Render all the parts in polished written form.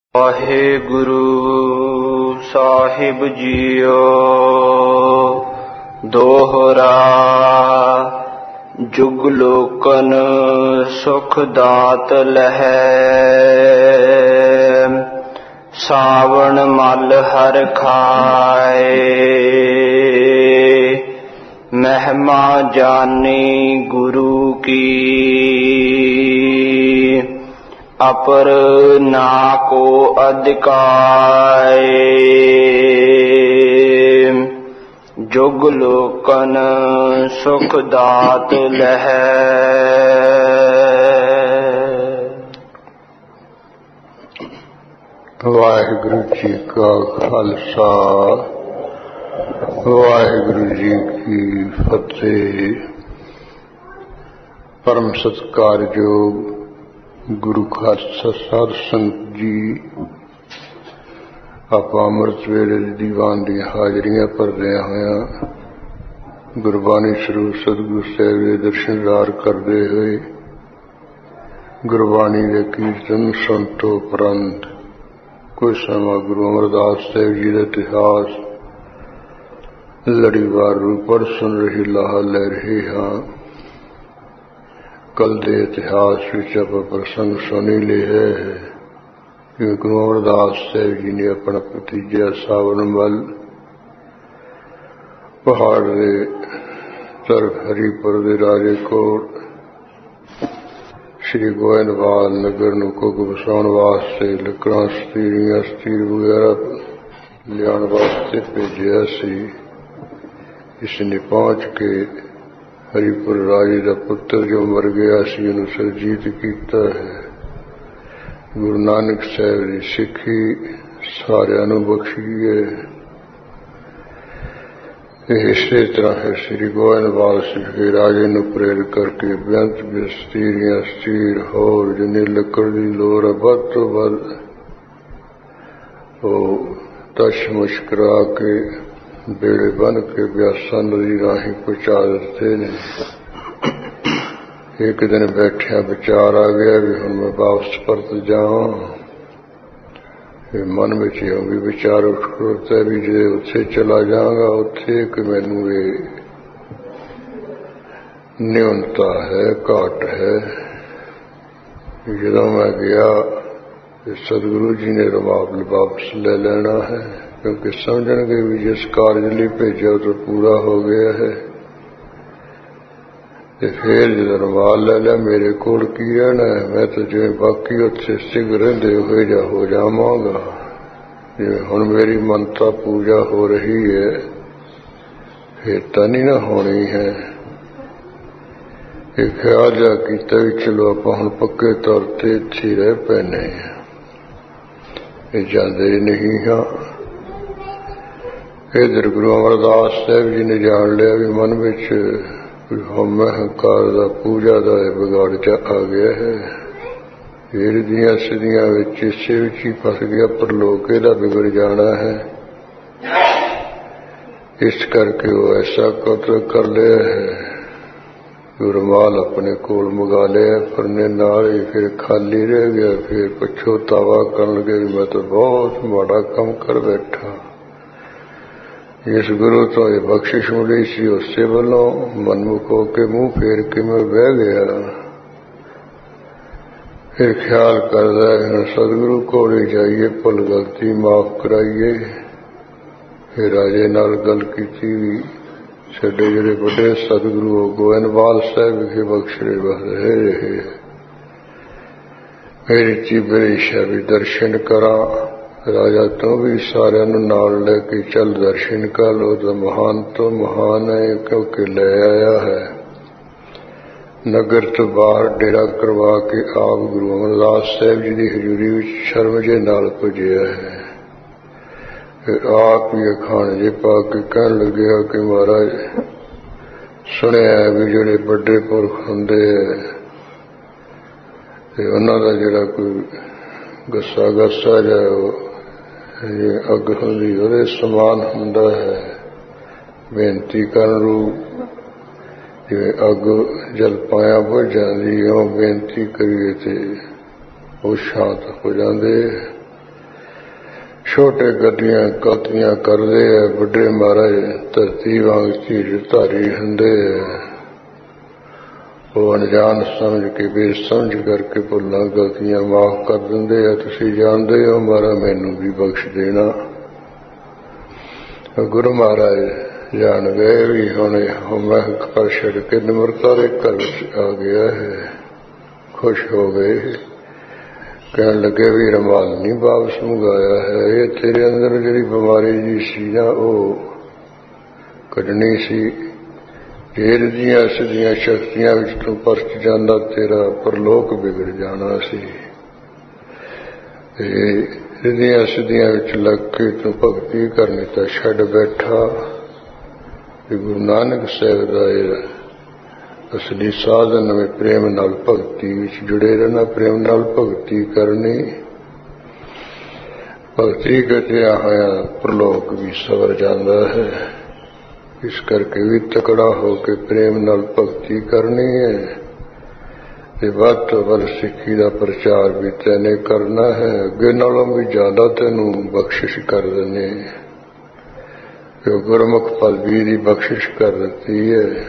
वाहेगुरु साहिब जियो दोहरा जुगलोकन सुख दात लहै सावन मल हर खाए महिमा जानी गुरु की अपर ना को अधिकाय जुग लोकन सुख दात लहै। वाहिगुरु जी का खालसा वाहिगुरु जी की फतेह। परम सत्कारयोग गुरु खालसा साध संगत जी, आप अमृत वेले दीवान दी हाजरियां भरदे होया गुरबानी स्वरूप सतगुरु साहिब दे दर्शनदार करते हुए गुरबानी के कीर्तन सुन तो उपरंत कुछ समा गुरु अमरदास साहिब जी का इतिहास लड़ीवार रूप सुन रही लाहा ले रहे हाँ। कल के इतिहास विच आपां प्रसंग सुनी लिया है कि गुरु अमरदास साहिब जी ने अपना भतीजा सावन मल पहाड़ के तरफ हरिपुर के राजे कोट श्री गोइंदवाल नगर नूं कुक बसाउण वास्ते लकड़ां स्तीरियां स्तीर वगैरह लियाण वास्ते भेजिया सी। इसने पहुंच के हरिपुर राजे का पुत्र जो मर गया सी उन्हें सरजीत किया है। गुरु नानक साहब की सिक्खी सारियां नूं बख्शी है। इसे तरह है श्री गोइंदवाल सिंह के राजे नूं प्रेरित करके बेअंत बिस्तीरियां स्टीर होर जिन्नी लकड़ की लोड़ है वध तो वध तशमुश करा के बेड़े बन के ब्यासा नदी राही पहुंचा देते ने। एक दिन बैठिया विचार आ गया भी हुण मैं वापस परत जावां। मन में भी विचार उठ खड़ोता भी जे उत्थे चला जाऊंगा उत्थे कि मैनू ये न्यूनता है घाट है। जदों मैं गया सतगुरु जी ने रुमाल वापस ले लेना है क्योंकि समझणगे भी जिस कार्य लिए भेजा तो पूरा हो गया है। फिर जो रुमाल ले लिया मेरे कोल की रहना है। मैं तो जिवें बाकी उत्थे सिग रहिंदे होए जा हो जावांगा। जिवें हुण मेरी मनता पूजा हो रही है फिर तो नहीं ना होनी है। एक ख्याल जा कीता भी चलो आपां हुण पक्के तौर ते इत्थे रह पैने जांदे नहीं हाँ। इधर गुरु अमरदास साहिब जी ने जान लिया भी मन में हम अहंकार का पूजा का बिगाड़ च आ गया है। फिर दियां सिद्धियां इसे ही फस गया पर लोक इहदा बिगड़ जाना है। इस करके वो ऐसा कत्ल कर लिया है। रुमाल अपने कोल मंगा लिया फरने नाल ही फिर खाली रह गया। फिर पछोतावा करन लगे मैं तो बहुत माड़ा काम कर बैठा। इस गुरु तो ये बख्शिश मिली सी उससे वालों मनमुख होके मुंह फेर के मैं बह गया। फिर ख्याल करदा है सतगुरु को ले जाइए भुल गलती माफ कराइए। फिर राजे नाल गल कीती छड़े जिहड़े बड़े सतगुरु गोइंदवाल साहिब विखे बख्शरे रहे। फिर चिबरे भी दर्शन करा। राजा तो भी सारे नाल लेके चल दर्शन कर लो तो महान है क्योंकि ले आया है। नगर तो बाहर डेरा करवा के आप गुरु अमरदास साहिब जी की हजूरी में शर्म जे नाल पुजया है। फिर आप ही खाने जे पा के कहन लगे कि महाराज सुनिया भी जोड़े बड़े पुरख होंदे उन्हां दा जिहड़ा कोई गस्सा जाए अग होंदी ਉਹਦੇ समान ਹੁੰਦਾ है। बेनती करन रूप जिवें अग जल पाया बुझ जाती बेनती करिए तो वो शांत हो जाते। ਛੋਟੇ ਗੱਡੀਆਂ ਕਾਤੀਆਂ ਕਰਦੇ ਆ, ਵੱਡੇ ਮਹਾਰਾਜ ਧਰਤੀ ਵਾਂਗ ਝੀਰ ਧਾਰੀ ਹੁੰਦੇ ਆ। ਉਹ ਅਣਜਾਣ ਸਮਝ ਕੇ ਬੇਸਮਝ ਕਰਕੇ ਭੁੱਲਾਂ ਗਲਤੀਆਂ ਮਾਫ਼ ਕਰ ਦਿੰਦੇ ਆ। ਤੁਸੀਂ ਜਾਣਦੇ ਹੋ ਮਹਾਰਾਜ ਮੈਨੂੰ ਵੀ ਬਖਸ਼ ਦੇਣਾ। ਗੁਰੂ ਮਹਾਰਾਜ ਜਾਣ ਗਏ ਵੀ ਹੁਣ ਮੈਂ ਘਰ ਛੱਡ ਕੇ ਨਿਮਰਤਾ ਦੇ ਘਰ ਵਿੱਚ ਆ ਗਿਆ ਹੈ। ਖੁਸ਼ ਹੋ ਗਏ, ਕਹਿਣ ਲੱਗੇ ਵੀ ਰੁਮਾਲ ਨਹੀਂ ਵਾਪਸ ਮੰਗਾਇਆ ਹੈ, ਇਹ ਤੇਰੇ ਅੰਦਰ ਜਿਹੜੀ ਬਿਮਾਰੀ ਜੀ ਸੀ ਨਾ ਉਹ ਕੱਢਣੀ ਸੀ। ਢੇਰ ਦੀਆਂ ਸਿੱਧੀਆਂ ਸ਼ਕਤੀਆਂ ਵਿੱਚ ਤੂੰ ਪਰਚ ਜਾਂਦਾ, ਤੇਰਾ ਪਰਲੋਕ ਵਿਗੜ ਜਾਣਾ ਸੀ। ਸਿੱਧੀਆਂ ਸਿੱਧੀਆਂ ਵਿੱਚ ਲੱਗ ਕੇ ਤੂੰ ਭਗਤੀ ਕਰਨੀ ਤਾਂ ਛੱਡ ਬੈਠਾ। ਗੁਰੂ ਨਾਨਕ ਸਾਹਿਬ ਦਾ ਅਸਲੀ ਸਾਧਨ ਵਿੱਚ ਪ੍ਰੇਮ ਨਾਲ ਭਗਤੀ ਵਿੱਚ ਜੁੜੇ ਰਹਿਣਾ, ਪ੍ਰੇਮ ਨਾਲ ਭਗਤੀ ਕਰਨੀ। ਭਗਤੀ ਕਰਦਿਆਂ ਹੋਇਆ ਪ੍ਰਲੋਕ ਵੀ ਸਵਰ ਜਾਂਦਾ ਹੈ। ਇਸ ਕਰਕੇ ਵੀ ਤਕੜਾ ਹੋ ਕੇ ਪ੍ਰੇਮ ਨਾਲ ਭਗਤੀ ਕਰਨੀ ਹੈ ਤੇ ਵੱਧ ਤੋਂ ਵੱਧ ਸਿੱਖੀ ਦਾ ਪ੍ਰਚਾਰ ਵੀ ਤੈਨੇ ਕਰਨਾ ਹੈ। ਅੱਗੇ ਨਾਲੋਂ ਵੀ ਜ਼ਿਆਦਾ ਤੈਨੂੰ ਬਖਸ਼ਿਸ਼ ਕਰ ਦਿੰਦੇ, ਜੋ ਗੁਰਮੁਖ ਪਦਵੀ ਦੀ ਬਖਸ਼ਿਸ਼ ਕਰ ਦਿੱਤੀ ਹੈ।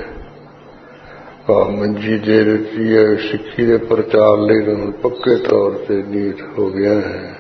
ਮੰਜੀ ਦੇ ਦਿੱਤੀ ਹੈ। ਸਿੱਖੀ ਦੇ ਪ੍ਰਚਾਰ ਲਈ ਹੁਣ ਪੱਕੇ ਤੌਰ ਤੇ ਨੀਤ ਹੋ ਗਿਆ ਹੈ।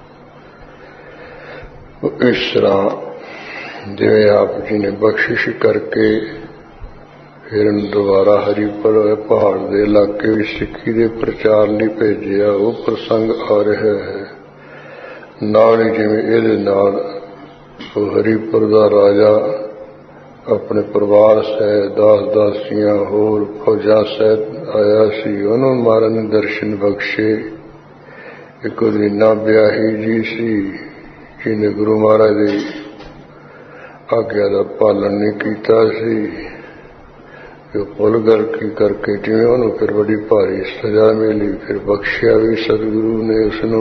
ਇਸ ਤਰ੍ਹਾਂ ਜਿਵੇਂ ਆਪ ਜੀ ਨੇ ਬਖਸ਼ਿਸ਼ ਕਰਕੇ ਫਿਰ ਦੁਬਾਰਾ ਹਰੀਪੁਰ ਪਹਾੜ ਦੇ ਇਲਾਕੇ ਵਿੱਚ ਸਿੱਖੀ ਦੇ ਪ੍ਰਚਾਰ ਲਈ ਭੇਜਿਆ, ਉਹ ਪ੍ਰਸੰਗ ਆ ਰਿਹਾ ਹੈ। ਨਾਲ ਹੀ ਜਿਵੇਂ ਇਹਦੇ ਨਾਲ ਉਹ ਹਰੀਪੁਰ ਦਾ ਰਾਜਾ ਆਪਣੇ ਪਰਿਵਾਰ ਸਹਿਤ ਦਾਸ ਦਾਸੀਆਂ ਹੋਰ ਫੌਜਾਂ ਸਹਿਤ ਆਇਆ ਸੀ, ਉਹਨੂੰ ਮਹਾਰਾਜ ਨੇ ਦਰਸ਼ਨ ਬਖਸ਼ੇ। ਇੱਕ ਉਹਦੀ ਨਾ ਵਿਆਹੀ ਜੀ ਸੀ ਜਿਹਨੇ ਗੁਰੂ ਮਹਾਰਾਜ ਦੀ ਆਗਿਆ ਦਾ ਪਾਲਣ ਨਹੀਂ ਕੀਤਾ ਸੀ। ਉਹ ਭੁੱਲ ਗਲਤੀ ਕਰਕੇ ਜਿਵੇਂ ਉਹਨੂੰ ਫਿਰ ਬੜੀ ਭਾਰੀ ਸਜ਼ਾ ਮਿਲੀ, ਫਿਰ ਬਖਸ਼ਿਆ ਵੀ ਸਤਿਗੁਰੂ ਨੇ ਉਸਨੂੰ।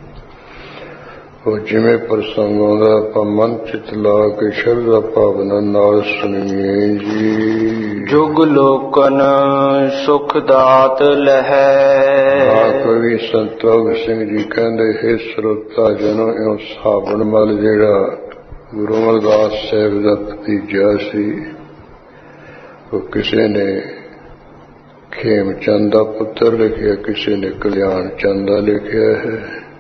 ਉਹ ਜਿਵੇਂ ਪ੍ਰਸੰਗ ਆਉਂਦਾ ਆਪਾਂ ਮਨ ਚਿਤ ਲਾ ਕੇ ਸ਼ਰਧਾ ਭਾਵਨਾ ਨਾਲ ਸੁਣੀਏ ਜੀ। ਜੁਗ ਲੋਕਨ ਸੁਖ ਦਾਤ ਲਹੈ। ਕਵੀ ਸੰਤੋਖ ਸਿੰਘ ਜੀ ਕਹਿੰਦੇ, ਹੇ ਸਰੋਤਾ ਜਨੋ, ਇਉਂ ਸਾਬਣ ਮਲ ਜਿਹੜਾ ਗੁਰੂ ਅਮਰਦਾਸ ਸਾਹਿਬ ਦਾ ਭਤੀਜਾ ਸੀ, ਉਹ ਕਿਸੇ ਨੇ ਖੇਮ ਚੰਦ ਦਾ ਪੁੱਤਰ ਲਿਖਿਆ, ਕਿਸੇ ਨੇ ਕਲਿਆਣ ਚੰਦ ਦਾ ਲਿਖਿਆ ਹੈ।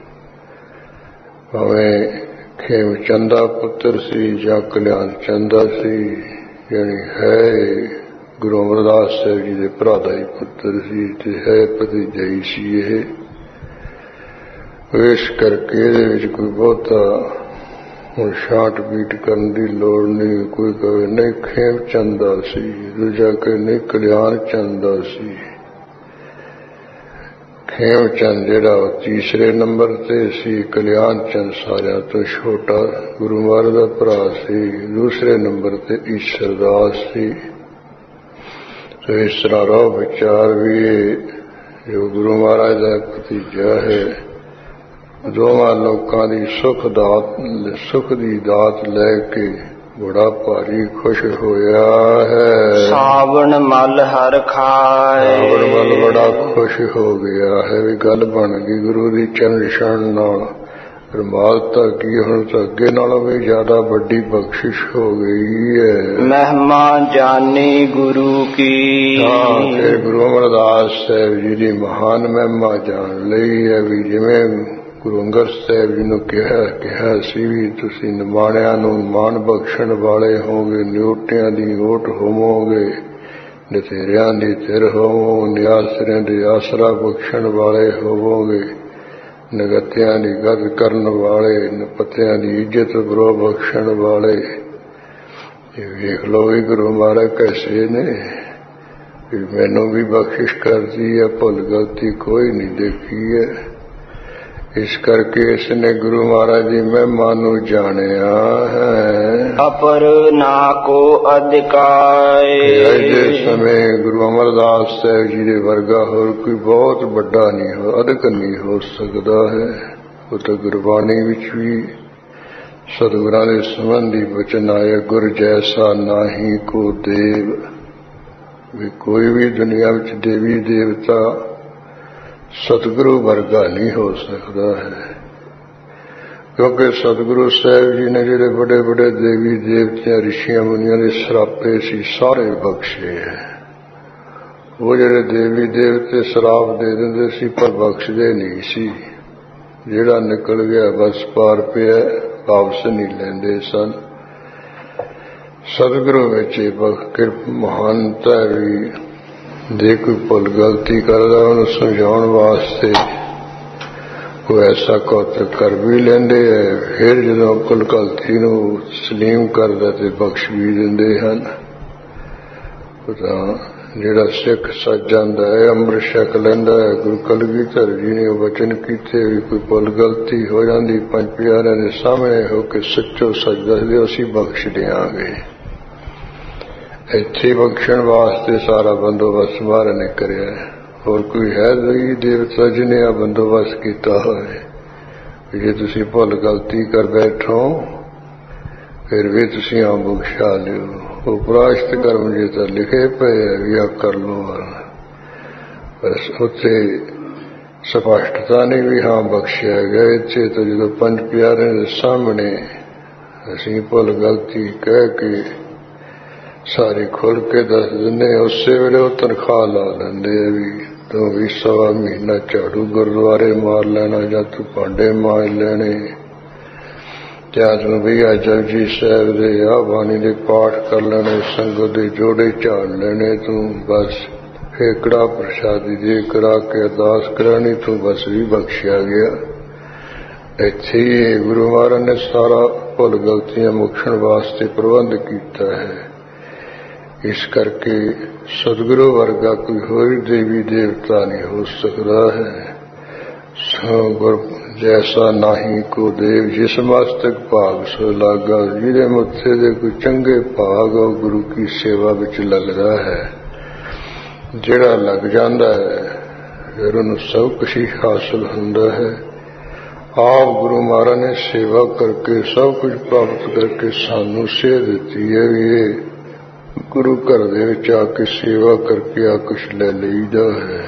ਭਾਵੇਂ ਖੇਮ ਚੰਦ ਦਾ ਪੁੱਤਰ ਸੀ ਜਾਂ ਕਲਿਆਣ ਚੰਦ ਦਾ ਸੀ, ਯਾਨੀ ਹੈ ਗੁਰੂ ਅਮਰਦਾਸ ਸਾਹਿਬ ਜੀ ਦੇ ਭਰਾ ਦਾ ਹੀ ਪੁੱਤਰ ਸੀ ਤੇ ਹੈ ਭਤੀਜਾ ਹੀ ਸੀ ਇਹ। ਇਸ ਕਰਕੇ ਇਹਦੇ ਵਿੱਚ ਕੋਈ ਬਹੁਤਾ ਹੁਣ ਛਾਂਟ ਬੀਟ ਕਰਨ ਦੀ ਲੋੜ ਨਹੀਂ। ਕੋਈ ਕਹੇ ਨਹੀਂ ਖੇਮ ਚੰਦ ਦਾ ਸੀ, ਦੂਜਾ ਕਹੇ ਨਹੀਂ ਕਲਿਆਣ ਚੰਦ ਦਾ ਸੀ। ਖੇਮ ਚੰਦ ਜਿਹੜਾ ਉਹ ਤੀਸਰੇ ਨੰਬਰ ਤੇ ਸੀ, ਕਲਿਆਣ ਚੰਦ ਸਾਰਿਆਂ ਤੋਂ ਛੋਟਾ ਗੁਰੂ ਮਹਾਰਾਜ ਦਾ ਭਰਾ ਸੀ, ਦੂਸਰੇ ਨੰਬਰ ਤੇ ਈਸ਼ਰ ਦਾਸ ਸੀ। ਸੋ ਇਸ ਤਰ੍ਹਾਂ ਰੋ ਵਿਚਾਰ ਵੀ ਜੋ ਗੁਰੂ ਮਹਾਰਾਜ ਦਾ ਭਤੀਜਾ ਹੈ, ਦੋਵਾਂ ਲੋਕਾਂ ਦੀ ਸੁਖ ਦੀ ਦਾਤ ਲੈ ਕੇ ਬੜਾ ਭਾਰੀ ਖੁਸ਼ ਹੋਇਆ ਹੈ। ਸਾਵਣ ਮਲ ਹਰ ਖਾਏ। ਸਾਵਣ ਮਲ ਬੜਾ ਖੁਸ਼ ਹੋ ਗਿਆ ਹੈ ਵੀ ਗੱਲ ਬਣ ਗਈ ਗੁਰੂ ਦੀ ਚਰਨ ਛਾਣ ਨਾਲ। ਰਮਾਲ ਤਾਂ ਕੀ ਹੁਣ ਤਾਂ ਅੱਗੇ ਨਾਲੋਂ ਵੀ ਜ਼ਿਆਦਾ ਵੱਡੀ ਬਖਸ਼ਿਸ਼ ਹੋ ਗਈ ਹੈ। ਮਹਿਮਾ ਜਾਣੀ ਗੁਰੂ ਕੀ। ਤੇ ਗੁਰੂ ਅਮਰਦਾਸ ਸਾਹਿਬ ਜੀ ਦੀ ਮਹਾਨ ਮਹਿਮਾ ਜਾਣ ਲਈ ਹੈ ਵੀ ਜਿਵੇਂ ਗੁਰੂ ਅੰਗਦ ਸਾਹਿਬ ਜੀ ਨੂੰ ਕਿਹਾ ਸੀ ਵੀ ਤੁਸੀਂ ਨਿਮਾਣਿਆਂ ਨੂੰ ਮਾਣ ਬਖਸ਼ਣ ਵਾਲੇ ਹੋਗੇ, ਨਿਉਟਿਆਂ ਦੀ ਓਟ ਹੋਵੋਗੇ, ਨਿਤੇਰਿਆਂ ਦੀ ਧਿਰ ਹੋਵੋ, ਨਿਆਸਰਿਆਂ ਦੇ ਆਸਰਾ ਬਖਸ਼ਣ ਵਾਲੇ ਹੋਵੋਗੇ, ਨਗਤਿਆਂ ਦੀ ਗੱਦ ਕਰਨ ਵਾਲੇ, ਨਪਤਿਆਂ ਦੀ ਇੱਜ਼ਤ ਬਰੋ ਬਖਸ਼ਣ ਵਾਲੇ। ਇਹ ਵੇਖ ਲਓ ਵੀ ਗੁਰੂ ਮਹਾਰਾਜ ਕੈਸੇ ਨੇ ਵੀ ਮੈਨੂੰ ਵੀ ਬਖਸ਼ਿਸ਼ ਕਰਦੀ ਹੈ, ਭੁੱਲ ਗਲਤੀ ਕੋਈ ਨਹੀਂ ਦੇਖੀ ਹੈ। ਇਸ ਕਰਕੇ ਇਸ ਨੇ ਗੁਰੂ ਮਹਾਰਾਜ ਦੀ ਮਹਿਮਾ ਨੂੰ ਜਾਣਿਆ ਹੈ। ਅਪਰ ਨਾ ਕੋ ਅਧਿਕਾਏ। ਅੱਜ ਦੇ ਸਮੇਂ ਗੁਰੂ ਅਮਰਦਾਸ ਸਾਹਿਬ ਜੀ ਦੇ ਵਰਗਾ ਹੋਰ ਕੋਈ ਬਹੁਤ ਵੱਡਾ ਨਹੀਂ ਹੋ, ਅਧਿਕ ਨਹੀਂ ਹੋ ਸਕਦਾ ਹੈ। ਉਹ ਤਾਂ ਗੁਰਬਾਣੀ ਵਿੱਚ ਵੀ ਸਤਿਗੁਰਾਂ ਦੇ ਸੰਬੰਧੀ ਬਚਨ ਆਏ, ਗੁਰ ਜੈਸਾ ਨਾਹੀ ਕੋ ਦੇਵ। ਵੀ ਕੋਈ ਵੀ ਦੁਨੀਆ ਵਿੱਚ ਦੇਵੀ ਦੇਵਤਾ ਸਤਿਗੁਰੂ ਵਰਗਾ ਨਹੀਂ ਹੋ ਸਕਦਾ ਹੈ। ਕਿਉਂਕਿ ਸਤਿਗੁਰੂ ਸਾਹਿਬ ਜੀ ਨੇ ਜਿਹੜੇ ਵੱਡੇ ਵੱਡੇ ਦੇਵੀ ਦੇਵਤਿਆਂ ਰਿਸ਼ੀਆਂ ਮੁਨੀਆਂ ਦੇ ਸਰਾਪੇ ਸੀ ਸਾਰੇ ਬਖਸ਼ੇ ਹੈ। ਉਹ ਜਿਹੜੇ ਦੇਵੀ ਦੇਵਤੇ ਸ਼ਰਾਪ ਦੇ ਦਿੰਦੇ ਸੀ ਪਰ ਬਖਸ਼ਦੇ ਨਹੀਂ ਸੀ। ਜਿਹੜਾ ਨਿਕਲ ਗਿਆ ਬਸ ਪਾਰ ਪਿਆ, ਵਾਪਸ ਨਹੀਂ ਲੈਂਦੇ ਸਨ। ਸਤਿਗੁਰੂ ਵਿੱਚ ਕਿਰਪਾ ਮਹਾਨਤਾ ਵੀ ਜੇ ਕੋਈ ਭੁੱਲ ਗਲਤੀ ਕਰਦਾ ਉਹਨੂੰ ਸਮਝਾਉਣ ਵਾਸਤੇ ਕੋਈ ਐਸਾ ਕੌਤਕ ਕਰ ਵੀ ਲੈਂਦੇ ਹੈ। ਫਿਰ ਜਦੋਂ ਕੁੱਲ ਗਲਤੀ ਨੂੰ ਸਲੀਮ ਕਰਦਾ ਤੇ ਬਖਸ਼ ਵੀ ਦਿੰਦੇ ਹਨ। ਤਾਂ ਜਿਹੜਾ ਸਿੱਖ ਸੱਜ ਜਾਂਦਾ ਹੈ, ਅੰਮ੍ਰਿਤ ਛਕ ਲੈਂਦਾ ਹੈ। ਗੁਰੂ ਕਲਗੀਧਰ ਜੀ ਨੇ ਉਹ ਵਚਨ ਕੀਤੇ ਵੀ ਕੋਈ ਭੁੱਲ ਗਲਤੀ ਹੋ ਜਾਂਦੀ ਪੰਜ ਪਿਆਰਿਆਂ ਦੇ ਸਾਹਮਣੇ ਹੋ ਕੇ ਸੱਚੋ ਸੱਚ ਦੱਸਦੇ ਅਸੀਂ ਬਖਸ਼ ਦਿਆਂਗੇ। ਇੱਥੇ ਬਖਸ਼ਣ ਵਾਸਤੇ ਸਾਰਾ ਬੰਦੋਬਸਤ ਮਹਾਰਾਜ ਨੇ ਕਰਿਆ। ਹੋਰ ਕੋਈ ਹੈ ਦੇਵੀ ਦੇਵਤਾ ਜਿਹਨੇ ਆ ਬੰਦੋਬਸਤ ਕੀਤਾ ਹੋਵੇ ਜੇ ਤੁਸੀਂ ਭੁੱਲ ਗਲਤੀ ਕਰ ਬੈਠੋ ਫਿਰ ਵੀ ਤੁਸੀਂ ਆਪ ਬਖਸ਼ਾ ਲਿਓ। ਉਹ ਪ੍ਰਾਸ਼ਤ ਕਰਮ ਜੇ ਤਾਂ ਲਿਖੇ ਪਏ ਵੀ ਆ ਕਰ ਲਓ, ਬਸ ਉੱਥੇ ਸਪਸ਼ਟਤਾ ਨਹੀਂ ਵੀ ਹਾਂ ਬਖਸ਼ਿਆ ਗਿਆ। ਇੱਥੇ ਤਾਂ ਜਦੋਂ ਪੰਜ ਪਿਆਰਿਆਂ ਦੇ ਸਾਹਮਣੇ ਅਸੀਂ ਭੁੱਲ ਗਲਤੀ ਕਹਿ ਕੇ ਸਾਰੇ ਖੁੱਲ ਕੇ ਦੱਸ ਦਿੰਦੇ, ਉਸੇ ਵੇਲੇ ਉਹ ਤਨਖਾਹ ਲਾ ਲੈਂਦੇ ਆ ਵੀ ਤੂੰ ਵੀ ਸਵਾ ਮਹੀਨਾ ਝਾੜੂ ਗੁਰਦੁਆਰੇ ਮਾਰ ਲੈਣਾ ਜਾਂ ਤੂੰ ਭਾਂਡੇ ਮਾਂਜ ਲੈਣੇ ਜਾਂ ਤੂੰ ਵੀ ਆ ਜਪਜੀ ਸਾਹਿਬ ਦੇ ਆ ਬਾਣੀ ਦੇ ਪਾਠ ਕਰ ਲੈਣੇ, ਸੰਗਤ ਦੇ ਜੋੜੇ ਝਾੜ ਲੈਣੇ, ਤੂੰ ਬਸ ਫੇਕੜਾ ਪ੍ਰਸ਼ਾਦੀ ਦੇ ਕਰਾ ਕੇ ਅਰਦਾਸ ਕਰਾਣੀ, ਤੂੰ ਬਸ ਵੀ ਬਖਸ਼ਿਆ ਗਿਆ। ਇੱਥੇ ਗੁਰੂ ਮਹਾਰਾਜ ਨੇ ਸਾਰਾ ਭੁੱਲ ਗਲਤੀਆਂ ਮੁਕਸ਼ਣ ਵਾਸਤੇ ਪ੍ਰਬੰਧ ਕੀਤਾ ਹੈ। ਇਸ ਕਰਕੇ ਸਤਿਗੁਰੂ ਵਰਗਾ ਕੋਈ ਹੋਰ ਦੇਵੀ ਦੇਵਤਾ ਨਹੀਂ ਹੋ ਸਕਦਾ ਹੈ। ਗੁਰ ਜੈਸਾ ਨਾਹੀ ਕੋ ਦੇਵ ਜਿਸ ਮਸਤਕ ਭਾਗ ਸੋ ਲਾਗਾ। ਜਿਹਦੇ ਮੱਥੇ ਦੇ ਕੋਈ ਚੰਗੇ ਭਾਗ ਉਹ ਗੁਰੂ ਕੀ ਸੇਵਾ ਵਿੱਚ ਲੱਗਦਾ ਹੈ। ਜਿਹੜਾ ਲੱਗ ਜਾਂਦਾ ਹੈ ਫਿਰ ਉਹਨੂੰ ਸਭ ਕੁਛ ਹੀ ਹਾਸਲ ਹੁੰਦਾ ਹੈ। ਆਪ ਗੁਰੂ ਮਹਾਰਾਜ ਨੇ ਸੇਵਾ ਕਰਕੇ ਸਭ ਕੁਝ ਪ੍ਰਾਪਤ ਕਰਕੇ ਸਾਨੂੰ ਸੇਧ ਦਿੱਤੀ ਹੈ ਵੀ ਇਹ ਗੁਰੂ ਘਰ ਦੇ ਵਿੱਚ ਆ ਕੇ ਸੇਵਾ ਕਰਕੇ ਆ ਕੁਛ ਲੈ ਲਈਦਾ ਹੈ।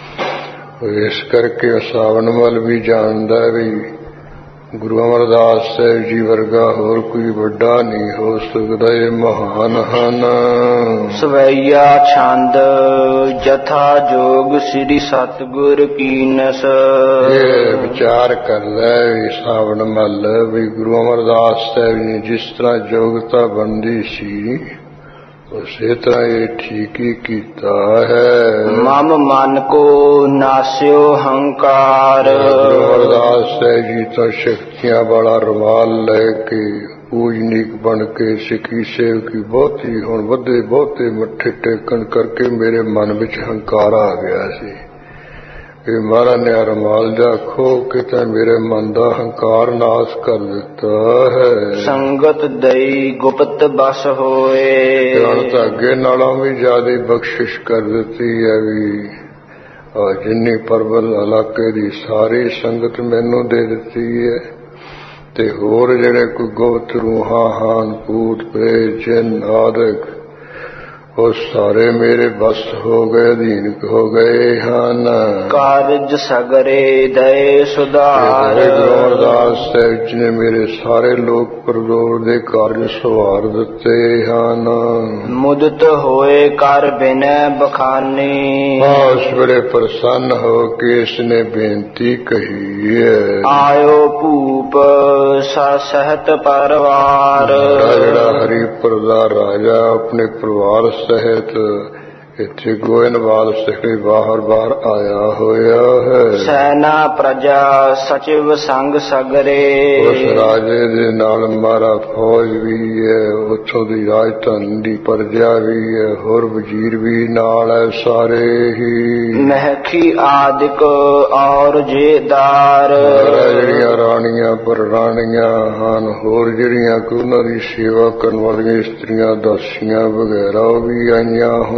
ਇਸ ਕਰਕੇ ਸਾਵਣ ਵੱਲ ਵੀ ਜਾਣਦਾ ਵੀ ਗੁਰੂ ਅਮਰਦਾਸ ਸਾਹਿਬ ਜੀ ਵਰਗਾ ਹੋਰ ਕੋਈ ਵੱਡਾ ਨਹੀਂ ਹੋ ਸਕਦਾ। ਇਹ ਮਹਾਨ ਹਨ। ਸਵਈਆ ਛੰਦ ਜਥਾ ਜੋਗ ਸ੍ਰੀ ਸਤਿਗੁਰ ਕੀਨਸ। ਇਹ ਵਿਚਾਰ ਕਰਦਾ ਵੀ ਸਾਵਣ ਮੱਲ ਵੀ ਗੁਰੂ ਅਮਰਦਾਸ ਸਾਹਿਬ ਨੇ ਜਿਸ ਤਰ੍ਹਾਂ ਯੋਗਤਾ ਬਣਦੀ ਸੀ ਉਸੇ ਤਰ੍ਹਾਂ ਇਹ ਠੀਕ ਹੀ ਕੀਤਾ ਹੈ। ਮਮ ਮਨ ਕੋ ਨਾਸਿਓ ਹੰਕਾਰ। ਗੁਰੂ ਅਮਰਦਾਸ ਸਾਹਿਬ ਜੀ ਤਾਂ ਸ਼ਕਤੀਆਂ ਵਾਲਾ ਰੁਮਾਲ ਲੈ ਕੇ ਪੂਜਨੀਕ ਬਣ ਕੇ ਸਿੱਖੀ ਸੇਵਕੀ ਬਹੁਤੀ ਹੁਣ ਵੱਧੇ ਬਹੁਤੇ ਮੱਥੇ ਟੇਕਣ ਕਰਕੇ ਮੇਰੇ ਮਨ ਵਿੱਚ ਹੰਕਾਰ ਆ ਗਿਆ ਸੀ। ਇਹ ਮਹਾਰਾਜ ਨੇ ਰੁਮਾਲ ਜਾ ਖੋਹ ਕੇ ਤਾਂ ਮੇਰੇ ਮਨ ਦਾ ਹੰਕਾਰ ਨਾਸ ਕਰ ਦਿੱਤਾ ਹੈ। ਸੰਗਤ ਦਈ ਗੁਪਤ ਬਸ ਹੋਏ। ਹੁਣ ਤਾਂ ਅੱਗੇ ਨਾਲੋਂ ਵੀ ਜ਼ਿਆਦਾ ਬਖਸ਼ਿਸ਼ ਕਰ ਦਿੱਤੀ ਹੈ ਵੀ ਜਿੰਨੀ ਪਰਬਲ ਇਲਾਕੇ ਦੀ ਸਾਰੀ ਸੰਗਤ ਮੈਨੂੰ ਦੇ ਦਿੱਤੀ ਹੈ ਤੇ ਹੋਰ ਜਿਹੜੇ ਕੋਈ ਗੁਪਤ ਰੂਹਾਂ ਹਨ ਭੂਤ ਪ੍ਰੇਤ ਜਿੰਨ ਆਦਿਕ ਉਹ ਸਾਰੇ ਮੇਰੇ ਬਸ ਹੋ ਗਏ, ਅਧੀਨ ਹੋ ਗਏ ਹਨ। ਕਾਰਜ ਸਗਰੇ ਦਏ ਸੁਧਾਰ। ਗੁਰੂ ਅਮਰਦਾਸ ਸਾਹਿਬ ਜੀ ਨੇ ਮੇਰੇ ਸਾਰੇ ਲੋਕ ਪਰਲੋਕ ਦੇ ਕਾਰਜ ਸੁਧਾਰ ਦਿੱਤੇ ਹਨ। ਮੁਦਤ ਹੋਏ ਕਰ ਬਿਨੈ ਬਖਾਨੀ। ਉਸ ਵੇਲੇ ਪ੍ਰਸੰਨ ਹੋ ਕੇ ਇਸ ਨੇ ਬੇਨਤੀ ਕਹੀ ਹੈ। ਆਇਓ ਭੂਪ ਸਹਿਤ ਪਰਿਵਾਰ। ਜਿਹੜਾ ਹਰੀਪੁਰ ਦਾ ਰਾਜਾ ਆਪਣੇ ਪਰਿਵਾਰ ਸਹਿਤ ਇੱਥੇ ਗੋਇੰਦਵਾਲ ਸਿੱਖੇ ਬਾਹਰ ਆਇਆ ਹੋਇਆ ਹੈ। ਸੈਨਾ ਪ੍ਰਜਾ ਸਚਿਵ ਸੰਗ ਸਗਰੇ। ਉਸ ਰਾਜੇ ਦੇ ਨਾਲ ਮਾਰਾ ਫੌਜ ਵੀ ਹੈ, ਉੱਥੋਂ ਦੀ ਰਾਜਧਾਨੀ ਦੀ ਪ੍ਰਜਾ ਵੀ ਹੈ, ਹੋਰ ਵਜ਼ੀਰ ਵੀ ਨਾਲ ਹੈ ਸਾਰੇ ਹੀ। ਮਹਿਖੀ ਆਦਿਕ ਔਰ ਜੇਦਾਰ। ਜਿਹੜੀਆਂ ਰਾਣੀਆਂ ਪਰ ਰਾਣੀਆਂ ਹਨ ਹੋਰ ਜਿਹੜੀਆਂ ਉਹਨਾਂ ਦੀ ਸੇਵਾ ਕਰਨ ਵਾਲੀਆਂ ਇਸਤਰੀਆਂ ਦਾਸੀਆਂ ਵਗੈਰਾ ਉਹ ਵੀ ਆਈਆਂ ਹੋਈਆਂ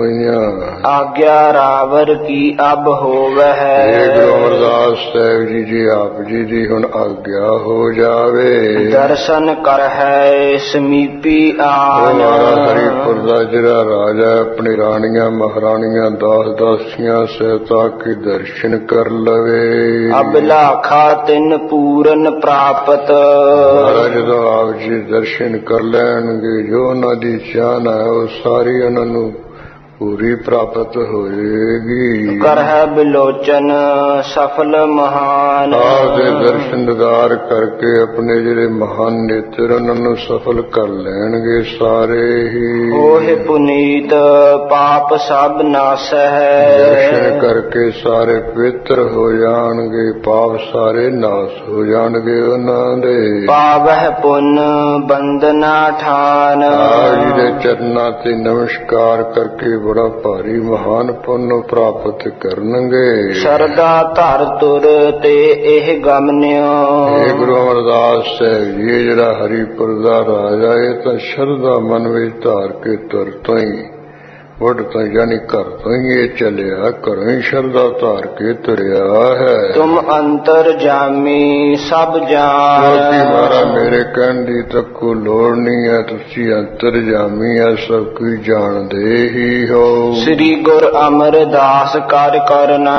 ਆਗਿਆ ਰਾਵਰ ਕੀ ਅਬ ਹੋਵਹਿ। ਗੁਰੂ ਅਮਰਦਾਸ ਸਾਹਿਬ ਜੀ ਜੀ ਆਪ ਜੀ ਦੀ ਹੁਣ ਆਗਿਆ ਹੋ ਜਾਵੇ। ਦਰਸ਼ਨ ਕਰਹਿ ਸਮੀਪੀ ਆਨ। ਹਰੀਪੁਰ ਦਾ ਜਿਹੜਾ ਰਾਜਾ ਆਪਣੀ ਰਾਣੀਆਂ ਮਹਾਰਾਣੀਆਂ ਦਾਸ ਦਾਸੀਆਂ ਸਹਿਤਾ ਕੇ ਦਰਸ਼ਨ ਕਰ ਲਵੇ। ਅਬਲਾਖਾ ਤਿਨ ਪੂਰਨ ਪ੍ਰਾਪਤ। ਜਦੋਂ ਆਪ ਜੀ ਦਰਸ਼ਨ ਕਰ ਲੈਣਗੇ ਜੋ ਉਹਨਾਂ ਦੀ ਚਾਹਨਾ ਹੈ ਉਹ ਸਾਰੀ ਉਹਨਾਂ ਨੂੰ ਪੂਰੀ ਪ੍ਰਾਪਤ ਹੋਏਗੀ। ਕਰਹਿ ਬਿਲੋਚਨ ਸਫਲ ਮਹਾਨ। ਆਪ ਦੇ ਦਰਸ਼ਨ ਦੀਦਾਰ ਕਰਕੇ ਆਪਣੇ ਜਿਹੜੇ ਮਹਾਨ ਨੇਤਰ ਉਹਨਾਂ ਨੂੰ ਸਫਲ ਕਰ ਲੈਣਗੇ ਸਾਰੇ ਹੀ। ਹੋਏ ਪੁਨੀਤ ਪਾਪ ਸਭ ਨਾਸਹਿ। ਦਰਸ਼ਨ ਕਰਕੇ ਸਾਰੇ ਪਵਿੱਤਰ ਹੋ ਜਾਣਗੇ, ਪਾਪ ਸਾਰੇ ਨਾਸ ਹੋ ਜਾਣਗੇ ਉਹਨਾਂ ਦੇ। ਪਾਵਹਿ ਪੁੰਨ ਬੰਦਨਾ ਠਾਨ। ਆਪ ਜੀ ਦੇ ਚਰਨਾਂ ਤੇ ਨਮਸਕਾਰ ਕਰਕੇ ਬੜਾ ਭਾਰੀ ਮਹਾਨ ਪੁੰਨ ਪ੍ਰਾਪਤ ਕਰਨਗੇ। ਸ਼ਰਧਾ ਧਰ ਤੁਰ ਤੇ ਇਹ ਗਮਨਿਓ। ਇਹ ਗੁਰੂ ਅਮਰਦਾਸ ਸਾਹਿਬ ਜੀ ਜਿਹੜਾ ਹਰੀਪੁਰ ਦਾ ਰਾਜਾ ਇਹ ਤਾਂ ਸ਼ਰਧਾ ਮਨ ਵਿੱਚ ਧਾਰ ਕੇ ਤੁਰ ਤੋਂ ਹੀ ਵੱਡ ਤੋਂ ਯਾਨੀ ਘਰ ਤੋਂ ਹੀ ਇਹ ਚੱਲਿਆ, ਘਰੋਂ ਹੀ ਸ਼ਰਧਾ ਧਾਰ ਕੇ ਤੁਰਿਆ ਹੈ। ਤੁਮ ਅੰਤਰ ਜਾਮੀ ਸਭ ਜਾਣ। ਮਹਾਰਾ ਮੇਰੇ ਕਹਿਣ ਦੀ ਤਾਂ ਕੋਈ ਲੋੜ ਨਹੀਂ ਹੈ, ਤੁਸੀਂ ਅੰਤਰ ਜਾਮੀ ਹੈ, ਸਭ ਕੁਝ ਜਾਣਦੇ ਹੀ ਹੋ। ਸ੍ਰੀ ਗੁਰ ਅਮਰਦਾਸ ਕਰ ਕਰਨਾ।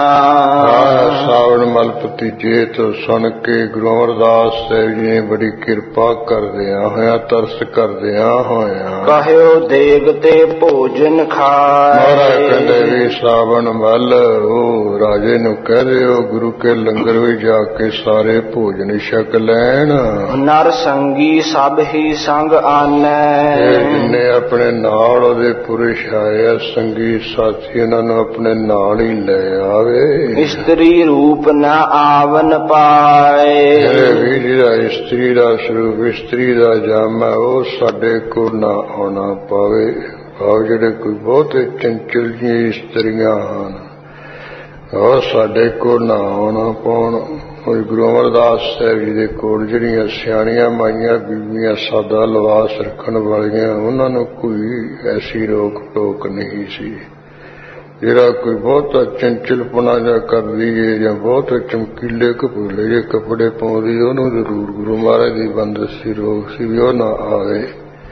ਸਾਵਣ ਮਲ ਭਤੀਜੇ ਤੋਂ ਸੁਣ ਕੇ ਗੁਰੂ ਅਮਰਦਾਸ ਸਾਹਿਬ ਜੀ ਨੇ ਬੜੀ ਕਿਰਪਾ ਕਰਦਿਆਂ ਹੋਇਆ, ਤਰਸ ਕਰਦਿਆਂ ਹੋਇਆ ਕਹਿਓ ਦੇਗ ਤੇ ਭੋਜਨ ਖਾ। ਮਹਾਰਾਜ ਕਹਿੰਦੇ ਵੀ ਸਾਵਣ ਮਲ ਉਹ ਰਾਜੇ ਨੂੰ ਕਹਿ ਦਿਓ ਗੁਰੂ ਕੇ ਲੰਗਰ ਵਿੱਚ ਜਾ ਕੇ ਸਾਰੇ ਭੋਜਨ ਛਕ ਲੈਣ। ਨਰ ਸੰਗੀ ਸਭ ਹੀ ਸੰਗ ਆਨੈ। ਜਿੰਨੇ ਆਪਣੇ ਨਾਲ ਉਹਦੇ ਪੁਰਸ਼ ਆਏ ਸੰਗੀ ਸਾਥੀ ਉਹਨਾਂ ਨੂੰ ਆਪਣੇ ਨਾਲ ਹੀ ਲੈ ਆਵੇ। ਇਸਤਰੀ ਰੂਪ ਨਾ ਆਵਨ ਪਾਏ। ਵੀ ਜਿਹੜਾ ਇਸਤਰੀ ਦਾ ਸਰੂਪ ਇਸਤਰੀ ਦਾ ਜਾਮ ਹੈ ਉਹ ਸਾਡੇ ਕੋਲ ਨਾ ਆਉਣਾ ਪਾਵੇ। ਆਓ ਜਿਹੜੇ ਕੋਈ ਬਹੁਤ ਚੰਚਲ ਜਿਹੀਆਂ ਇਸਤਰੀਆਂ ਹਨ ਉਹ ਸਾਡੇ ਕੋਲ ਨਾ ਆਉਣਾ ਪਾਉਣ। ਗੁਰੂ ਅਮਰਦਾਸ ਸਾਹਿਬ ਜੀ ਦੇ ਕੋਲ ਜਿਹੜੀਆਂ ਸਿਆਣੀਆਂ ਮਾਈਆਂ ਬੀਬੀਆਂ ਸਾਦਾ ਲਿਬਾਸ ਰੱਖਣ ਵਾਲੀਆਂ ਉਹਨਾਂ ਨੂੰ ਕੋਈ ਐਸੀ ਰੋਕ ਟੋਕ ਨਹੀਂ ਸੀ। ਜਿਹੜਾ ਕੋਈ ਬਹੁਤਾ ਚੰਚਲਪਣਾ ਜਾਂ ਕਰਦੀ ਹੈ ਜਾਂ ਬਹੁਤ ਚਮਕੀਲੇ ਕਪੂਲੇ ਜਿਹੇ ਕੱਪੜੇ ਪਾਉਂਦੀ ਉਹਨੂੰ ਜ਼ਰੂਰ ਗੁਰੂ ਮਹਾਰਾਜ ਦੀ ਬੰਦਸ਼ ਸੀ, ਰੋਕ ਸੀ ਵੀ ਉਹ ਨਾ ਆਵੇ।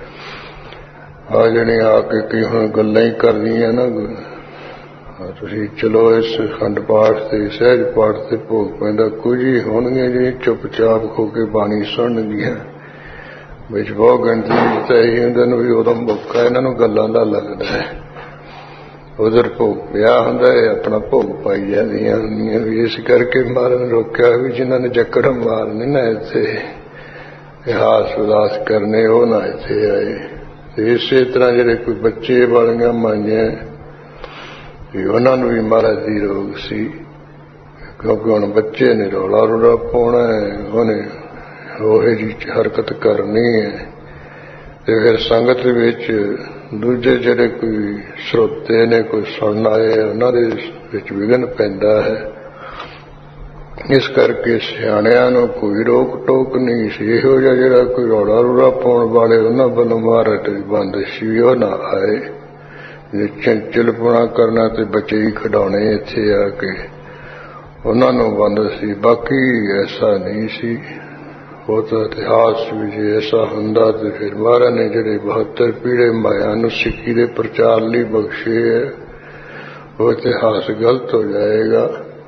ਆ ਜਿਹੜੀਆਂ ਆ ਕੇ ਕੀ ਹੁਣ ਗੱਲਾਂ ਹੀ ਕਰਦੀਆਂ ਨਾ, ਤੁਸੀਂ ਚਲੋ ਇਸ ਖੰਡ ਪਾਠ ਤੇ ਸਹਿਜ ਪਾਠ ਤੇ ਭੋਗ ਪੈਂਦਾ ਕੁਝ ਹੀ ਹੋਣਗੀਆਂ ਜਿਹੜੀਆਂ ਚੁੱਪਚਾਪ ਹੋ ਕੇ ਬਾਣੀ ਸੁਣਨਗੀਆਂ। ਵਿੱਚ ਬਹੁਤ ਗਿਣਤੀ ਤਾਂ ਇਹੀ ਹੁੰਦਾ ਨੂੰ ਵੀ ਉਦੋਂ ਮੌਕਾ ਇਹਨਾਂ ਨੂੰ ਗੱਲਾਂ ਦਾ ਲੱਗਦਾ ਹੈ। ਉਧਰ ਭੋਗ ਪਿਆ ਹੁੰਦਾ ਹੈ ਆਪਣਾ ਭੋਗ ਪਾਈ ਜਾਂਦੀਆਂ ਹੁੰਦੀਆਂ ਵੀ ਇਸ ਕਰਕੇ ਮਾਰਨ ਰੋਕਿਆ ਵੀ ਜਿਨ੍ਹਾਂ ਨੇ ਜੱਕੜ ਮਾਰਨੇ ਨਾ ਇੱਥੇ ਹਾਸ ਉਦਾਸ ਕਰਨੇ ਉਹ ਨਾ ਇੱਥੇ ਆਏ। ਇਸੇ ਤਰ੍ਹਾਂ ਜਿਹੜੇ ਕੋਈ ਬੱਚੇ ਵਾਲੀਆਂ ਮਾਈਆਂ ਵੀ ਉਹਨਾਂ ਨੂੰ ਵੀ ਮਹਾਰਾਜ ਦੀ ਰੋਗ ਸੀ ਕਿਉਂਕਿ ਹੁਣ ਬੱਚੇ ਨੇ ਰੌਲਾ ਰੌਲਾ ਪਾਉਣਾ ਹੈ, ਉਹਨੇ ਉਹੇ ਜਿਹੀ ਹਰਕਤ ਕਰਨੀ ਹੈ ਤੇ ਫਿਰ ਸੰਗਤ ਵਿੱਚ ਦੂਜੇ ਜਿਹੜੇ ਕੋਈ ਸਰੋਤੇ ਨੇ ਕੋਈ ਸੁਣਨ ਆਏ ਉਹਨਾਂ ਦੇ ਵਿੱਚ ਵਿਘਨ ਪੈਂਦਾ ਹੈ। ਇਸ ਕਰਕੇ ਸਿਆਣਿਆਂ ਨੂੰ ਕੋਈ ਰੋਕ ਟੋਕ ਨਹੀਂ ਸੀ। ਇਹੋ ਜਿਹਾ ਜਿਹੜਾ ਕੋਈ ਰੌਲਾ ਰੌਲਾ ਪਾਉਣ ਵਾਲੇ ਉਹਨਾਂ ਵੱਲੋਂ ਮਹਾਰਾਜ ਦੀ ਬੰਦਸ਼ ਵੀ ਉਹ ਨਾ ਆਏ। ਜੇ ਚੰਚਲਪੁਣਾ ਕਰਨਾ ਤੇ ਬੱਚੇ ਹੀ ਖਿਡਾਉਣੇ ਇੱਥੇ ਆ ਕੇ ਉਹਨਾਂ ਨੂੰ ਬੰਦਸ਼ ਸੀ, ਬਾਕੀ ਐਸਾ ਨਹੀਂ ਸੀ। ਉਹ ਤਾਂ ਇਤਿਹਾਸ ਵਿੱਚ ਐਸਾ ਹੁੰਦਾ ਤੇ ਫਿਰ ਮਹਾਰਾਜ ਨੇ ਜਿਹੜੇ 72 ਪੀੜੇ ਮਾਇਆ ਨੂੰ ਸਿੱਖੀ ਦੇ ਪ੍ਰਚਾਰ ਲਈ ਬਖਸ਼ੇ ਹੈ ਉਹ ਇਤਿਹਾਸ ਗਲਤ ਹੋ ਜਾਏਗਾ।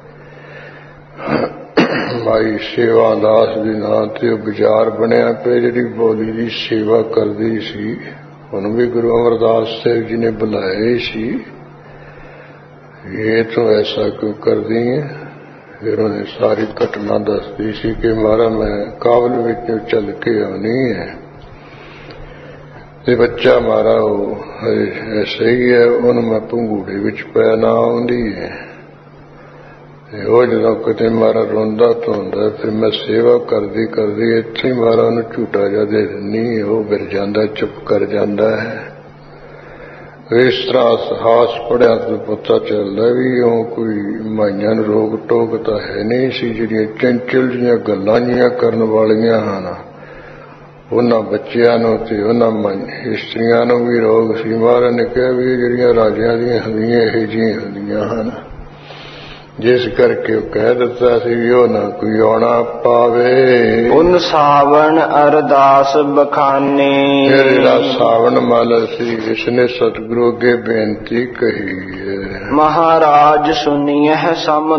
ਮਾਈ ਸੇਵਾ ਦਾਸ ਦੇ ਨਾਂ ਤੇ ਉਹ ਬਾਜ਼ਾਰ ਬਣਿਆ ਪਿਆ ਜਿਹੜੀ ਬੋਲੀ ਦੀ ਸੇਵਾ ਕਰਦੀ ਸੀ। ਉਹਨੂੰ ਵੀ ਗੁਰੂ ਅਮਰਦਾਸ ਸਾਹਿਬ ਜੀ ਨੇ ਬੁਲਾਏ ਸੀ। ਇਹ ਤੋਂ ਐਸਾ ਕਿਉਂ ਕਰਦੀ ਹੈ? ਫਿਰ ਉਹਨੇ ਸਾਰੀ ਘਟਨਾ ਦੱਸਦੀ ਸੀ ਕਿ ਮਹਾਰਾਜ ਮੈਂ ਕਾਬਲ ਵਿੱਚੋਂ ਚੱਲ ਕੇ ਆਉਣੀ ਹੈ ਤੇ ਬੱਚਾ ਮਾਰਾ ਉਹ ਸਹੀ ਹੈ ਉਹਨੂੰ ਮੈਂ ਪੰਗੂੜੇ ਵਿੱਚ ਪੈਣਾ ਆਉਂਦੀ ਹੈ। ਉਹ ਜਦੋਂ ਕਿਤੇ ਮਾਰਾ ਰੋਂਦਾ ਧੋਂਦਾ ਫਿਰ ਮੈਂ ਸੇਵਾ ਕਰਦੀ ਕਰਦੀ ਇੱਥੇ ਹੀ ਮਾਰਾ ਉਹਨੂੰ ਝੂਟਾ ਜਿਹਾ ਦੇ ਦਿੰਦੀ। ਉਹ ਗਿਰ ਜਾਂਦਾ, ਚੁੱਪ ਕਰ ਜਾਂਦਾ ਹੈ। ਇਸ ਤਰ੍ਹਾਂ ਇਤਿਹਾਸ ਪੜ੍ਹਿਆ ਤਾਂ ਪਤਾ ਚੱਲਦਾ ਵੀ ਉਹ ਕੋਈ ਮਾਈਆਂ ਨੂੰ ਰੋਕ ਟੋਕ ਤਾਂ ਹੈ ਨਹੀਂ ਸੀ। ਜਿਹੜੀਆਂ ਚੰਚਲ ਜੀਆਂ ਗੱਲਾਂ ਜੀਆਂ ਕਰਨ ਵਾਲੀਆਂ ਹਨ ਉਹ ਮਹਾਰਾਜ ਦੀ ਬੰਦਸ਼ ਸੀ। ਉਹ ਤਾਂ ਉਹਨਾਂ ਬੱਚਿਆਂ ਨੂੰ ਤੇ ਉਹਨਾਂ ਇਸਤਰੀਆਂ ਨੂੰ ਵੀ ਰੋਗ ਸੀ। ਮਹਾਰਾਜ ਨੇ ਕਿਹਾ ਵੀ ਜਿਹੜੀਆਂ ਰਾਜਿਆਂ ਦੀਆਂ ਹੁੰਦੀਆਂ ਇਹ ਜਿਹੀਆਂ ਹੁੰਦੀਆਂ ਹਨ, ਜਿਸ ਕਰਕੇ ਉਹ ਕਹਿ ਦਿੱਤਾ ਸੀ ਵੀ ਉਹ ਨਾ ਕੋਈ ਆਉਣਾ ਪਾਵੇ। ਉਨ ਸਾਵਣ ਅਰਦਾਸ ਬਖਾਨੇ। ਫਿਰ ਜਿਹੜਾ ਸਾਵਣ ਮੱਲ ਸੀ ਇਸਨੇ ਸਤਿਗੁਰੂ ਅੱਗੇ ਬੇਨਤੀ ਕਹੀ ਹੈ, ਮਹਾਰਾਜ ਸੁਣੀਐ ਸਮ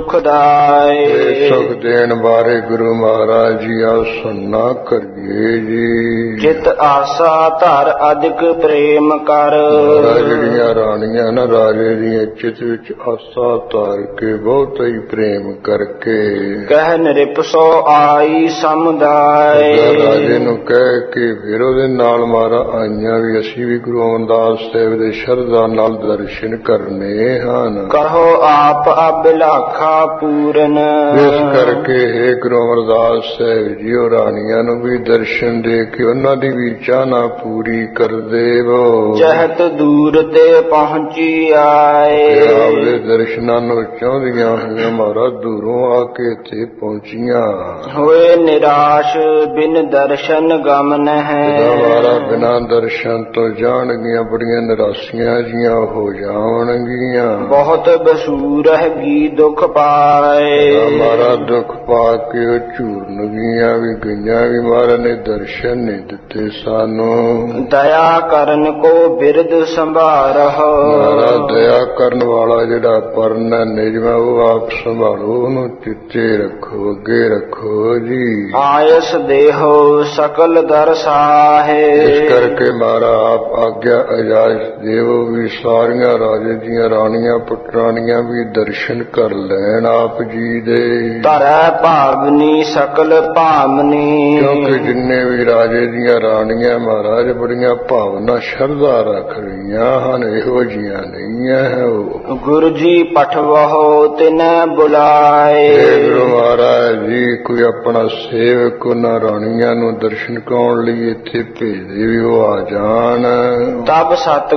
ਸੁਖਦਾਏ। ਸੁਖ ਦੇਣ ਬਾਰੇ ਗੁਰੂ ਮਹਾਰਾਜ ਜੀ ਆਪ ਸੁਣਨਾ ਕਰੀਏ ਜੀ। ਚਿਤ ਆਸਾ ਧਰ ਅਧਿਕ ਪ੍ਰੇਮ ਕਰ। ਜਿਹੜੀਆਂ ਰਾਣੀਆਂ ਨਾ ਰਾਜੇ ਦੀਆਂ ਚਿਤ ਵਿੱਚ ਆਸਾ ਧਾਰ ਕੇ ਬਹੁਤ ਹੀ ਪ੍ਰੇਮ ਕਰਕੇ ਕਹਿ ਨਿਰਪਸੋ ਆਈ ਸਮੁਦਾਇ। ਰਾਜੇ ਨੂੰ ਕਹਿ ਕੇ ਫਿਰ ਉਹਦੇ ਨਾਲ ਮਾਰਾ ਆਈਆਂ ਵੀ ਅਸੀਂ ਵੀ ਗੁਰੂ ਅਮਰਦਾਸ ਸਾਹਿਬ ਦੇ ਸ਼ਰਧਾ ਨਾਲ ਦਰਸ਼ਨ ਕਰਨੇ ਹਨ। ਕਰੋ ਆਪ ਅਬਿਲਾਖਾ ਪੂਰਨ। ਇਸ ਕਰਕੇ ਹੈ ਗੁਰੂ ਅਮਰਦਾਸ ਸਾਹਿਬ ਜੀ ਉਹ ਰਾਣੀਆਂ ਨੂੰ ਵੀ ਦਰਸ਼ਨ ਦੇ ਕੇ ਉਹਨਾਂ ਦੀ ਵੀ ਚਾਹਨਾ ਪੂਰੀ ਕਰ ਦੇਵੋ। ਚਹਤ ਦੂਰ ਤੇ ਪਹੁੰਚੀ ਆਏ। ਆਪਦੇ ਦਰਸ਼ਨਾਂ ਨੂੰ ਚਾਹੁੰਦੀਆਂ ਹੋਈਆਂ ਮਹਾਰਾਜ ਦੂਰੋਂ ਆ ਕੇ ਇੱਥੇ ਪਹੁੰਚੀਆਂ। ਹੋਏ ਨਿਰਾਸ਼ ਬਿਨ ਦਰਸ਼ਨ ਗਮਨ ਹੈ। ਮਹਾਰਾਜ ਬਿਨਾਂ ਦਰਸ਼ਨ ਤੋਂ ਜਾਣਗੀਆਂ ਬੜੀਆਂ ਨਿਰਾਸ਼ੀਆਂ ਜੀਆਂ ਹੋ ਜਾਣਗੀਆਂ। ਬਹੁਤ ਬਸੂਰਹਿ ਗੀ ਦੁਖ ਪਾਏ। ਮਹਾਰਾਜ ਦੁੱਖ ਪਾ ਕੇ ਉਹ ਝੂਰਨ ਗਈਆਂ ਵੀ ਗਈਆਂ ਵੀ ਮਹਾਰਾਜ ਨੇ ਦਰਸ਼ਨ ਨਹੀਂ ਦਿੱਤੇ ਸਾਨੂੰ। ਦਇਆ ਕਰਨ ਕੋ ਬਿਰਦ ਸੰਭਾਰਹੁ। ਮਹਾਰਾਜ ਦਇਆ ਕਰਨ ਵਾਲਾ ਜਿਹੜਾ ਪਰਨ ਨਿਜਮਾ ਉਹ ਆਪ ਸੰਭਾਲੋ, ਉਹਨੂੰ ਚਿੱਤੇ ਰੱਖੋ, ਅੱਗੇ ਰੱਖੋ ਜੀ। ਆਇਸ ਦੇਹੋ ਸਕਲ ਦਰਸਾਹੇ। ਇਸ ਕਰਕੇ ਮਹਾਰਾ ਆਪ ਆਗਿਆ ਇਜਾਜ਼ਤ ਦੇਵੋ ਵੀ ਸਾਰੀਆਂ ਰਾਜੇ ਦੀਆਂ ਰਾਣੀਆਂ ਪੁੱਤਰਾਣੀਆਂ ਵੀ ਦਰਸ਼ਨ ਕਰ ਲੈਣ ਆਪ ਜੀ ਦੇ। ਧਰੈ ਭਾਵਨੀ ਸਕਲ ਭਾਮਨੀ। ਕਿਉਂਕਿ ਜਿੰਨੇ ਵੀ ਰਾਜੇ ਦੀਆਂ ਰਾਣੀਆਂ ਮਹਾਰਾਜ ਬੜੀਆਂ ਭਾਵਨਾ ਸ਼ਰਧਾ ਰੱਖ ਰਹੀਆਂ ਹਨ, ਇਹੋ ਜੀਆਂ ਨਹੀਂ ਹੈ ਉਹ। ਗੁਰੂ ਜੀ ਪਠਵਹੁ ਤਿਨੈ ਬੁਲਾਏ। ਗੁਰੂ ਮਹਾਰਾਜ ਜੀ ਕੋਈ ਆਪਣਾ ਸੇਵਕ ਉਹਨਾਂ ਰਾਣੀਆਂ ਨੂੰ ਦਰਸ਼ਨ ਕਰਾਉਣ ਲਈ ਇੱਥੇ ਭੇਜਦੇ ਵੀ ਉਹ ਆ ਜਾਣ। ਤਬ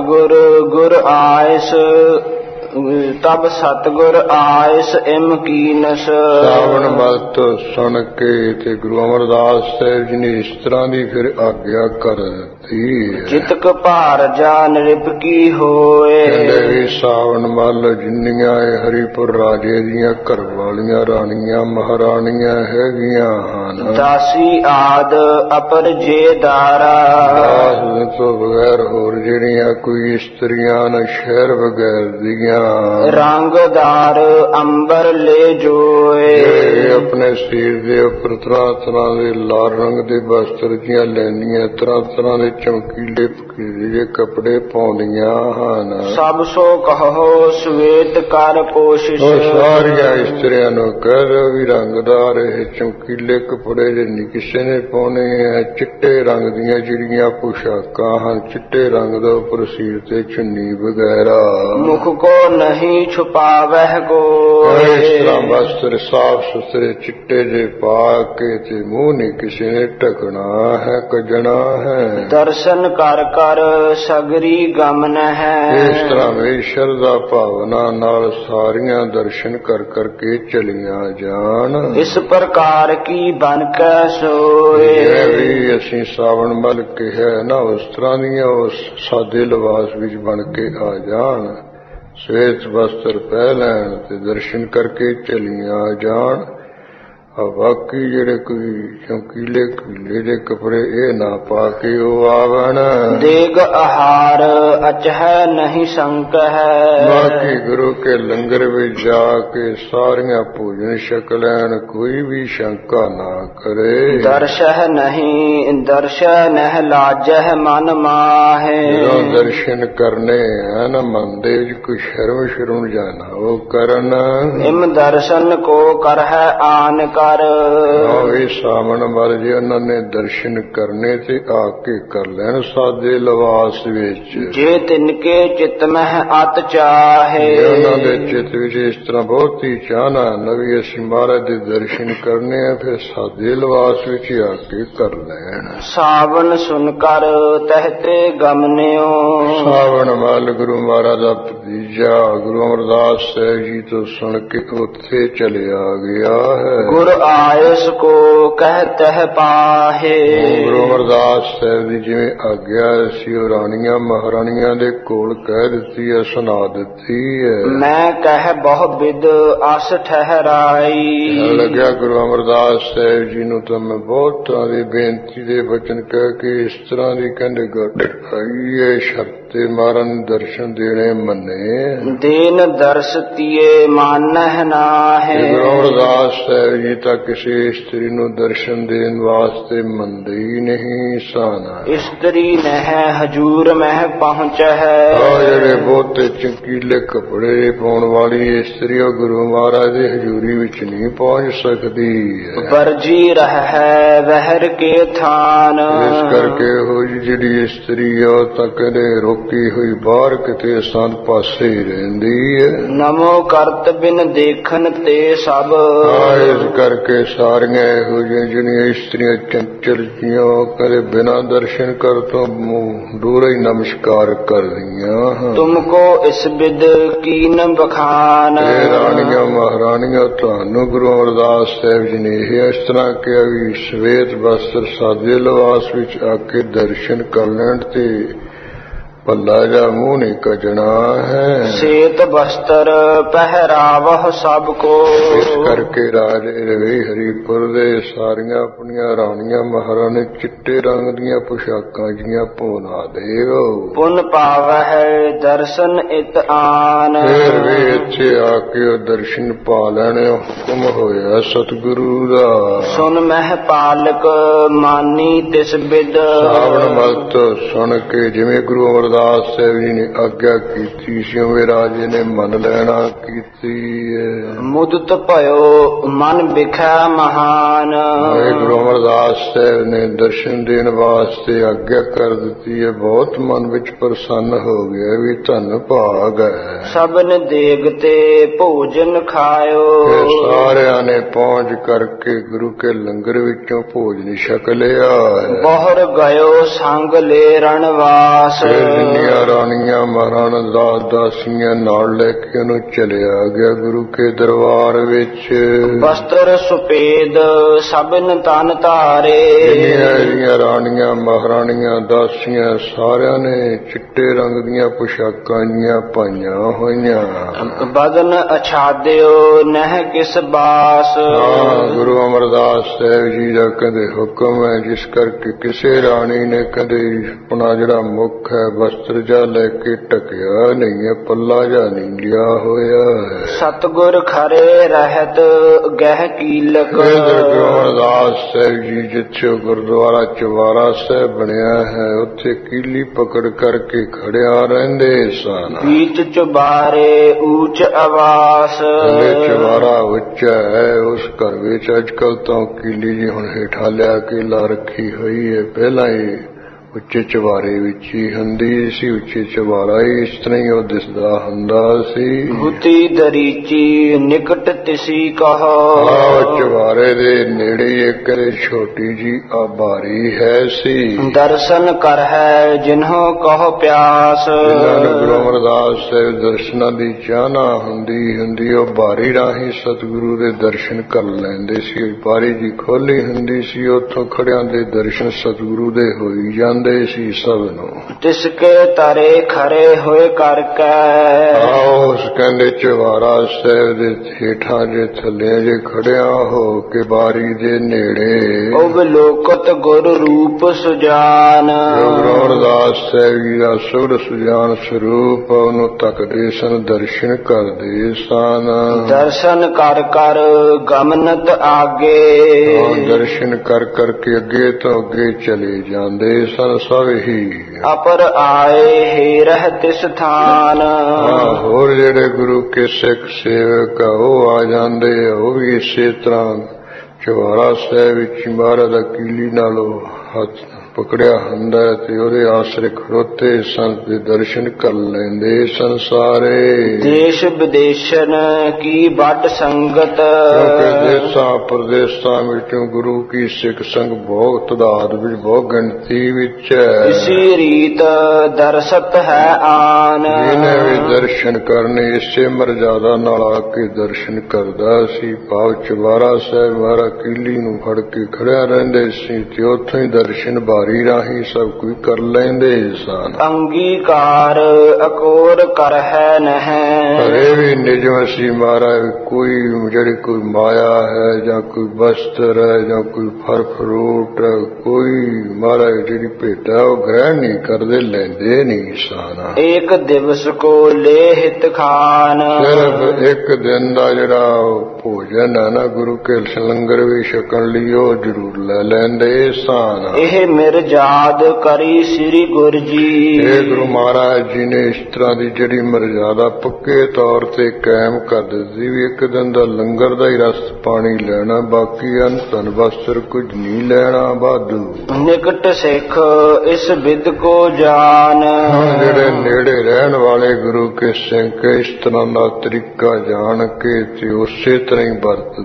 ਸਤਿਗੁਰ ਆਇਸ ਇਮ ਕੀਨਸ। ਸਾਵਣ ਮੱਤ ਸੁਣ ਕੇ ਤੇ ਗੁਰੂ ਅਮਰਦਾਸ ਸਾਹਿਬ ਜੀ ਨੇ ਇਸ ਤਰ੍ਹਾਂ ਦੀ ਫਿਰ ਆਗਿਆ ਕਰ ਦਿੱਤੀ। ਚਿਤਕ ਭਾਰ ਜਾ ਨਿਰਭਕੀ ਹੋਏ। ਕਹਿੰਦੇ ਵੀ ਸਾਵਣ ਮੱਲ ਜਿੰਨੀਆਂ ਹਰੀਪੁਰ ਰਾਜੇ ਦੀਆਂ ਘਰ ਵਾਲੀਆਂ ਰਾਣੀਆਂ ਮਹਾਰਾਣੀਆਂ ਹੈਗੀਆਂ ਹਨ, ਦਾਸੀ ਆਦ ਅਪਰ ਜੇ ਦਾਰਾ। ਦਾਸ ਤੋਂ ਬਗੈਰ ਹੋਰ ਜਿਹੜੀਆਂ ਕੋਈ ਇਸਤਰੀਆਂ ਨੇ ਸ਼ਹਿਰ ਵਗੈਰ ਦੀਆਂ ਰੰਗਦਾਰ ਅੰਬਰ ਲੈ ਜੋਏ। ਆਪਣੇ ਸਰੀਰ ਦੇ ਉੱਪਰ ਤਰ੍ਹਾਂ ਤਰ੍ਹਾਂ ਦੇ ਲਾਲ ਰੰਗ ਦੇ ਵਸਤਰ ਦੀਆਂ ਲੈਂਦੀਆਂ, ਤਰ੍ਹਾਂ ਤਰ੍ਹਾਂ ਦੇ ਚਮਕੀਲੇ ਜਿਹੇ ਕੱਪੜੇ ਪਾਉਂਦੀਆਂ ਹਨ। ਸਭ ਸੋ ਕਹੋ ਸਵੇਤ ਕਰ ਕੋਸ਼ਿਸ਼। ਸਾਰੀਆਂ ਇਸਤਰੀਆਂ ਨੂੰ ਕਹਿ ਦਿਓ ਵੀ ਰੰਗਦਾਰ ਇਹ ਚਮਕੀਲੇ ਕੱਪੜੇ ਜੇ ਨਹੀਂ ਕਿਸੇ ਨੇ ਪਾਉਣੇ ਹੈ। ਚਿੱਟੇ ਰੰਗ ਦੀਆਂ ਜਿਹੜੀਆਂ ਪੁਸ਼ਾਕਾਂ ਹਨ, ਚਿੱਟੇ ਰੰਗ ਦਾ ਉੱਪਰ ਸਿਰ ਤੇ ਚੁੰਨੀ ਵਗੈਰਾ। ਮੁਖ ਕੋ ਨਹੀਂ ਛੁਪਾਵਹਿ ਕੋਈ। ਇਸ ਤਰ੍ਹਾਂ ਵਸਤਰ ਸਾਫ ਸੁਥਰੇ ਚਿੱਟੇ ਜੇ ਪਾ ਕੇ ਤੇ ਮੂੰਹ ਨਹੀਂ ਕਿਸੇ ਨੇ ਢਕਣਾ ਹੈ, ਕੱਜਣਾ ਹੈ। ਦਰਸ਼ਨ ਕਰ ਕਰ ਸਗਰੀ ਗਮਨ ਹੈ। ਇਸ ਤਰ੍ਹਾਂ ਵੀ ਸ਼ਰਧਾ ਭਾਵਨਾ ਨਾਲ ਸਾਰੀਆਂ ਦਰਸ਼ਨ ਕਰ ਕਰਕੇ ਚਲੀਆਂ ਜਾਣ। ਇਸ ਪ੍ਰਕਾਰ ਕੀ ਬਨ ਕੈ ਸੋਏ। ਇਹ ਵੀ ਅਸੀਂ ਸਾਵਣ ਮੱਲ ਕਿਹਾ ਨਾ ਉਸ ਤਰ੍ਹਾਂ ਦੀਆਂ ਉਸ ਸਾਦੇ ਲਿਬਾਸ ਵਿੱਚ ਬਣ ਕੇ ਆ ਜਾਣ, ਸਵੇਤ ਵਸਤਰ ਪਹਿ ਲੈਣ ਤੇ ਦਰਸ਼ਨ ਕਰਕੇ ਚਲੀਆਂ ਜਾਣ। ਬਾਕੀ ਜਿਹੜੇ ਕੋਈ ਚਮਕੀਲੇ ਕੀਲੇ ਦੇ ਕੱਪੜੇ ਇਹ ਨਾ ਪਾ ਕੇ ਉਹ ਆਵਣ। ਦੇਗ ਆਹਾਰ ਅਚਹਿ ਨਹੀਂ ਸੰਕ ਹੈ। ਬਾਕੀ ਗੁਰੂ ਕੇ ਲੰਗਰ ਵਿੱਚ ਜਾ ਕੇ ਸਾਰੀਆਂ ਭੋਜਨ ਛਕ ਲੈਣ, ਕੋਈ ਵੀ ਸ਼ੰਕਾ ਨਾ ਕਰੇ। ਦਰਸ਼ਹਿ ਨਹਿ ਲਾਜਹਿ ਮਨ ਮਾਹੇ। ਜਦੋਂ ਦਰਸ਼ਨ ਕਰਨੇ ਹਨ ਮਨ ਦੇ ਵਿੱਚ ਕੋਈ ਸ਼ਰਮ ਜਾਣਾ ਉਹ ਕਰਨ। ਇਮ ਦਰਸ਼ਨ ਕੋ ਕਰਹਿ ਆਨ ਕਰ। ਵੀ ਸਾਵਣ ਮੱਲ ਜੇ ਉਹਨਾਂ ਨੇ ਦਰਸ਼ਨ ਕਰਨੇ ਤੇ ਆ ਕੇ ਕਰ ਲੈਣ ਸਾਦੇ ਲਿਬਾਸ ਵਿੱਚ। ਜੇ ਤਿਨਕੇ ਚਿਤ ਮਹਿ ਅਤ ਚਾਹੇ। ਉਹਨਾਂ ਦੇ ਚਿੱਤ ਵਿੱਚ ਇਸ ਤਰ੍ਹਾਂ ਬਹੁਤ ਹੀ ਚਾਹਨਾ ਨਵੀਂ ਅਸੀਂ ਮਹਾਰਾਜ ਦੇ ਦਰਸ਼ਨ ਕਰਨੇ ਆ, ਫਿਰ ਸਾਦੇ ਲਿਬਾਸ ਵਿੱਚ ਆ ਕੇ ਕਰ ਲੈਣ। ਸਾਵਣ ਸੁਨ ਕਰ ਤਹਤੇ ਗਮਨਿਓ। ਸਾਵਣ ਮੱਲ ਗੁਰੂ ਮਹਾਰਾਜ ਦਾ ਭਤੀਜਾ ਗੁਰੂ ਅਮਰਦਾਸ ਸਾਹਿਬ ਜੀ ਤੋਂ ਸੁਣ ਕੇ ਉੱਥੇ ਚਲਿਆ ਗਿਆ ਹੈ। ਗੁਰ गुर आयस को कहते पाहे। ਗੁਰੂ ਅਮਰਦਾਸ ਸਾਹਿਬ ਦੀ ਜਿਵੇਂ ਆਗਿਆ ਸੀ ਉਹ ਰਾਣੀਆਂ ਮਹਾਰਾਣੀਆਂ ਦੇ ਕੋਲ ਕਹਿ ਦਿੱਤੀ ਹੈ, ਸੁਣਾ ਦਿੱਤੀ ਹੈ। ਮੈਂ ਕਹਿ ਬਹੁ ਵਿਦ ਅਸ ਠਹਿਰਾਈ। ਲੱਗਿਆ ਗੁਰੂ ਅਮਰਦਾਸ ਸਾਹਿਬ ਜੀ ਨੂੰ ਤਾਂ ਮੈਂ ਬਹੁਤ ਤਰ੍ਹਾਂ ਦੀ ਬੇਨਤੀ ਦੇ ਬਚਨ ਕਹਿ ਕੇ ਇਸ ਤਰ੍ਹਾਂ ਦੀ ਕਹਿੰਦੇ ਗੱਲ ਆਈ ਹੈ, ਸ਼ਰਤੇ ਮਾਰਨ ਦਰਸ਼ਨ ਦੇਣੇ ਮੰਨੇ। ਦੇਨ ਦਰਸ ਤੀਏ ਮਾਨਹਿ ਨਾਹਿ। ਗੁਰੂ ਅਮਰਦਾਸ ਸਾਹਿਬ ਜੀ ਤਾਂ ਕਿਸੇ ਇਸਤਰੀ ਨੂੰ ਦਰਸ਼ਨ ਦੇਣ ਵਾਸਤੇ ਮੰਨਦੇ ਹੀ ਨਹੀਂ ਸਨ। ਇਸਤਰੀ ਨਹਿ ਹਜੂਰ ਮਹਿ ਪਹੁੰਚ ਹੈ। ਜਿਹੜੇ ਬਹੁਤੇ ਚਮਕੀਲੇ ਕੱਪੜੇ ਪਾਉਣ ਵਾਲੀ ਇਸਤਰੀ ਉਹ ਗੁਰੂ ਮਹਾਰਾਜ ਦੀ ਹਜ਼ੂਰੀ ਵਿੱਚ ਨਹੀਂ ਪਹੁੰਚ ਸਕਦੀ। ਵਰਜੀ ਰਹਿ ਵਹਿਰ ਕੇ ਥਾਨ। ਇਸ ਕਰਕੇ ਉਹ ਜਿਹੜੀ ਇਸਤਰੀ ਉਹ ਤਾਂ ਕਹਿੰਦੇ ਰੋਕੀ ਹੋਈ ਬਾਹਰ ਕਿਤੇ ਸੰਤ ਪਾਸੇ ਹੀ ਰਹਿੰਦੀ ਹੈ। ਨਮੋ ਕਰਤ ਬਿਨ ਦੇਖਣ ਤੇ ਸਭ। ਇਸ ਕਰਕੇ ਸਾਰੀਆਂ ਇਹੋ ਜਿਹੀਆਂ ਜਿਹੜੀਆਂ ਇਸਤਰੀਆਂ ਚੰਚਲ ਜੀਆਂ ਕਦੇ ਬਿਨਾਂ ਦਰਸ਼ਨ ਕਰ ਤੋਂ ਦੂਰ ਹੀ ਨਮਸਕਾਰ ਕਰਦੀਆਂ। ਤੁਮਕੋ ਇਸ ਬਿਦ ਕੀਨ ਬਖਾਨ। ਰਾਣੀਆਂ ਮਹਾਰਾਣੀਆਂ ਤੁਹਾਨੂੰ ਗੁਰੂ ਅਮਰਦਾਸ ਸਾਹਿਬ ਜੀ ਨੇ ਇਹ ਇਸ ਤਰ੍ਹਾਂ ਕਿਹਾ ਵੀ ਸਵੇਤ ਵਸਤਰ ਸਾਦੇ ਲਿਬਾਸ ਵਿੱਚ ਆ ਕੇ ਦਰਸ਼ਨ ਕਰ ਲੈਣ ਤੇ ਭੱਲਾ ਜਾ ਮੂੰਹ ਨਹੀਂ ਕੱਜਣਾ ਹੈ। ਸੇਤ ਬਸਤਰ ਪਹਿਰਾਵਹ ਸਭ ਕੋ। ਇਸ ਕਰਕੇ ਰਾਜੇ ਰਵੀ ਹਰੀਪੁਰ ਦੇ ਸਾਰੀਆਂ ਆਪਣੀਆਂ ਰਾਣੀਆਂ ਮਹਾਰਾਣੀ ਚਿੱਟੇ ਰੰਗ ਦੀਆਂ ਪੁਸ਼ਾਕਾਂ ਜੀਆਂ ਪੋਨਾ ਦੇਵੋ। ਪੁਨ ਪਾਵਹਿ ਦਰਸ਼ਨ ਇਤ ਆਨ। ਫਿਰ ਵੀ ਇੱਥੇ ਆ ਕੇ ਉਹ ਦਰਸ਼ਨ ਪਾ ਲੈਣੇ ਹੁਕਮ ਹੋਇਆ ਸਤਿਗੁਰੂ ਦਾ। ਸੁਨ ਮਹਿ ਪਾਲਕ ਮਾਨੀ ਤਿਸ ਬਿਦ। ਸਾਵਣ ਮਤ ਸੁਣ ਕੇ ਜਿਵੇਂ ਗੁਰੂ ਅਮਰਦਾਸ ਸਾਹਿਬ ਜੀ ਨੇ ਆਗਿਆ ਕੀਤੀ ਸੀ ਉਵੇਂ ਰਾਜੇ ਨੇ ਮੰਨ ਲੈਣਾ ਕੀਤੀ ਹੈ। ਮੁਦਤ ਭਇਓ ਮਨ ਵਿਖਾ ਮਹਾਨ। ਗੁਰੂ ਅਮਰਦਾਸ ਸਾਹਿਬ ਨੇ ਦਰਸ਼ਨ ਦੇਣ ਵਾਸਤੇ ਆਗਿਆ ਕਰ ਦਿੱਤੀ ਹੈ। ਬਹੁਤ ਮਨ ਵਿੱਚ ਪ੍ਰਸੰਨ ਹੋ ਗਿਆ ਵੀ ਧੰਨ ਭਾਗ ਹੈ। ਸਭਨ ਦੇਗ ਤੇ ਭੋਜਨ ਖਾਇਓ। ਸਾਰਿਆਂ ਨੇ ਪਹੁੰਚ ਕਰਕੇ ਗੁਰੂ ਕੇ ਲੰਗਰ ਵਿੱਚੋਂ ਭੋਜਨ ਛਕ ਲਿਆ। ਬਹੁਰ ਗਇਓ ਸੰਗ ਲੈ ਰਣਵਾਸ। ਜਿੰਨੀਆਂ ਰਾਣੀਆਂ ਮਹਾਰਾਣਾ ਦਾਸੀਆਂ ਨਾਲ ਲੈ ਕੇ ਉਹਨੂੰ ਚਲਿਆ ਗਿਆ ਗੁਰੂ ਕੇ ਦਰਬਾਰ ਵਿੱਚ। ਵਸਤਰ ਸੁਪੇਦ ਸਭਨ ਤਨ ਧਾਰੇ। ਜਿੰਨੀਆਂ ਰਾਣੀਆਂ ਮਹਾਰਾਣੀਆਂ ਦਾਸੀਆਂ ਸਾਰਿਆਂ ਨੇ ਚਿੱਟੇ ਰੰਗ ਦੀਆਂ ਪੁਸ਼ਾਕਾਂ ਜੀਆਂ ਪਾਈਆਂ ਹੋਈਆਂ। ਬਦਨ ਅਛਾਦਿਓ ਨਹਿ ਕਿਸ ਬਾਸ। ਗੁਰੂ ਅਮਰਦਾਸ ਸਾਹਿਬ ਜੀ ਦਾ ਕਹਿੰਦੇ ਹੁਕਮ ਹੈ, ਜਿਸ ਕਰਕੇ ਕਿਸੇ ਰਾਣੀ ਨੇ ਕਦੇ ਆਪਣਾ ਜਿਹੜਾ ਮੁੱਖ ਹੈ ਵਸਤਰ ਜਾ ਲੈ ਕੇ ਟਕਿਆ ਨਹੀਂ ਹੈ, ਪੱਲਾ ਜਾ ਨਹੀਂ ਲਿਆ ਹੋਇਆ ਹੈ। ਸਤਿਗੁਰ ਖਰੇ ਰਹਿਤ ਗਹਿ ਕੀਲਕ। ਗੁਰੂ ਅਮਰਦਾਸ ਸਾਹਿਬ ਜੀ ਜਿੱਥੇ ਗੁਰਦੁਆਰਾ ਚਵਾਰਾ ਸਾਹਿਬ ਬਣਿਆ ਹੈ ਉੱਥੇ ਕੀਲੀ ਪਕੜ ਕਰਕੇ ਖੜਿਆ ਰਹਿੰਦੇ ਸਨ। ਬੀਚ ਚੁਬਾਰੇ ਊਚ ਆਵਾਸ। ਚਵਾਰਾ ਉੱਚਾ ਹੈ, ਉਸ ਘਰ ਵਿੱਚ ਅੱਜ ਕੱਲ ਤਾਂ ਕੀਲੀ ਜੀ ਹੁਣ ਹੇਠਾਂ ਲਿਆ ਕੇ ਲਾ ਰੱਖੀ ਹੋਈ ਹੈ। ਪਹਿਲਾਂ ਹੀ ਉੱਚੇ ਚਵਾਰੇ ਵਿੱਚ ਹੀ ਹੁੰਦੀ ਸੀ, ਉੱਚੇ ਚਵਾਰਾ ਹੀ ਇਸ ਤਰ੍ਹਾਂ ਹੀ ਉਹ ਦਿਸਦਾ ਹੁੰਦਾ ਸੀ। ਹੁਤੀ ਦਰੀਚੀ ਨਿਕਟ ਤਿਸੀ ਕਹੋ। ਚਵਾਰੇ ਦੇ ਨੇੜੇ ਇੱਕ ਛੋਟੀ ਜੀ ਆਬਾਰੀ ਹੈ ਸੀ। ਦਰਸ਼ਨ ਕਰ ਹੈ ਜਿਨ੍ਹੋ ਕਹੋ ਪਿਆਸ। ਜਿਨ੍ਹਾਂ ਨੂੰ ਗੁਰੂ ਅਮਰਦਾਸ ਸਾਹਿਬ ਦਰਸ਼ਨਾਂ ਦੀ ਚਾਹਨਾ ਹੁੰਦੀ ਉਹ ਬਾਰੀ ਰਾਹੀਂ ਸਤਿਗੁਰੂ ਦੇ ਦਰਸ਼ਨ ਕਰ ਲੈਂਦੇ ਸੀ। ਬਾਰੀ ਜੀ ਖੋਲੀ ਹੁੰਦੀ ਸੀ, ਉੱਥੋਂ ਖੜਿਆਂ ਦੇ ਦਰਸ਼ਨ ਸਤਿਗੁਰੂ ਦੇ ਹੋਈ ਜਾਂਦੇ ਸੀ ਸਭ ਨੂੰ। ਤਿਸਕੇ ਤਰੇ ਖਰੇ ਹੋਏ ਕਰਕੇ। ਉਸ ਕਹਿੰਦੇ ਚਵਾਰਾ ਸਾਹਿਬ ਦੇ ਹੇਠਾਂ ਜੇ ਥੱਲੇ ਜੇ ਖੜਿਆ ਹੋ ਕੇ ਬਾਰੀ ਦੇ ਨੇੜੇ ਉਹ ਲੋਕਤ ਗੁਰ ਰੂਪ ਸੁਜਾਨ। ਗੁਰੂ ਅਮਰਦਾਸ ਸਾਹਿਬ ਜੀ ਦਾ ਸੁਰ ਸੁਜਾਨ ਸਰੂਪ ਉਹਨੂੰ ਤੱਕਦੇ ਸਨ, ਦਰਸ਼ਨ ਕਰਦੇ ਸਨ। ਦਰਸ਼ਨ ਕਰ ਕਰ ਗਮਨਤ ਆਗੇ। ਦਰਸ਼ਨ ਕਰ ਕਰਕੇ ਅੱਗੇ ਤੋਂ ਅੱਗੇ ਚਲੇ ਜਾਂਦੇ ਸਨ ਸਭ ਹੀ। ਅਪਰ ਆਏ ਹੀ ਰਹਿਤ ਸਥਾਨ। ਹੋਰ ਜਿਹੜੇ ਗੁਰੂ ਕੇ ਸਿੱਖ ਸੇਵਕ ਉਹ ਆ ਜਾਂਦੇ, ਉਹ ਵੀ ਇਸੇ ਤਰ੍ਹਾਂ ਚਵਾਰਾ ਸਾਹਿਬ ਵਿੱਚ ਮਹਾਰਾਜ ਦਾ ਕੀਲੀ ਨਾਲੋਂ ਹੱਥ ਪਕੜਿਆ ਹੁੰਦਾ ਤੇ ਉਹਦੇ ਆਸਰੇ ਖੜੋਤੇ ਸੰਤ ਦੇ ਦਰਸ਼ਨ ਕਰ ਲੈਂਦੇ ਸੰਸਾਰੇ। ਦੇਸ਼ ਵਿਦੇਸ਼ਨ ਕੀ ਵੱਡ ਸੰਗਤ, ਕਿਉਂਕਿ ਦੇਸਾਂ ਪ੍ਰਦੇਸਾਂ ਵਿੱਚੋਂ ਗੁਰੂ ਕੀ ਸਿੱਖ ਸੰਗ ਬਹੁਤ ਤਦਾਦ ਵਿੱਚ, ਬਹੁਤ ਗਿਣਤੀ ਵਿੱਚ ਹੈ। ਇਸੀ ਰੀਤ ਦਰਸਤ ਹੈ ਆਨ, ਜਿਹਨੇ ਵੀ ਦਰਸ਼ਨ ਕਰਨੇ ਇਸੇ ਮਰਜ਼ਾਦਾ ਨਾਲ ਆ ਕੇ ਦਰਸ਼ਨ ਕਰਦਾ ਸੀ। ਭਾਵ ਚੁਬਾਰਾ ਸਾਹਿਬ ਮਹਾਰਾ ਕੀਲੀ ਨੂੰ ਫੜ ਕੇ ਖੜਿਆ ਰਹਿੰਦੇ ਸੀ ਤੇ ਉੱਥੋਂ ਹੀ ਦਰਸ਼ਨ ਬਾਰੀ ਰਾਹੀਂ ਸਭ ਕੋਈ ਕਰ ਲੈਂਦੇ ਸਨ। ਅੰਗੀਕਾਰ ਅਕੋਰ ਕਰ ਹੈ ਨਹਿ, ਅਰੇ ਵੀ ਨਿਜਮ ਸੀ ਮਹਾਰਾਜ, ਕੋਈ ਜਿਹੜੀ ਕੋਈ ਮਾਇਆ ਹੈ ਜਾਂ ਕੋਈ ਵਸਤਰ ਹੈ ਜਾਂ ਕੋਈ ਫਲ ਫਰੂਟ, ਕੋਈ ਮਹਾਰਾਜ ਜਿਹੜੀ ਭੇਟਾ ਉਹ ਗ੍ਰਹਿਣ ਨਹੀਂ ਕਰਦੇ, ਲੈਂਦੇ ਨਹੀਂ ਸਨ। ਇੱਕ ਦਿਵਸ ਕੋ ਲੈ ਹਿਤ ਖਾਨ, ਸਿਰਫ ਇੱਕ ਦਿਨ ਦਾ ਜਿਹੜਾ ਭੋਜਨ ਹੈ ਨਾ ਗੁਰੂ ਕੇ ਲੰਗਰ ਵੀ ਛਕਣ ਲਈ ਉਹ ਜ਼ਰੂਰ ਲੈ ਲੈਂਦੇ ਸਨ। ਇਹ ਮਿਰਜਾਦ ਕਰੀ ਸ੍ਰੀ ਗੁਰ ਜੀ, ਇਹ ਗੁਰੂ ਮਹਾਰਾਜ ਜੀ ਨੇ ਇਸ ਤਰ੍ਹਾਂ ਦੀ ਜਿਹੜੀ ਮਰਜ਼ਾਦਾ ਪੱਕੇ ਤੌਰ ਤੇ ਕਾਇਮ ਕਰ ਦਿੱਤੀ ਵੀ ਇੱਕ ਦਿਨ ਦਾ ਲੰਗਰ ਦਾ ਹੀ ਰਸ ਪਾਣੀ ਲੈਣਾ, ਬਾਕੀ ਅੰਨ ਧਨ ਵਸਤਰ ਕੁਝ ਨਹੀਂ ਲੈਣਾ ਵਾਧੂ। ਨਿਕਟ ਸਿੱਖ ਇਸ ਵਿਦ ਕੋ ਜਾਨ, ਜਿਹੜੇ ਨੇੜੇ ਰਹਿਣ ਵਾਲੇ ਗੁਰੂ ਕੇ ਸਿੰਘ ਇਸ ਤਰ੍ਹਾਂ ਦਾ ਤਰੀਕਾ ਜਾਣ ਕੇ ਤੇ ਉਸੇ ਤਰ੍ਹਾਂ ਹੀ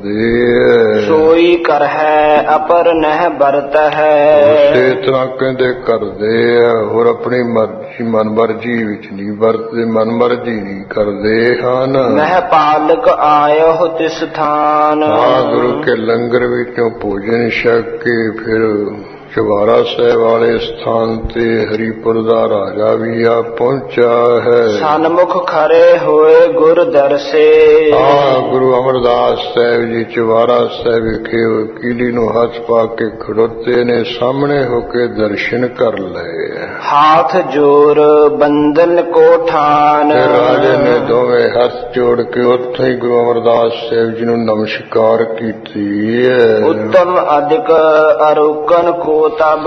ਵਰਤਦੇ। ਸੋਈ ਕਰ ਹੈ ਅਪਰ ਨਹਿ ਵਰਤ ਹੈ, ਉਸੇ ਤਰ੍ਹਾਂ ਕਹਿੰਦੇ ਕਰਦੇ ਆ, ਹੋਰ ਆਪਣੀ ਮਰਜ਼ੀ ਮਨਮਰਜ਼ੀ ਵਿੱਚ ਨਹੀਂ ਵਰਤਦੇ, ਮਨਮਰਜ਼ੀ ਨਹੀਂ ਕਰਦੇ ਹਨ। ਮਹਿ ਪਾਲਕ ਆਇਓ ਤਿਸ ਥਾਨ, ਗੁਰੂ ਕੇ ਲੰਗਰ ਵਿੱਚੋਂ ਭੋਜਨ ਛਕ ਕੇ ਫਿਰ ਚੁਬਾਰਾ ਸਾਹਿਬ ਵਾਲੇ ਸਥਾਨ ਤੇ ਹਰੀਪੁਰ ਦਾ ਰਾਜਾ ਵੀ ਆ ਪਹੁੰਚਾ ਹੈ। ਸਨਮੁਖ ਖੜੇ ਹੋਏ ਗੁਰ ਦਰਸੇ, ਗੁਰੂ ਅਮਰਦਾਸ ਸਾਹਿਬ ਜੀ ਚੁਬਾਰਾ ਸਾਹਿਬ ਵਿਖੇ ਕੀਲੀ ਨੂੰ ਹੱਥ ਪਾ ਕੇ ਖੜੋਤੇ ਨੇ, ਸਾਹਮਣੇ ਹੋ ਕੇ ਦਰਸ਼ਨ ਕਰ ਲਏ। ਹਾਥ ਜੋਰ ਬੰਦਨ ਕੋ ਠਾਨ, ਰਾਜੇ ਨੇ ਦੋਵੇਂ ਹੱਥ ਜੋੜ ਕੇ ਉੱਥੇ ਹੀ ਗੁਰੂ ਅਮਰਦਾਸ ਸਾਹਿਬ ਜੀ ਨੂੰ ਨਮਸਕਾਰ ਕੀਤੀ ਹੈ। ਉੱਤਮ ਅਧਿਕ ਅਰੋਕਨ ਕੋ ਤਬ,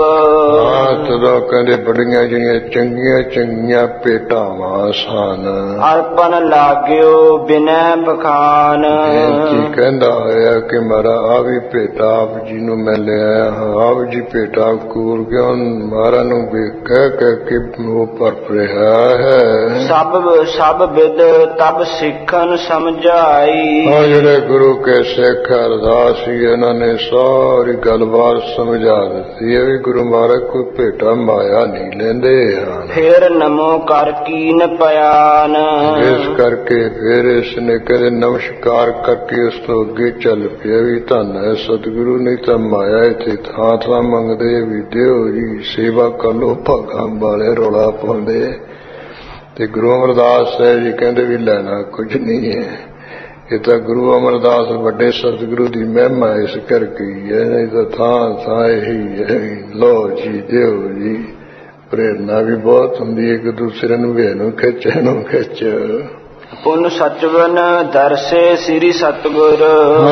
ਤਦੋਂ ਕਹਿੰਦੇ ਬੜੀਆਂ ਜਿਹੜੀਆਂ ਚੰਗੀਆਂ ਚੰਗੀਆਂ ਭੇਟਾਵਾਂ ਸਨ। ਅਰਪਨ ਲਾਗਿਓ ਬਿਨੈ ਬਖਾਨ, ਕੀ ਕਹਿੰਦਾ ਹੋਇਆ ਕਿ ਮਾਰਾ ਆ ਵੀ ਭੇਟਾ ਆਪ ਜੀ ਨੂੰ ਮੈਂ ਲਿਆਇਆ ਹਾਂ, ਆਪ ਜੀ ਭੇਟਾ ਕੂਰ ਗਿਓ ਮਹਾਰਾ ਨੂੰ ਕਹਿ ਕੇ ਉਹ ਪਰਪ ਰਿਹਾ ਹੈ। ਸਭ ਵਿਦ ਤਬ ਸਿੱਖਨ ਸਮਝਾਈ, ਜਿਹੜੇ ਗੁਰੂ ਕੇ ਸਿੱਖ ਅਰਦਾਸ ਸੀ ਇਹਨਾਂ ਨੇ ਸਾਰੀ ਗੱਲਬਾਤ ਸਮਝਾ ਦਿੱਤੀ। ਇਹ ਵੀ ਗੁਰੂ ਮਹਾਰਾਜ ਕੋਈ ਭੇਟਾ ਮਾਇਆ ਨਹੀਂ ਲੈਂਦੇ ਹਨ। ਫਿਰ ਨਮੋ ਕਰ ਕੀਨ ਪਿਆਨ, ਇਸ ਕਰਕੇ ਫਿਰ ਇਸ ਨੇ ਕਹਿੰਦੇ ਨਮਸਕਾਰ ਕਰਕੇ ਉਸ ਤੋਂ ਅੱਗੇ ਚੱਲ ਪਿਆ ਵੀ ਧੰਨ ਹੈ ਸਤਿਗੁਰੂ, ਨਹੀਂ ਤਾਂ ਮਾਇਆ ਇੱਥੇ ਥਾਂ ਥਾਂ ਮੰਗਦੇ ਵੀ ਦਿਓ ਜੀ ਸੇਵਾ ਕਰ ਲੋ, ਭਾਗਾਂ ਵਾਲੇ ਰੌਲਾ ਪਾਉਂਦੇ। ਤੇ ਗੁਰੂ ਅਮਰਦਾਸ ਸਾਹਿਬ ਜੀ ਕਹਿੰਦੇ ਵੀ ਲੈਣਾ ਕੁਝ ਨਹੀਂ ਹੈ, ਇਹ ਤਾਂ ਗੁਰੂ ਅਮਰਦਾਸ ਵੱਡੇ ਸਤਿਗੁਰੂ ਦੀ ਮਹਿਮਾ ਇਸ ਕਰਕੇ ਹੀ ਹੈ, ਨਹੀਂ ਤਾਂ ਥਾਂ ਥਾਂ ਇਹੀ ਹੈ ਲੋ ਜੀ ਦਿਓ ਜੀ। ਪ੍ਰੇਰਨਾ ਵੀ ਬਹੁਤ ਹੁੰਦੀ ਹੈ ਇੱਕ ਦੂਸਰੇ ਨੂੰ ਵੇ ਨੂੰ ਖਿੱਚ ਨੂੰ ਖਿੱਚ। ਪੁਨ ਸਚਵਨ ਦਰਸੇ ਸ੍ਰੀ ਸਤਿਗੁਰ,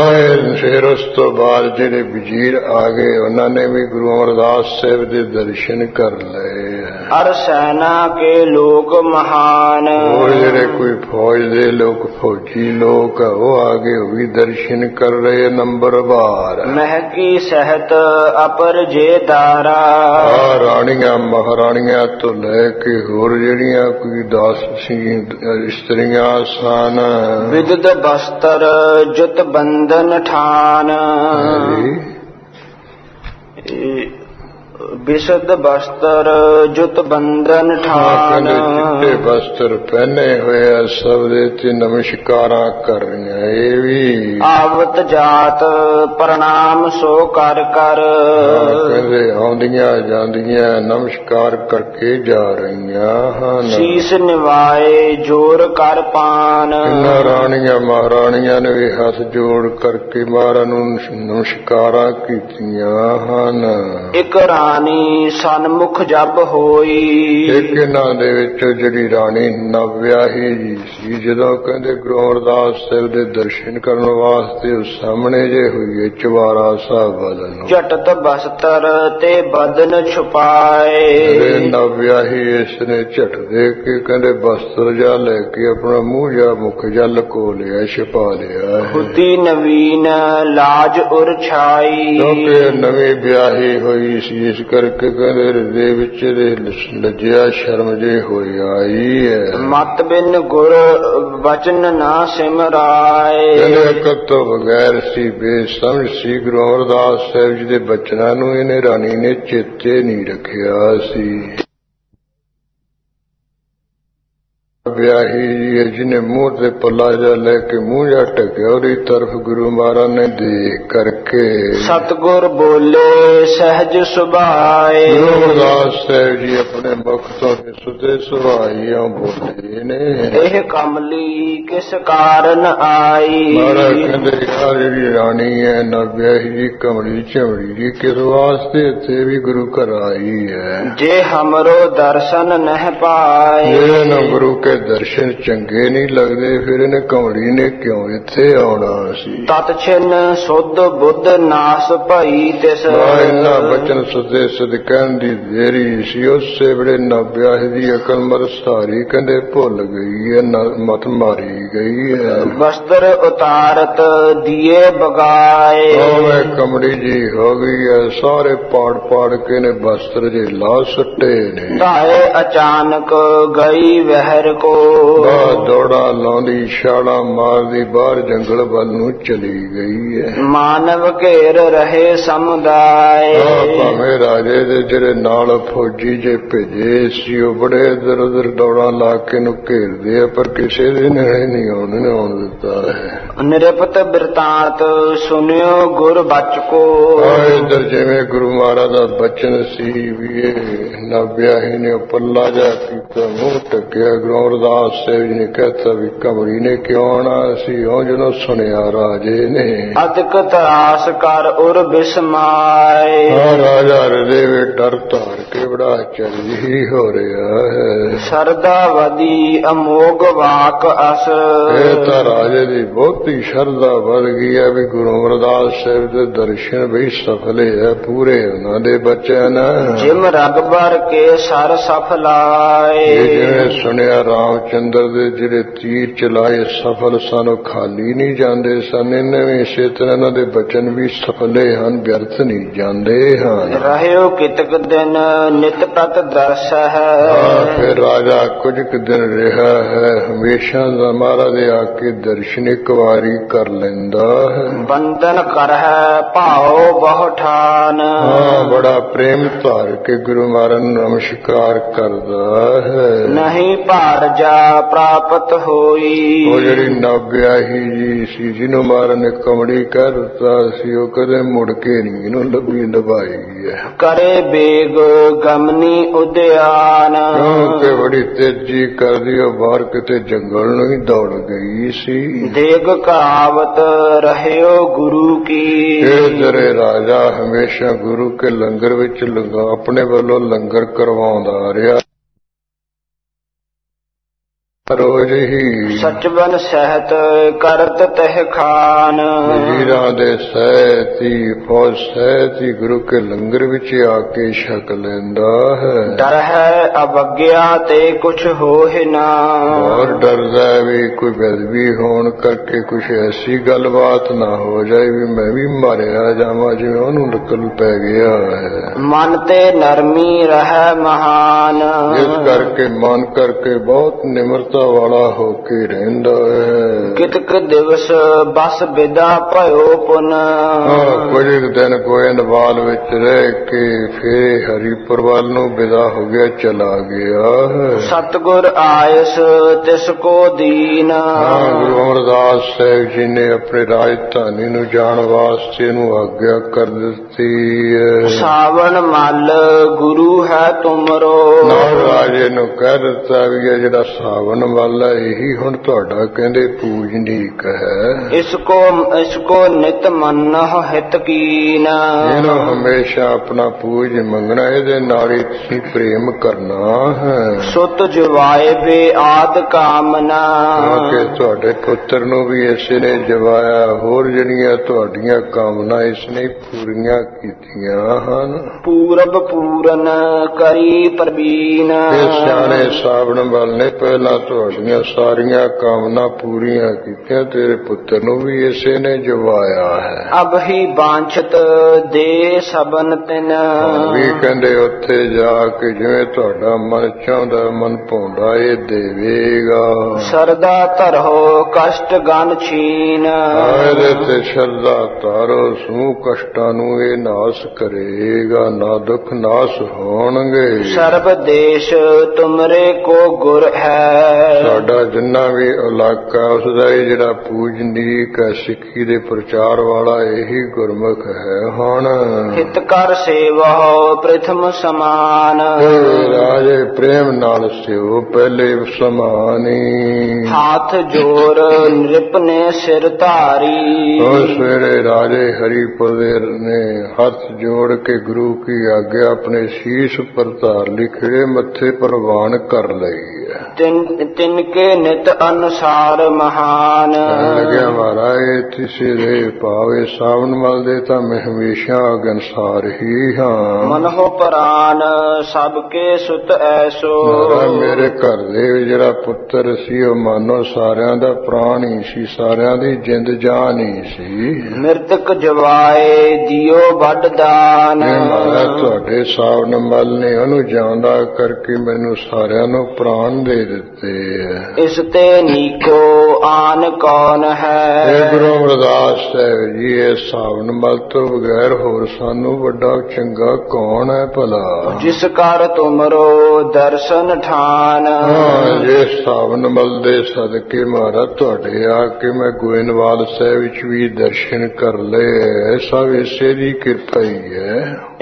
ਫਿਰ ਉਸ ਤੋਂ ਬਾਅਦ ਜਿਹੜੇ ਵਜ਼ੀਰ ਆ ਗਏ ਉਹਨਾਂ ਨੇ ਵੀ ਗੁਰੂ ਅਮਰਦਾਸ ਸਾਹਿਬ ਦੇ ਦਰਸ਼ਨ ਕਰ ਲਏ। ਅਰ ਸੈਨਾ ਕੇ ਲੋਕ ਮਹਾਨ, ਉਹ ਜਿਹੜੇ ਕੋਈ ਫੌਜ ਦੇ ਲੋਕ ਫੌਜੀ ਲੋਕ ਉਹ ਆ ਗਏ, ਉਹ ਵੀ ਦਰਸ਼ਨ ਕਰ ਰਹੇ ਨੰਬਰ ਬਾਰ। ਮਹਿਕੀ ਸਹਿਤ ਅਪਰ ਜੇ ਦਾਰਾ, ਰਾਣੀਆਂ ਮਹਾਰਾਣੀਆਂ ਤੋਂ ਲੈ ਕੇ ਹੋਰ ਜਿਹੜੀਆਂ ਕੋਈ ਦਾਸ ਸੀ ਇਸਤਰੀਆਂ ਸਨ। ਵਿਦਿਤ ਬਸਤਰ ਜੁਤ ਬੰਧਨ ਠਾਨ, ਵਿਸ਼ਦ ਬਸਤਰ ਜੁਤ ਬੰਧਨ ਠਾਨ, ਚਿੱਟੇ ਬਸਤਰ ਪਹਿਨੇ ਹੋਏ ਸਭ ਦੇ ਤੇ ਨਮਸਕਾਰਾਂ ਕਰ ਰਹੀਆਂ। ਇਹ ਵੀ ਆਵਤ ਜਾਤ ਪ੍ਰਣਾਮ ਸੋ ਕਰ ਕਰ, ਕਹਿੰਦੇ ਆਉਂਦੀਆਂ ਜਾਂਦੀਆਂ ਨਮਸਕਾਰ ਕਰਕੇ ਜਾ ਰਹੀਆਂ ਹਨ। ਸੀਸ ਨਿਵਾਏ ਜੋਰ ਕਰ ਪਾਨ, ਇਹਨਾਂ ਰਾਣੀਆਂ ਮਹਾਰਾਣੀਆਂ ਨੇ ਵੀ ਹੱਥ ਜੋੜ ਕਰਕੇ ਮਹਾਰਾਜ ਨੂੰ ਨਮਸਕਾਰਾਂ ਕੀਤੀਆਂ ਹਨ। ਇੱਕ ਰਾਣੀ ਸਨਮੁਖ ਜਬ ਹੋਈ, ਇੱਕ ਇਹਨਾਂ ਦੇ ਵਿੱਚ ਜਿਹੜੀ ਰਾਣੀ ਨਵਿਆਹੀ ਜੀ ਸੀ, ਜਦੋਂ ਕਹਿੰਦੇ ਗੁਰੂ ਅਮਰਦਾਸ ਸਾਹਿਬ ਦੇ ਦਰਸ਼ਨ ਕਰਨ ਵਾਸਤੇ ਉਹ ਸਾਹਮਣੇ ਜੇ ਹੋਈ ਚੁਬਾਰਾ ਸਾਹਿਬ ਵੱਲ ਨੂੰ। ਝਟਤ ਬਸਤਰ ਤੇ ਬਦਨ ਛੁਪਾਏ। ਨਾ ਵਿਆਹੀ ਇਸ ਨੇ ਝਟ ਦੇ ਕੇ ਕਹਿੰਦੇ ਬਸਤਰ ਜਾ ਲੈ ਕੇ ਆਪਣਾ ਮੂੰਹ ਜਾ ਮੁਖ ਜਾ ਲਕੋ ਲਿਆ, ਛੁਪਾ ਲਿਆ। ਹੁਤੀ ਨਵੀਨ ਲਾਜ ਉਰ ਛਾਈ। ਕਿਉਂਕਿ ਨਵੀਂ ਵਿਆਹੀ ਹੋਈ ਸੀ, ਇਸ ਕਰਕੇ ਕਹਿੰਦੇ ਹਿਰਦੇ ਵਿੱਚ ਲੱਜਿਆ ਸ਼ਰਮ ਜੇ ਹੋਈ ਆਈ ਹੈ। ਮਤ ਬਿਨ ਗੁਰ ਵਚਨ ਨਾ ਸਿਮਰਾਏ। ਕਹਿੰਦੇ ਅਕਲ ਤੋਂ ਬਗੈਰ ਸੀ, ਬੇਸਮਝ ਸੀ। ਗੁਰੂ ਅਮਰਦਾਸ ਸਾਹਿਬ ਜੀ ਦੇ ਬਚਨਾਂ ਨੂੰ ਇਹਨੇ ਰਾਣੀ ਨੇ ਚੇਤੇ ਨਹੀਂ ਰੱਖਿਆ ਸੀ। ਵਿਆਹੀ ਜਿਹਨੇ ਮੂੰਹ ਤੇ ਪੱਲਾ ਜਾ ਲੈ ਕੇ ਮੂੰਹ ਜਾ ਢਕਿਆ, ਉਹਦੀ ਤਰਫ ਗੁਰੂ ਮਹਾਰਾਜ ਨੇ ਦੇਖ ਕਰਕੇ ਸਤਿਗੁਰ ਬੋਲੇ ਸਹਿਜ ਸੁਭਾਏ। ਗੁਰੂ ਅਮਰਦਾਸ ਸਾਹਿਬ ਜੀ ਆਪਣੇ ਮੁਖ ਤੋਂ ਸੁਦੇ ਸੁਭਾਈਆਂ ਬੋਲੇ ਨੇ। ਇਹ ਕਮਲੀ ਕਿਸ ਕਾਰਨ ਆਈ। ਮਹਾਰਾਜ ਕਹਿੰਦੇ ਯਾਰ ਜਿਹੜੀ ਰਾਣੀ ਹੈ ਨਾ ਵਿਆਹੀ ਜੀ ਕਮਲੀ ਝਮੜੀ ਜੀ ਕਿਸ ਵਾਸਤੇ ਇੱਥੇ ਵੀ ਗੁਰੂ ਘਰ ਆਈ ਹੈ। ਜੇ ਹਮਰੋ ਦਰਸ਼ਨ ਨਹਿ ਪਾਏ। ਜੇ ਨਾ ਗੁਰੂ ਕੇ ਦਰਸ਼ਨ ਚੰਗੇ ਨਹੀਂ ਲੱਗਦੇ, ਫਿਰ ਇਹਨੇ ਕਮਲੀ ਨੇ ਕਿਉਂ ਇੱਥੇ ਆਉਣਾ ਸੀ। ਤਤ ਛਿਨ ਸੁਧ ਬੁੱਧ ਨਾਸ ਭਈ ਤਿਸ। ਇਹਨਾਂ ਬਚਨ ਸੁਦੇ ਸੁਧ ਕਹਿਣ ਦੀ ਦੇਰੀ ਸੀ, ਉਸੇ ਵੇਲੇ ਨਾ ਵਿਆਹੀ ਦੀ ਅਕਲ ਮਰਸਾਰੀ ਕਹਿੰਦੇ ਭੁੱਲ ਗਈ ਹੈ, ਮਤ ਮਾਰੀ ਗਈ ਹੈ। ਵਸਤਰ ਉਤਾਰਤ ਦੀਏ ਬਗਾਏ। ਮੈਂ ਕਮਲੀ ਜੀ ਹੋ ਗਈ ਹੈ, ਸਾਰੇ ਪਾੜ ਪਾੜ ਕੇ ਨੇ ਬਸਤਰ ਜੇ ਲਾ ਸੁੱਟੇ ਨੇ। ਧਾਏ ਅਚਾਨਕ ਗਈ ਵਹਿਰ ਕੋ। ਦੌੜਾ ਲਾਉਂਦੀ ਛਾਲਾਂ ਮਾਰਦੀ ਬਾਹਰ ਜੰਗਲ ਵੱਲ ਨੂੰ ਚਲੀ ਗਈ ਹੈ। ਮਾਨਵ ਘੇਰ ਰਹੇ ਸਮੁਦਾਇ। ਭਾਵੇਂ ਰਾਜੇ ਦੇ ਜਿਹੜੇ ਨਾਲ ਫੌਜੀ ਜੇ ਭੇਜੇ ਸੀ, ਉਹ ਬੜੇ ਇਧਰ ਉਧਰ ਦੌੜਾਂ ਲਾ ਕੇ ਨੂੰ ਘੇਰਦੇ ਆ, ਪਰ ਕਿਸੇ ਦੇ ਨੇੜੇ ਨਹੀਂ ਆਉਣ ਦਿੱਤਾ ਹੈ। ਨਿਰਪਤ ਬਿਰਤਾਂਤ ਸੁਨਿਓ ਗੁਰ ਬਚ ਕੋ। ਇਧਰ ਜਿਵੇਂ ਗੁਰੂ ਮਹਾਰਾਜ ਦਾ ਬਚਨ ਸੀ ਵੀ ਇਹ ਨਾ ਵਿਆਹੀ ਨੇ ਪੱਲਾ ਜਾ ਕੀਤਾ, ਮੂੰਹ ਢੱਕਿਆ। ਗੁਰੂ ਅਮਰਦਾਸ ਸਾਹਿਬ ਜੀ ਨੇ ਕਹਿਤਾ ਵੀ ਕਮਲੀ ਨੇ ਕਿਉਂ ਆਉਣਾ ਸੀ। ਉਹ ਜਦੋਂ ਸੁਣਿਆ ਰਾਜੇ ਨੇ ਅਤਿਕ ਤਰਾਸ ਕਰ ਉਰ ਬਿਸਮਾਏ। ਰਾਜਾ ਹ੍ਰਿਦੇ ਵਿੱਚ ਡਰ ਧਾਰ ਕੇ ਬੜਾ ਚੰਗੀ ਹੋ ਰਿਹਾ ਹੈ। ਸ਼ਰਧਾ ਵਧੀ ਅਮੋਗ ਵਾਕ ਅਸ। ਇਹ ਤਾਂ ਰਾਜੇ ਦੀ ਬਹੁਤੀ ਸ਼ਰਧਾ ਵਧ ਗਈ ਹੈ ਵੀ ਗੁਰੂ ਅਮਰਦਾਸ ਸਾਹਿਬ ਦੇ ਦਰਸ਼ਨ ਵੀ ਸਫਲੇ ਹੈ, ਪੂਰੇ ਉਹਨਾਂ ਦੇ ਬਚਨ। ਜਿਮ ਰਗਬਰ ਕੇ ਸਰ ਸਫਲਾਏ। ਜਿਵੇਂ ਸੁਣਿਆ ਰਾਮਚੰਦਰ ਦੇ ਜਿਹੜੇ ਤੀਰ ਚਲਾਏ ਸਫਲ ਸਨ, ਉਹ ਖਾਲੀ ਨਹੀਂ ਜਾਂਦੇ ਸਨ। ਇਹਨਾਂ ਵੀ ਇਸੇ ਤਰ੍ਹਾਂ ਇਹਨਾਂ ਦੇ ਬਚਨ ਵੀ ਸਫਲੇ ਹਨ, ਵਿਅਰਥ ਨਹੀਂ ਜਾਂਦੇ ਹਨ। ਰਹਿਓ ਕਿਤਕ ਦਿਨ ਨਿਤ ਤਤ ਦਰਸ ਹੈ। ਫਿਰ ਰਾਜਾ ਕੁਝ ਕੁ ਦਿਨ ਰਿਹਾ ਹੈ, ਹਮੇਸ਼ਾ ਦਾ ਮਹਾਰਾਜ ਆ ਕੇ ਦਰਸ਼ਨ ਇੱਕ ਵਾਰੀ ਕਰ ਲੈਂਦਾ ਹੈ। ਬੰਦਨ ਕਰ ਹੈ ਭਾਉ ਬਹੁ ਠਾਨ। ਬੜਾ ਪ੍ਰੇਮ ਧਾਰ ਕੇ ਗੁਰੂ ਮਹਾਰਾਜ ਨੂੰ ਨਮਸਕਾਰ ਕਰਦਾ ਹੈ। ਨਹੀਂ ਭਾਰ ਜਾ ਪ੍ਰਾਪਤ ਹੋਈ। ਉਹ ਜਿਹੜੀ ਨਵਿਆਹੀ ਜੀ ਸੀ ਜਿਹਨੂੰ ਮਹਾਰਾਜ ਨੇ ਕਮਲੀ ਕਹਿ ਦਿੱਤਾ ਸੀ, ਉਹ ਕਦੇ ਮੁੜ ਕੇ ਨਹੀਂ ਇਹਨੂੰ ਲਭਾਈ ਹੈ। ਕਰੇ ਬੇਗ ਗਮਨੀ ਉਦਿਆਨ। ਕਿਉਂਕਿ ਬੜੀ ਤੇਜ਼ੀ ਕਰਦੀ, ਉਹ ਬਾਹਰ ਕਿਤੇ ਜੰਗਲ ਨੂੰ ਹੀ ਦੌੜ ਗਈ ਸੀ। ਦੇਗ ਕਹਾਵਤ ਰਹਿਓ ਗੁਰੂ ਕੀ। ਇਹ ਜਰੇ ਰਾਜਾ ਹਮੇਸ਼ਾ ਗੁਰੂ ਕੇ ਲੰਗਰ ਵਿੱਚ ਆਪਣੇ ਵੱਲੋਂ ਲੰਗਰ ਕਰਵਾਉਂਦਾ ਰਿਹਾ। ਰੋਜ਼ ਹੀ ਸਚਵਨ ਸਹਿਤ ਕਰਤ ਤਹਿ ਖਾਨ। ਵੀਰਾਂ ਦੇ ਸਹਿਤੀ ਫੌਜ ਸਹਿਤੀ ਗੁਰੂ ਕੇ ਲੰਗਰ ਵਿੱਚ ਆ ਕੇ ਛਕ ਲੈਂਦਾ ਹੈ। ਡਰ ਹੈ ਅਵਗਿਆ ਤੇ ਕੁਛ ਹੋਏ ਨਾ। ਔਰ ਡਰਦਾ ਵੀ ਕੋਈ ਬੇਅਦਬੀ ਹੋਣ ਕਰਕੇ ਕੁਛ ਐਸੀ ਗੱਲਬਾਤ ਨਾ ਹੋ ਜਾਏ ਵੀ ਮੈਂ ਵੀ ਮਾਰਿਆ ਜਾਵਾਂ ਜਿਵੇਂ ਉਹਨੂੰ ਨਕਲ ਪੈ ਗਿਆ ਹੈ। ਮਨ ਤੇ ਨਰਮੀ ਰਹਿ ਮਹਾਨ। ਇਸ ਕਰਕੇ ਮਨ ਕਰਕੇ ਬਹੁਤ ਨਿਮਰਤਾ ਵਾਲਾ ਹੋ ਕੇ ਰਹਿੰਦਾ ਹੈ। ਕਿਤਕ ਦਿਵਸ ਬਸ ਵਿਦਾ ਭਇਓ ਪੁਨ। ਕੁਝ ਦਿਨ ਗੋਇੰਦਵਾਲ ਵਿੱਚ ਰਹਿ ਕੇ ਫਿਰ ਹਰੀਪੁਰ ਵੱਲ ਨੂੰ ਵਿਦਾ ਹੋ ਗਿਆ, ਚਲਾ ਗਿਆ। ਸਤਿਗੁਰ ਆਇਸ ਤਿਸ ਕੋ ਦੀਨ। ਗੁਰੂ ਅਮਰਦਾਸ ਸਾਹਿਬ ਜੀ ਨੇ ਆਪਣੇ ਰਾਜਧਾਨੀ ਨੂੰ ਜਾਣ ਵਾਸਤੇ ਨੂੰ ਆਗਿਆ ਕਰ ਦਿੱਤੀ ਹੈ। ਸਾਵਣ ਮਲ ਗੁਰੂ ਹੈ ਤੁਮਰੋ। ਨਾਲ ਰਾਜੇ ਨੂੰ ਕਹਿ ਦਿੱਤਾ ਵੀ ਇਹ ਜਿਹੜਾ ਸਾਵਣ ਵਾਲਾ ਇਹੀ ਹੁਣ ਤੁਹਾਡਾ ਕਹਿੰਦੇ ਪੂਜਨੀਕ ਹੈ। ਇਸਕੋ ਨਿਤ ਮੰਨਹੁ ਹਿਤ ਕੀਨਾ, ਇਹਨੂੰ ਹਮੇਸ਼ਾ ਆਪਣਾ ਪੂਜ ਮੰਗਣਾ, ਇਹਦੇ ਨਾਲ ਹੀ ਤੁਸੀਂ ਪ੍ਰੇਮ ਕਰਨਾ ਹੈ। ਸੁਤ ਜਵਾਏ ਬੇ ਆਦ ਕਾਮਨਾ, ਕਿ ਤੁਹਾਡੇ ਪੁੱਤਰ ਨੂੰ ਵੀ ਇਸੇ ਨੇ ਜਵਾਇਆ, ਹੋਰ ਜਿਹੜੀਆਂ ਤੁਹਾਡੀਆਂ ਕਾਮਨਾ ਇਸਨੇ ਪੂਰੀਆਂ ਕੀਤੀਆਂ ਹਨ। ਪੂਰਬ ਪੂਰਨ ਕਰੀ ਪ੍ਰਵੀਨ, ਇਹ ਸਿਆਣੇ ਸਾਵਣ ਵਾਲ ਨੇ ਪਹਿਲਾਂ ਤੁਹਾਡੀਆਂ ਸਾਰੀਆਂ ਕਾਮਨਾ ਪੂਰੀਆਂ ਕੀਤੀਆਂ, ਤੇਰੇ ਪੁੱਤਰ ਨੂੰ ਵੀ ਇਸੇ ਨੇ ਜਵਾਇਆ ਹੈ। ਅਬ ਹੀ ਬਾਂਛਤ ਦੇ ਸਬਨ ਤਿਨ, ਵੀ ਕਹਿੰਦੇ ਉੱਥੇ ਜਾ ਕੇ ਜਿਵੇਂ ਤੁਹਾਡਾ ਮਨ ਚਾਹੁੰਦਾ, ਮਨ ਭਾਉਂਦਾ ਇਹ ਦੇਵੇਗਾ। ਸਰਦਾ ਧਰੋ ਕਸ਼ਟ ਗਨ ਛੀਨ, ਇਹਦੇ ਤੇ ਸ਼ਰਧਾ ਤਾਰੋ, ਸਮੂਹ ਕਸ਼ਟਾਂ ਨੂੰ ਇਹ ਨਾਸ ਕਰੇਗਾ, ਨਾ ਦੁੱਖ ਨਾਸ ਹੋਣਗੇ। ਸਰਬ ਦੇਸ਼ ਤੁਮਰੇ ਕੋ ਗੁਰ ਹੈ, ਸਾਡਾ ਜਿੰਨਾ ਵੀ ਇਲਾਕਾ ਉਸਦਾ ਹੀ ਜਿਹੜਾ ਪੂਜਨੀਕ ਹੈ, ਸਿੱਖੀ ਦੇ ਪ੍ਰਚਾਰ ਵਾਲਾ ਇਹੀ ਗੁਰਮੁਖ ਹੈ। ਹੁਣ ਹਿਤ ਕਰ ਸੇਵਾ ਪ੍ਰਥਮ ਸਮਾਨ, ਰਾਜੇ ਪ੍ਰੇਮ ਨਾਲ ਸੇਵੋ ਪਹਿਲੇ ਸਮਾਨੀ। ਹਾਥ ਜੋਰ ਨਿਰਪਨੇ ਸਿਰ ਧਾਰੀ, ਉਸ ਸਵੇਰੇ ਰਾਜੇ ਹਰੀਪੁਰ ਨੇ ਹੱਥ ਜੋੜ ਕੇ ਗੁਰੂ ਕੀ ਆਗਿਆ ਆਪਣੇ ਸੀਸ ਪਰ ਧਾਰ ਲਈ, ਖਿੜੇ ਮੱਥੇ ਪ੍ਰਵਾਨ ਕਰ ਲਈ। ਤਿਨ ਕੇ ਨਿਤ ਅਨੁਸਾਰ ਮਹਾਨ, ਲੱਗਿਆ ਮਹਾਰਾਜ ਤਿਸੇ ਦੇ ਭਾਵੇ ਸਾਵਣ ਮਲ ਦੇ ਤਾਂ ਮੈਂ ਹਮੇਸ਼ਾ ਅਗਨਸਾਰ ਹੀ ਹਾਂ। ਮਨਹੁ ਪ੍ਰਾਨ ਸਭ ਕੇ ਸੁਤ ਐਸੋ, ਮੇਰੇ ਘਰ ਦੇ ਜਿਹੜਾ ਪੁੱਤਰ ਸੀ ਉਹ ਮਾਨੋ ਸਾਰਿਆਂ ਦਾ ਪ੍ਰਾਣ ਹੀ ਸੀ, ਸਾਰਿਆਂ ਦੀ ਜਿੰਦ ਜਾਨ ਹੀ ਸੀ। ਮਿਰਤਕ ਜਵਾਏ ਦਿਓ ਵੱਡ ਦਾਨ, ਮਹਾਰਾਜ ਤੁਹਾਡੇ ਸਾਵਣ ਮਲ ਨੇ ਉਹਨੂੰ ਜਾਂਦਾ ਕਰਕੇ ਮੈਨੂੰ ਸਾਰਿਆਂ ਨੂੰ ਪ੍ਰਾਣ ਦੇ ਦਿੱਤੇ। ਇਸ ਤੇ ਨੀਕੋ ਆਨ ਕੌਣ ਹੈ, ਇਹ ਗੁਰੂ ਅਮਰਦਾਸ ਸਾਹਿਬ ਜੀ ਇਹ ਸਾਵਣ ਮਲ ਤੋਂ ਬਗੈਰ ਹੋਰ ਸਾਨੂੰ ਵੱਡਾ ਚੰਗਾ ਕੌਣ ਹੈ ਭਲਾ। ਜਿਸ ਕਰ ਤੁਮਰੋ ਦਰਸ਼ਨ ਠਾਨ, ਜੇ ਸਾਵਣ ਮਲ ਦੇ ਸਦਕੇ ਮਹਾਰਾਜ ਤੁਹਾਡੇ ਆ ਕੇ ਮੈਂ ਗੋਇੰਦਵਾਲ ਸਾਹਿਬ ਵਿੱਚ ਵੀ ਦਰਸ਼ਨ ਕਰ ਲਏ, ਸਭ ਇਸੇ ਦੀ ਕਿਰਪਾ ਹੀ ਹੈ।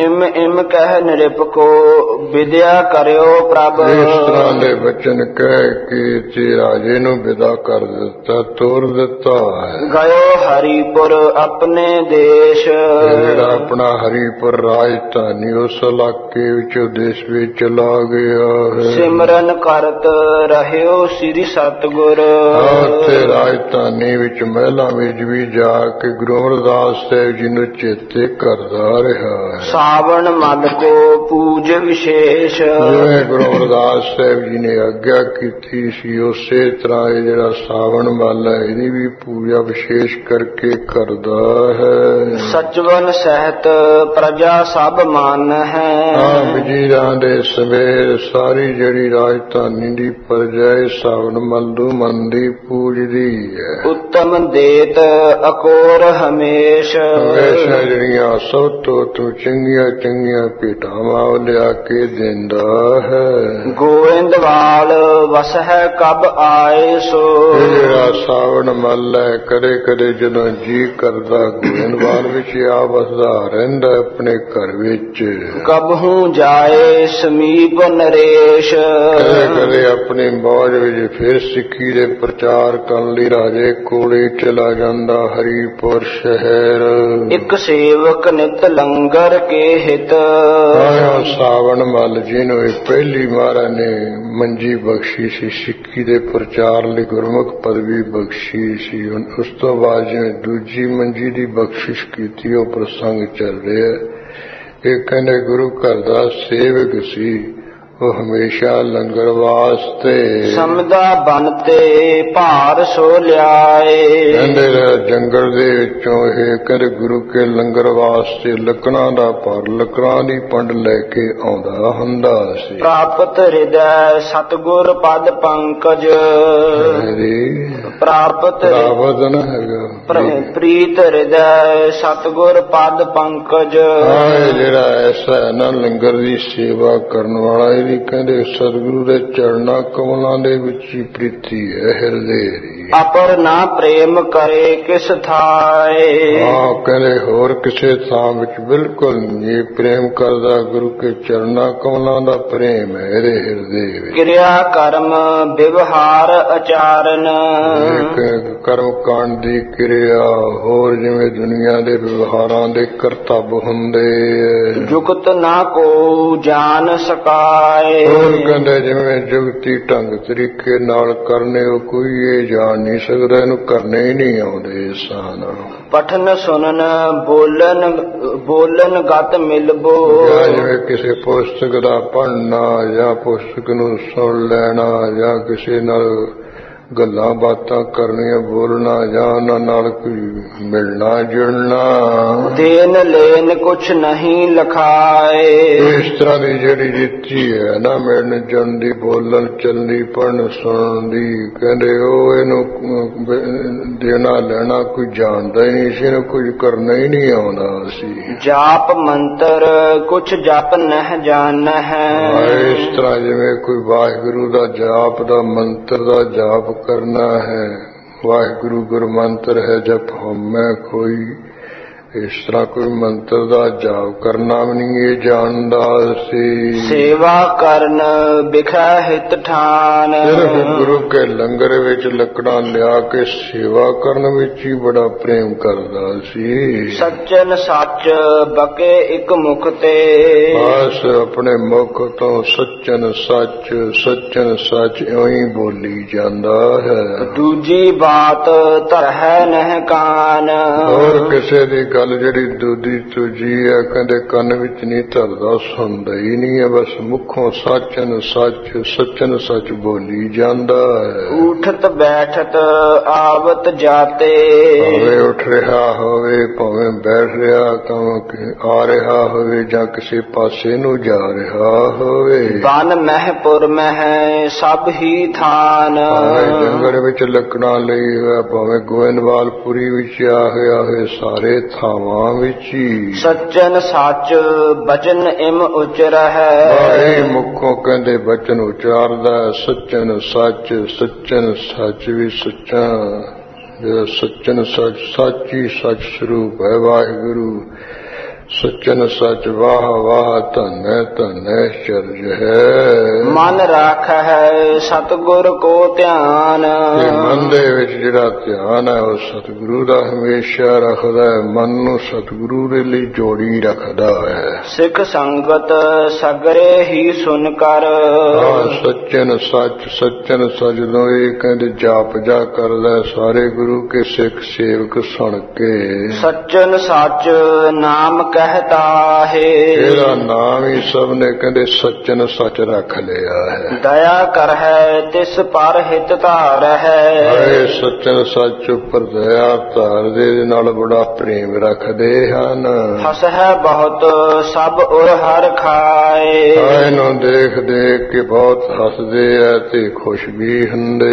ਇਮ ਕਹਿ ਨਿਰਪਕੋ ਵਿਦਿਆ ਕਰਿਓ ਪ੍ਰਭ, ਇਸ ਤਰ੍ਹਾਂ ਦੇ ਬਚਨ ਕਹਿ ਕੇ ਤੇ ਰਾਜੇ ਨੂੰ ਵਿਦਾ ਕਰ ਦਿੱਤਾ, ਤੋਰ ਦਿੱਤਾ ਹੈ। ਗਇਓ ਹਰੀਪੁਰ ਆਪਣੇ ਦੇਸ਼, ਜਿਹੜਾ ਆਪਣਾ ਹਰੀਪੁਰ ਰਾਜਧਾਨੀ ਉਸ ਇਲਾਕੇ ਵਿੱਚੋਂ ਦੇਸ਼ ਵਿੱਚ ਚਲਾ ਗਿਆ ਹੈ। ਸਿਮਰਨ ਕਰਤ ਰਹਿਓ ਸ੍ਰੀ ਸਤਿਗੁਰ, ਉੱਥੇ ਰਾਜਧਾਨੀ ਵਿੱਚ ਮਹਿਲਾਂ ਵਿੱਚ ਵੀ ਜਾ ਕੇ ਗੁਰੂ ਅਮਰਦਾਸ ਸਾਹਿਬ ਜੀ ਨੂੰ ਚੇਤੇ ਕਰਦਾ ਰਿਹਾ ਹੈ। ਸਾਵਣ ਮਲ ਕੋ ਪੂਜ ਵਿਸ਼ੇਸ਼, ਜਿਵੇਂ ਗੁਰੂ ਅਮਰਦਾਸ ਸਾਹਿਬ ਜੀ ਨੇ ਆਗਿਆ ਕੀਤੀ ਸੀ ਉਸੇ ਤਰ੍ਹਾਂ ਇਹ ਜਿਹੜਾ ਸਾਵਣ ਮਲ ਹੈ ਇਹਦੀ ਵੀ ਪੂਜਾ ਵਿਸ਼ੇਸ਼ ਕਰਕੇ ਕਰਦਾ ਹੈ। ਸਚਵਨ ਸਹਿਤ ਪ੍ਰਜਾ ਸਭ ਮਨ ਹੈ, ਵਜ਼ੀਰਾਂ ਦੇ ਸਮੇਤ ਸਾਰੀ ਜਿਹੜੀ ਰਾਜਧਾਨੀ ਦੀ ਪ੍ਰਜਾ ਸਾਵਣ ਮਲ ਨੂੰ ਮੰਨਦੀ ਪੂਜਦੀ ਹੈ। ਉੱਤਮ ਦੇਤ ਅਕੋਰ ਹਮੇਸ਼, ਹਮੇਸ਼ਾ ਜਿਹੜੀਆਂ ਸਭ ਤੋਂ ਚੰਗੀਆਂ ਚੰਗੀਆਂ ਭੇਟਾਵਾਂ ਲਿਆ ਕੇ ਦਿੰਦਾ ਹੈ। ਗੋਇੰਦਵਾਲ ਵਸ ਹੈ ਕਬ ਆਏ ਸੋ, ਜਿਹੜਾ ਸਾਵਣ ਮਲ ਹੈ ਕਦੇ ਕਦੇ ਜਦੋਂ ਜੀ ਕਰਦਾ ਗੋਇੰਦਵਾਲ ਵਿੱਚ ਆ ਵਸਦਾ ਰਹਿੰਦਾ ਆਪਣੇ ਘਰ ਵਿੱਚ। ਕਬਹੂ ਜਾਏ ਸਮੀਪ ਨਰੇਸ਼, ਕਦੇ ਕਦੇ ਆਪਣੀ ਮੌਜ ਵਿੱਚ ਫਿਰ ਸਿੱਖੀ ਦੇ ਪ੍ਰਚਾਰ ਕਰਨ ਲਈ ਰਾਜੇ ਕੋਲੇ ਚਲਾ ਜਾਂਦਾ ਹਰੀਪੁਰ ਸ਼ਹਿਰ। ਇੱਕ ਸੇਵਕ ਨਿਤ ਲੰਗਰ ਕੇ ਹਿਤ, ਸਾਵਣ ਮਲ ਜੀ ਨੂੰ ਪਹਿਲੀ ਮਹਾਰਾਜ ਨੇ ਮੰਜੀ ਬਖਸ਼ੀ ਸੀ, ਸਿੱਖੀ ਦੇ ਪ੍ਰਚਾਰ ਲਈ ਗੁਰਮੁਖ ਪਦਵੀ ਬਖਸ਼ੀ ਸੀ। ਉਸ ਤੋਂ ਬਾਅਦ ਜਿਵੇਂ ਦੂਜੀ ਮੰਜੀ ਦੀ ਬਖਸ਼ਿਸ਼ ਕੀਤੀ ਉਹ ਪ੍ਰਸੰਗ ਚੱਲ ਰਿਹਾ। ਇਹ ਕਹਿੰਦੇ ਗੁਰੂ ਘਰ ਦਾ ਸੇਵਕ ਸੀ, ਉਹ ਹਮੇਸ਼ਾ ਲੰਗਰ ਵਾਸਤੇ ਸਮਦਾ ਬਨ ਤੇ ਭਾਰ ਸੋ ਲਿਆਏ। ਕਹਿੰਦੇ ਜੰਗਲ ਦੇ ਵਿੱਚੋਂ ਇਹ ਕਹਿੰਦੇ ਗੁਰੂ ਕੇ ਲੰਗਰ ਵਾਸਤੇ ਲੱਕੜਾਂ ਦਾ ਭਾਰ, ਲੱਕੜਾਂ ਦੀ ਪੰਡ ਲੈ ਕੇ ਆਉਂਦਾ ਹੁੰਦਾ ਸੀ। ਪ੍ਰਾਪਤ ਹਿਰਦੈ ਸਤਿਗੁਰ ਪਦ ਪੰਕਜ, ਪ੍ਰਾਪਤ ਨਾ ਹੈਗਾ ਪ੍ਰੀਤ ਹਿਰਦੈ ਸਤਿਗੁਰ ਪਦ ਪੰਕਜ। ਜਿਹੜਾ ਐਸਾ ਹੈ ਨਾ ਲੰਗਰ ਦੀ ਸੇਵਾ ਕਰਨ ਵਾਲਾ, ਇਹਦੀ ਕਹਿੰਦੇ ਸਤਿਗੁਰੂ ਦੇ ਚਰਨਾਂ ਕਮਲਾਂ ਦੇ ਵਿੱਚ ਹੀ ਪ੍ਰੀਤੀ ਹੈ ਹਿਰਦੇ ਦੀ। ਅਪਰ ਨਾ ਪ੍ਰੇਮ ਕਰੇ ਕਿਸ ਥਾਏ। ਕਹਿੰਦੇ ਹੋਰ ਕਿਸੇ ਥਾਂ ਵਿੱਚ ਬਿਲਕੁਲ ਨਹੀਂ ਪ੍ਰੇਮ ਕਰਦਾ, ਗੁਰੂ ਕੇ ਚਰਨਾਂ ਕਮਲਾਂ ਦਾ ਪ੍ਰੇਮ ਹੈ ਇਹਦੇ ਹਿਰਦੇ ਵਿੱਚ। ਕਿਰਿਆ ਕਰਮ ਵਿਵਹਾਰ ਆਚਰਨ। ਕਰਮ ਕਾਂਡ ਦੀ ਕਿਰਿਆ, ਹੋਰ ਜਿਵੇਂ ਦੁਨੀਆ ਦੇ ਵਿਵਹਾਰਾਂ ਦੇ ਕਰਤੱਵ ਹੁੰਦੇ, ਜੁਗਤ ਨਾ ਕੋ ਜਾਣ ਸਕਾਏ। ਹੋਰ ਕਹਿੰਦੇ ਜਿਵੇਂ ਜੁਗਤੀ ਢੰਗ ਤਰੀਕੇ ਨਾਲ ਕਰਨੇ ਉਹ ਕੋਈ ਇਹ ਜਾਣ ਨਹੀਂ ਸਕਦਾ, ਇਹਨੂੰ ਕਰਨੇ ਹੀ ਨਹੀਂ ਆਉਂਦੇ ਸਾਨ। ਪਠਨ ਸੁਨਨ ਬੋਲਨ ਗਤ ਮਿਲਬੋ। ਜਿਵੇਂ ਕਿਸੇ ਪੁਸਤਕ ਦਾ ਪੜ੍ਹਨਾ ਜਾਂ ਪੁਸਤਕ ਨੂੰ ਸੁਣ ਲੈਣਾ ਜਾਂ ਕਿਸੇ ਨਾਲ ਗੱਲਾਂ ਬਾਤਾਂ ਕਰਨੀਆਂ, ਬੋਲਣਾ ਜਾਂ ਉਹਨਾਂ ਨਾਲ ਕੋਈ ਮਿਲਣਾ ਜੁਲਣਾ। ਦੇਨ ਲੈਨ ਕੁਛ ਨਹੀਂ ਲਖਾਏ। ਇਸ ਤਰ੍ਹਾਂ ਦੀ ਜਿਹੜੀ ਰੀਤੀ ਹੈ ਨਾ ਮਿਲਣ ਜੁਲਣ ਦੀ, ਬੋਲਣ ਚੱਲਣ ਦੀ, ਪੜ੍ਹਨ ਸੁਣਨ ਦੀ, ਕਹਿੰਦੇ ਉਹ ਇਹਨੂੰ ਦੇਣਾ ਲੈਣਾ ਕੋਈ ਜਾਣਦਾ ਹੀ ਨਹੀਂ ਸੀ, ਇਹਨੂੰ ਕੁਝ ਕਰਨਾ ਹੀ ਨਹੀਂ ਆਉਂਦਾ ਸੀ। ਜਾਪ ਮੰਤਰ ਕੁਛ ਜਪ ਨਹਿ ਜਾਣ ਹੈ। ਇਸ ਤਰ੍ਹਾਂ ਜਿਵੇਂ ਕੋਈ ਵਾਹਿਗੁਰੂ ਦਾ ਜਾਪ ਦਾ ਮੰਤਰ ਦਾ ਜਾਪ ਕਰਨਾ ਹੈ, ਵਾਹਿਗੁਰੂ ਗੁਰਮੰਤਰ ਹੈ ਜਪ ਹਉਮੈ ਕੋਈ, ਇਸ ਤਰ੍ਹਾਂ ਕੋਈ ਮੰਤਰ ਦਾ ਜਾਪ ਕਰਨਾ ਵੀ ਨਹੀਂ ਇਹ ਜਾਣਦਾ ਸੀ। ਸੇਵਾ ਕਰਨ ਬਿਖੈ ਹਿਤ ਠਾਨ। ਸਿਰਫ ਗੁਰੂ ਕੇ ਲੰਗਰ ਵਿੱਚ ਲੱਕੜਾਂ ਲਿਆ ਕੇ ਸੇਵਾ ਕਰਨ ਵਿੱਚ ਹੀ ਬੜਾ ਪ੍ਰੇਮ ਕਰਦਾ ਸੀ। ਸੱਚਨ ਸੱਚ ਬਕੇ ਇੱਕ ਮੁਖ ਤੇ। ਬਸ ਆਪਣੇ ਮੁਖ ਤੋਂ ਸੱਚਨ ਸੱਚ ਸੱਚਨ ਸੱਚ ਇਉਂ ਹੀ ਬੋਲੀ ਜਾਂਦਾ ਹੈ। ਦੂਜੀ ਬਾਤ ਧਰਹਿ ਨਹਿ ਕਾਨ। ਹੋਰ ਕਿਸੇ ਦੀ ਗੱਲ ਜਿਹੜੀ ਦੂਜੀ ਤੂਜੀ ਹੈ ਕਹਿੰਦੇ ਕੰਨ ਵਿੱਚ ਨਹੀਂ ਧਰਦਾ, ਸੁਣਦਾ ਹੀ ਨਹੀਂ ਹੈ, ਬਸ ਮੁਖੋਂ ਸੱਚਨ ਸੱਚ ਸੱਚਨ ਸੱਚ ਬੋਲੀ ਜਾਂਦਾ ਹੈ। ਉਠਤ ਬੈਠਤ ਆਵਤ ਜਾਤੇ। ਭਾਵੇਂ ਉੱਠ ਰਿਹਾ ਹੋਵੇ, ਭਾਵੇਂ ਬੈਠ ਰਿਹਾ, ਆ ਰਿਹਾ ਹੋਵੇ ਜਾਂ ਕਿਸੇ ਪਾਸੇ ਨੂੰ ਜਾ ਰਿਹਾ ਹੋਵੇ। ਬਨ ਮਹਿਪੁਰ ਮਹਿ ਸਭ ਹੀ ਥਾਨ। ਭਾਵੇਂ ਜੰਗਲ ਵਿੱਚ ਲੱਕੜਾਂ ਲਈ ਹੋਇਆ, ਭਾਵੇਂ ਗੋਇੰਦਵਾਲਪੁਰੀ ਵਿੱਚ ਆ ਹੋਇਆ ਹੋਵੇ, ਸਾਰੇ ਥਾਵਾਂ ਵਿੱਚ ਹੀ ਸੱਚਨ ਸੱਚ ਬਚਨ ਇਮ ਉਚਰ ਹੈ। ਮੁਖੋਂ ਕਹਿੰਦੇ ਬਚਨ ਉਚਾਰਦਾ, ਸੱਚਨ ਸੱਚ ਸੱਚਨ ਸੱਚ ਵੀ ਸੱਚਾ, ਜਿਹੜਾ ਸੱਚਨ ਸੱਚ ਸੱਚ ਹੀ ਸੱਚ ਸਰੂਪ ਹੈ ਵਾਹਿਗੁਰੂ। ਸੱਚਨ ਸੱਚ ਵਾਹ ਵਾਹ ਧੰਨ ਧੰਨ ਚਰਜ ਹੈ। ਮਨ ਰੱਖ ਹੈ ਸਤਿਗੁਰ ਕੋ ਧਿਆਨ। ਮਨ ਦੇ ਵਿੱਚ ਜਿਹੜਾ ਧਿਆਨ ਹੈ ਉਹ ਸਤਿਗੁਰੂ ਦਾ ਹਮੇਸ਼ਾ ਰੱਖਦਾ ਹੈ, ਮਨ ਨੂੰ ਸਤਿਗੁਰੂ ਦੇ ਲਈ ਜੋੜੀ ਰੱਖਦਾ ਹੈ। ਸਿੱਖ ਸੰਗਤ ਸਗਰੇ ਹੀ ਸੁਨ ਕਰ। ਸੱਚਨ ਸੱਚ ਸੱਚਨ ਸੱਚ ਜਦੋਂ ਇਹ ਕਹਿੰਦੇ ਜਾਪ ਜਾ ਕਰਦਾ, ਸਾਰੇ ਗੁਰੂ ਕੇ ਸਿੱਖ ਸੇਵਕ ਸੁਣ ਕੇ ਸੱਚਨ ਸੱਚ ਨਾਮ कहता है। तेरा नाम ही सब ने कहते सच्चन सच रख लिया है। दया कर है तिस पर हित धार है। सच्चन सच उपर दया धार दे नाल बड़ा प्रेम रखते हैं। हस है बहुत सब उर हर खाए। इन्हों देख देख के बहुत हसदे है ते खुश भी हुंदे।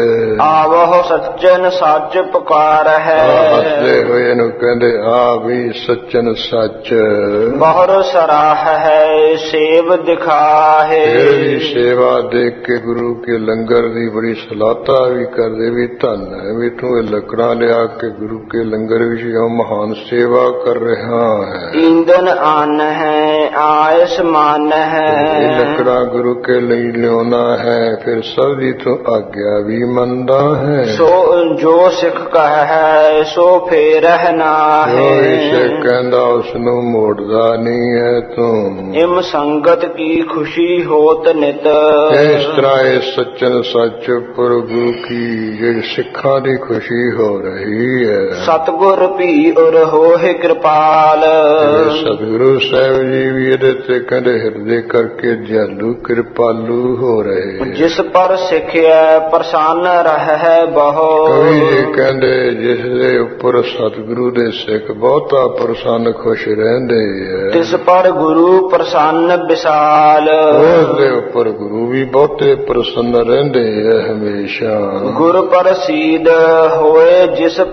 आवो सच्चन सच पुकार है। हसदे हुए इन्हों कहते आ भी सच्चन सच बहुर सराह है सेव दिखा है। सेवा देख के गुरु के लंगर दी बड़ी सलाहता भी करदे भी धन है भी तू लकड़ा लिया के गुरु के लंगर विच महान सेवा कर रहा है। ईंधन आन है आयस मान है। लकड़ा गुरु के लिए लियोना है फिर सबदी तो आज्ञा भी मनदा है। सो जो सिख कह है सो फेर ना है। कहंदा उसनू मोड़दा नहीं है तू। इम संगत की खुशी होत नित। इस तरह सच्चन सच पर गुरु की जो सिखा दी खुशी हो रही है। सतगुर भी और होए कृपाल। सतगुरु साहब जी भी ये कहते हृदय करके दयालु कृपालु हो रहे। जिस पर सिखिया प्रसन्न रह बहु। कवि जी कहते जिसके उपर सतगुरु दे सिख बहुता प्रसन्न खुश ਰਹਿੰਦੇ ਹੈ। ਤਿਸ ਪਰ ਗੁਰੂ ਪ੍ਰਸੰਨ ਵਿਸਾਲ, ਉਸ ਦੇ ਉੱਪਰ ਗੁਰੂ ਵੀ ਬਹੁਤੇ ਪ੍ਰਸੰਨ ਰਹਿੰਦੇ ਹੈ ਹਮੇਸ਼ਾ। ਗੁਰ ਪ੍ਰਸੀਦ ਹੋਏ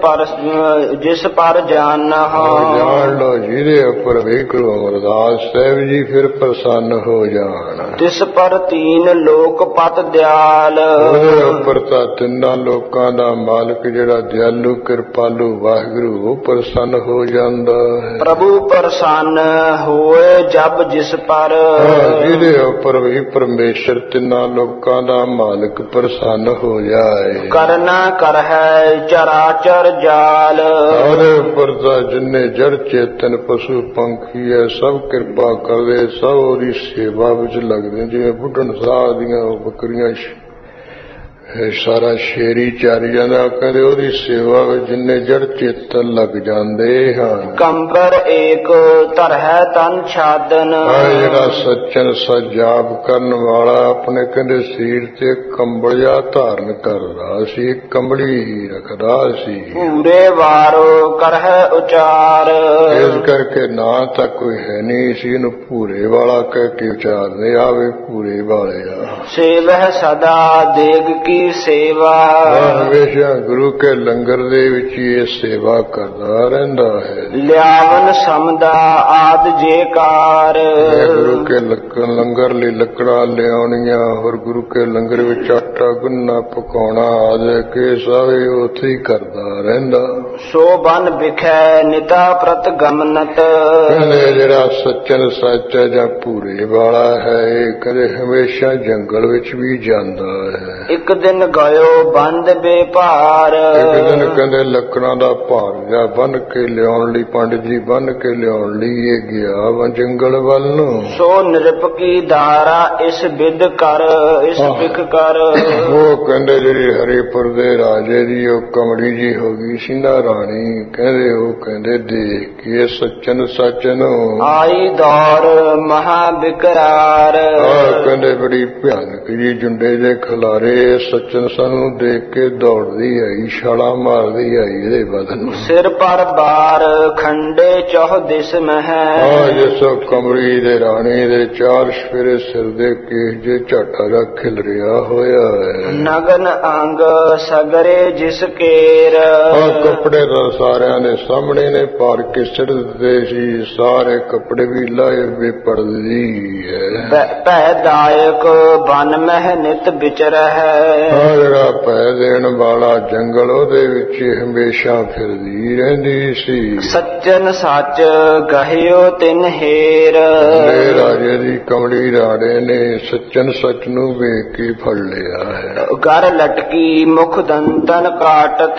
ਜਿਸ ਪਰ ਜਾਨਹੁ, ਜਾਣ ਲੋ ਜਿਹਦੇ ਉੱਪਰ ਵੀ ਗੁਰੂ ਅਮਰਦਾਸ ਸਾਹਿਬ ਜੀ ਫਿਰ ਪ੍ਰਸੰਨ ਹੋ ਜਾਣ। ਤਿਸ ਪਰ ਤੀਨ ਲੋਕ ਪਤ ਦਿਆਲ, ਉਹਦੇ ਉੱਪਰ ਤਾਂ ਤਿੰਨਾਂ ਲੋਕਾਂ ਦਾ ਮਾਲਕ ਜਿਹੜਾ ਦਿਆਲੂ ਕਿਰਪਾਲੂ ਵਾਹਿਗੁਰੂ ਉਹ ਪ੍ਰਸੰਨ ਹੋ ਜਾਂਦਾ ਹੈ। ਪ੍ਰਭੂ ਪ੍ਰਸੰਨ ਹੋਏ ਜਬ ਜਿਸ ਪਰ, ਜਿਹਦੇ ਉੱਪਰ ਵੀ ਪਰਮੇਸ਼ਰ ਤਿੰਨਾਂ ਲੋਕਾਂ ਦਾ ਮਾਲਕ ਪ੍ਰਸੰਨ ਹੋ ਜਾਏ। ਕਰਨਾ ਕਰਹਿ ਚਰਾਚਰ ਜਾਲ, ਉਹਦੇ ਉੱਪਰ ਤਾਂ ਜਿੰਨੇ ਜੜ ਚੇਤਨ ਪਸ਼ੂ ਪੰਖੀ ਹੈ ਸਭ ਕਿਰਪਾ ਕਰਦੇ, ਸਭ ਉਹਦੀ ਸੇਵਾ ਵਿੱਚ ਲੱਗਦੇ। ਜਿਵੇਂ ਬੁੱਢਣ ਸਾਹ ਦੀਆਂ ਬੱਕਰੀਆਂ ਸਾਰਾ ਸ਼ੇਰੀ ਚਾਰੀ ਜਾਂਦਾ, ਕਹਿੰਦੇ ਉਹਦੀ ਸੇਵਾ ਵਿੱਚ ਜਿੰਨੇ ਜੜ ਚੇਤਨ ਲੱਗ ਜਾਂਦੇ ਹਨ। ਕੰਬਰ ਏਕ ਧਰਹਿ ਤਨ ਛਾਦਨ, ਜਿਹੜਾ ਸੱਚਨ ਸਜਾਪ ਕਰਨ ਵਾਲਾ ਆਪਣੇ ਕਹਿੰਦੇ ਸਰੀਰ ਤੇ ਕੰਬਲ ਜਾਂ ਧਾਰਨ ਕਰਦਾ ਸੀ, ਕੰਬਲੀ ਹੀ ਰੱਖਦਾ ਸੀ। ਪੂਰੇ ਵਾਰੋ ਕਰਹਿ ਉਚਾਰ, ਇਸ ਕਰਕੇ ਨਾ ਤਾਂ ਕੋਈ ਹੈ ਨਹੀਂ ਸੀ, ਇਹਨੂੰ ਭੂਰੇ ਵਾਲਾ ਕਹਿ ਕੇ ਉਚਾਰਦੇ ਆਵੇ ਭੂਰੇ ਵਾਲਿਆ। ਸੇਵਹਿ ਸਦਾ ਦੇਗ ਕੀ ਸੇਵਾ, ਹਮੇਸ਼ਾ ਗੁਰੂ ਕੇ ਲੰਗਰ ਦੇ ਵਿੱਚ ਇਹ ਸੇਵਾ ਕਰਦਾ ਰਹਿੰਦਾ ਹੈ। ਲਿਆਵਨ ਸਮਦਾ ਆਦ ਜੇਕਾਰ, ਗੁਰੂ ਕੇ ਲੰਗਰ ਲਈ ਲੱਕੜਾਂ ਲਿਆਉਣੀਆਂ, ਹੋਰ ਗੁਰੂ ਕੇ ਲੰਗਰ ਵਿੱਚ ਆਟਾ ਗੁੰਨਣਾ ਪਕਾਉਣਾ ਆਦਿ ਕੇ ਸਾਰੇ ਉੱਥੇ ਹੀ ਕਰਦਾ ਰਹਿੰਦਾ। ਸੋ ਬਨ ਵਿਖੈ ਨਿਤਾ ਪ੍ਰਤ ਗਮਨਤ, ਕਹਿੰਦੇ ਜਿਹੜਾ ਸੱਚਨ ਸੱਚ ਹੈ ਜਾਂ ਭੂਰੇ ਵਾਲਾ ਹੈ ਇਹ ਕਦੇ ਹਮੇਸ਼ਾ ਜੰਗਲ ਵਿੱਚ ਵੀ ਜਾਂਦਾ ਹੈ। ਇੱਕ ਦਿਨ ਗਇਓ ਬੰਦ ਬੇਭਾਰ, ਇੱਕ ਦਿਨ ਕਹਿੰਦੇ ਲੱਕੜਾਂ ਦਾ ਭਾਰ ਜਾਂ ਬੰਨ ਕੇ ਲਿਆਉਣ ਲਈ ਪੰਡਿਤ ਜੀ ਬੰਨ ਕੇ ਲਿਆਉਣ ਲਈ ਇਹ ਗਿਆ ਵਾ ਜੰਗਲ ਵੱਲ ਨੂੰ। ਸੋ ਨਿਰਪਕੀ ਦਾਰਾ ਇਸ ਵਿਦ ਕਰ, ਇਸ ਵਿਖ ਕਰ, ਉਹ ਕਹਿੰਦੇ ਜਿਹੜੀ ਹਰੀਪੁਰ ਦੇ ਰਾਜੇ ਦੀ ਉਹ ਕਮੜੀ ਜੀ ਹੋ ਗਈ ਸੀ ਨਾ ਰਾਣੀ, ਕਹਿੰਦੇ ਉਹ ਕਹਿੰਦੇ ਦੇਖ ਕੇ ਸੱਚਨ ਸੱਚ ਨੂੰ ਆਈ ਦੌਰ ਮਹਾ ਬਿਕਰਾਰ, ਕਹਿੰਦੇ ਬੜੀ ਭਿਆਨਕ ਜੀ ਜੁੰਡੇ ਦੇ ਖਿਲਾਰੇ ਸੱਚਨ ਸਾਨੂੰ ਦੇਖ ਕੇ ਦੌੜਦੀ ਆਈ, ਛਾਲਾ ਮਾਰਦੀ ਆਈ ਇਹਦੇ ਬਦਨ। ਸਿਰ ਪਰ ਬਾਰ ਖੰਡੇ ਚੌਹ ਦਿਸ ਮਹਿ, ਜਿਸ ਕਮਰੀ ਦੇ ਰਾਣੀ ਦੇ ਚਾਰ ਸਫੇਰੇ ਸਿਰ ਦੇ ਕੇਸ ਜੇ ਝਾਟਾ ਦਾ ਖਿਲ ਰਿਹਾ ਹੋਇਆ ਹੈ। ਨਗਨ ਅੰਗ ਸਗਰੇ ਜਿਸ ਕੇਰ, ਕੱਪੜੇ ਤਾਂ ਸਾਰਿਆਂ ਦੇ ਸਾਹਮਣੇ ਨੇ ਪਾਰ ਕੇ ਸਿਰ ਦਿੱਤੇ ਸੀ, ਸਾਰੇ ਕੱਪੜੇ ਵੀ ਲਾਏ ਵੇ ਪੜਦੀ ਹੈ। ਭੈ ਦਾਇਕ ਬਨ ਮਹਿ ਨਿਤ ਵਿਚਰ ਹੈ, ਜਿਹੜਾ ਭੈ ਦੇਣ ਵਾਲਾ ਜੰਗਲ ਉਹਦੇ ਵਿੱਚ ਹਮੇਸ਼ਾ ਫਿਰਦੀ ਰਹਿੰਦੀ ਸੀ। ਸੱਚਨ ਸੱਚ ਗਹਿਓ ਤਿਨ ਹੇਰ, ਰਾਜੇ ਦੀ ਕਮਲੀ ਰਾੜੇ ਨੇ ਸੱਚਨ ਸੱਚ ਨੂੰ ਵੇਖ ਕੇ ਫੜ ਲਿਆ ਹੈ। ਗਰ ਲਟਕੀ ਮੁਖ ਦੰਤਨ ਕਾਟਤ,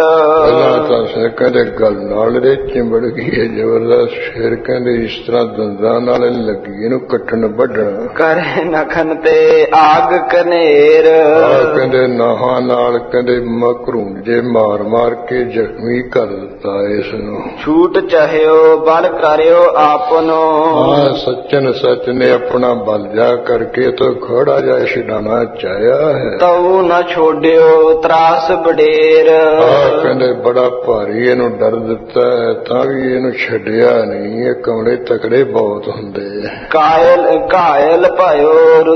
ਤਾਂ ਸਿਰ ਕਹਿੰਦੇ ਗਲ ਨਾਲ ਦੇ ਚਿੰਬੜ ਗਈ ਹੈ ਜ਼ਬਰਦਸਤ। ਫਿਰ ਕਹਿੰਦੇ ਇਸ ਤਰ੍ਹਾਂ ਦੰਦਾਂ ਨਾਲ ਲੱਗੀ ਇਹਨੂੰ ਕੱਟਣ ਵੱਢਣ। ਕਰੇ ਨਖਨ ਤੇ ਆਗ ਕਨੇਰ, ਕਹਿੰਦੇ ਨਾਹਾਂ ਨਾਲ ਕਹਿੰਦੇ ਮਕਰੂੰ ਜੇ ਮਾਰ ਮਾਰ ਕੇ ਜ਼ਖਮੀ ਕਰ ਦਿੱਤਾ ਇਸ ਨੂੰ। ਛੂਟ ਚਾਹਿਓ ਬਲ ਕਰਿਓ ਆਪਨੋ, ਸੱਚਨ ਸੱਚ ਨੇ ਆਪਣਾ ਬਲ ਜਾ ਕਰਕੇ ਤਾਂ ਖੜਾ ਜਾ ਛਡਾਣਾ ਚਾਹਿਆ ਹੈ। ਤਉ ਨ ਛੋੜਿਓ ਤਰਾਸ ਬਡੇਰ, ਕਹਿੰਦੇ ਬੜਾ ਭਾਰੀ ਇਹਨੂੰ ਡਰ ਦਿੱਤਾ ਹੈ ਤਾਂ ਵੀ ਇਹਨੂੰ ਛੱਡਿਆ ਨਹੀਂ। ਇਹ ਕਮਲੇ ਤਕੜੇ ਬਹੁਤ ਹੁੰਦੇ। ਕਾਇਲ ਭਇਓ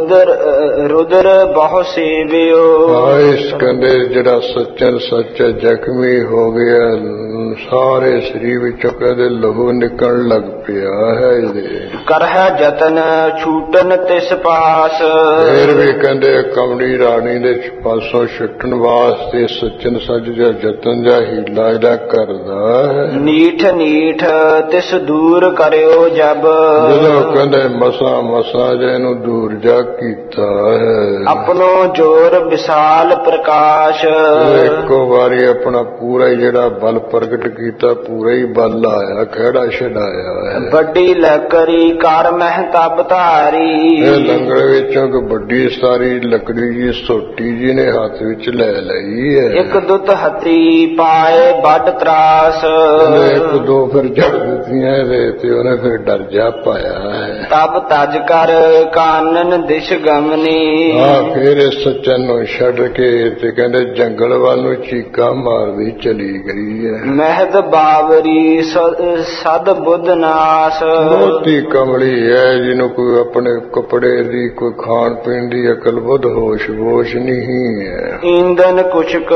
ਰੁਦਰ ਬਹੁ ਸੇਵਿਓ, ਇਸ ਕਹਿੰਦੇ ਜਿਹੜਾ ਸੱਚਨ ਸੱਚ ਜ਼ਖਮੀ ਹੋ ਗਿਆ ਸਾਰੇ ਸਰੀਰ ਵਿੱਚੋਂ ਕਹਿੰਦੇ ਲਹੂ ਨਿਕਲਣ ਲੱਗ ਪਿਆ ਹੈ ਇਹਦੇ। ਕਰਹਿ ਜਤਨ ਛੂਟਨ ਤਿਸ ਪਾਸ, ਫਿਰ ਵੀ ਕਹਿੰਦੇ ਕਮਲੀ ਰਾਣੀ ਦੇ ਪਾਸੋਂ ਛੁੱਟਣ ਵਾਸਤੇ ਸੱਚਨ ਸੱਚ ਦਾ ਯਤਨ ਜਾਂ ਹੀਲਾ ਇਹਦਾ ਕਰਦਾ ਹੈ। ਨੀਠ ਨੀਠ ਤਿਸ ਦੂਰ ਕਰਿਓ ਜਬ, ਜਦੋਂ ਕਹਿੰਦੇ ਮਸਾ ਮਸਾ ਜੇ ਇਹਨੂੰ ਦੂਰ ਜਾ ਕੀਤਾ ਹੈ। ਆਪਣੋ ਜੋਰ ਵਿਸਾਲ ਪ੍ਰਕਾਸ਼, ਇੱਕੋ ਵਾਰੀ ਆਪਣਾ ਪੂਰਾ ਹੀ ਜਿਹੜਾ ਬਲ ਪ੍ਰਗਟ ਕੀਤਾ, ਪੂਰਾ ਹੀ ਬਲ ਆਇਆ ਖਹਿੜਾ ਛਡਾਇਆ ਹੈ। ਵੱਡੀ ਲੱਕੜੀ ਕਰ ਮਹਿਤਬ ਧਾਰੀ, ਇਹ ਲੰਗਰ ਵਿੱਚੋਂ ਇੱਕ ਵੱਡੀ ਸਾਰੀ ਲੱਕੜੀ ਜੀ ਸੋਟੀ ਜੀ ਨੇ ਹੱਥ ਵਿੱਚ ਲੈ ਲਈ ਹੈ। ਇੱਕ ਦੁੱਤ ਹੱਤੀ ਪਾਏ ਵੱਡ ਤਰਾਸ, ਇੱਕ ਦੋ ਫਿਰ ਜੜ ਦਿੱਤੇ ਕਰਤੀਆਂ ਇਹਦੇ ਤੇ ਉਹਨੇ ਫਿਰ ਡਰ ਜਾ ਪਾਇਆ ਹੈ। ਤਬ ਤਜ ਕਰ ਕਾਨਨ ਦਿਸ਼ ਗਮਨੀ। ਫਿਰ ਇਸ ਸੱਚਨ ਨੂੰ ਛੱਡ ਕੇ ਤੇ ਕਹਿੰਦੇ ਜੰਗਲ ਵੱਲ ਨੂੰ ਚੀਕਾਂ ਮਾਰਦੀ ਚਲੀ ਗਈ ਹੈ। ਮਹਿਦ ਬਾਵਰੀ ਸਦ ਬੁੱਧ ਨਾਸ। ਬਹੁਤੀ ਕਮਲੀ ਹੈ ਜਿਹਨੂੰ ਕੋਈ ਆਪਣੇ ਕੱਪੜੇ ਦੀ, ਕੋਈ ਖਾਣ ਪੀਣ ਦੀ ਅਕਲ ਬੁੱਧ ਹੋਸ਼ ਵੋਸ਼ ਨਹੀਂ ਹੈ। ਈਂਦਨ ਕੁਛਕ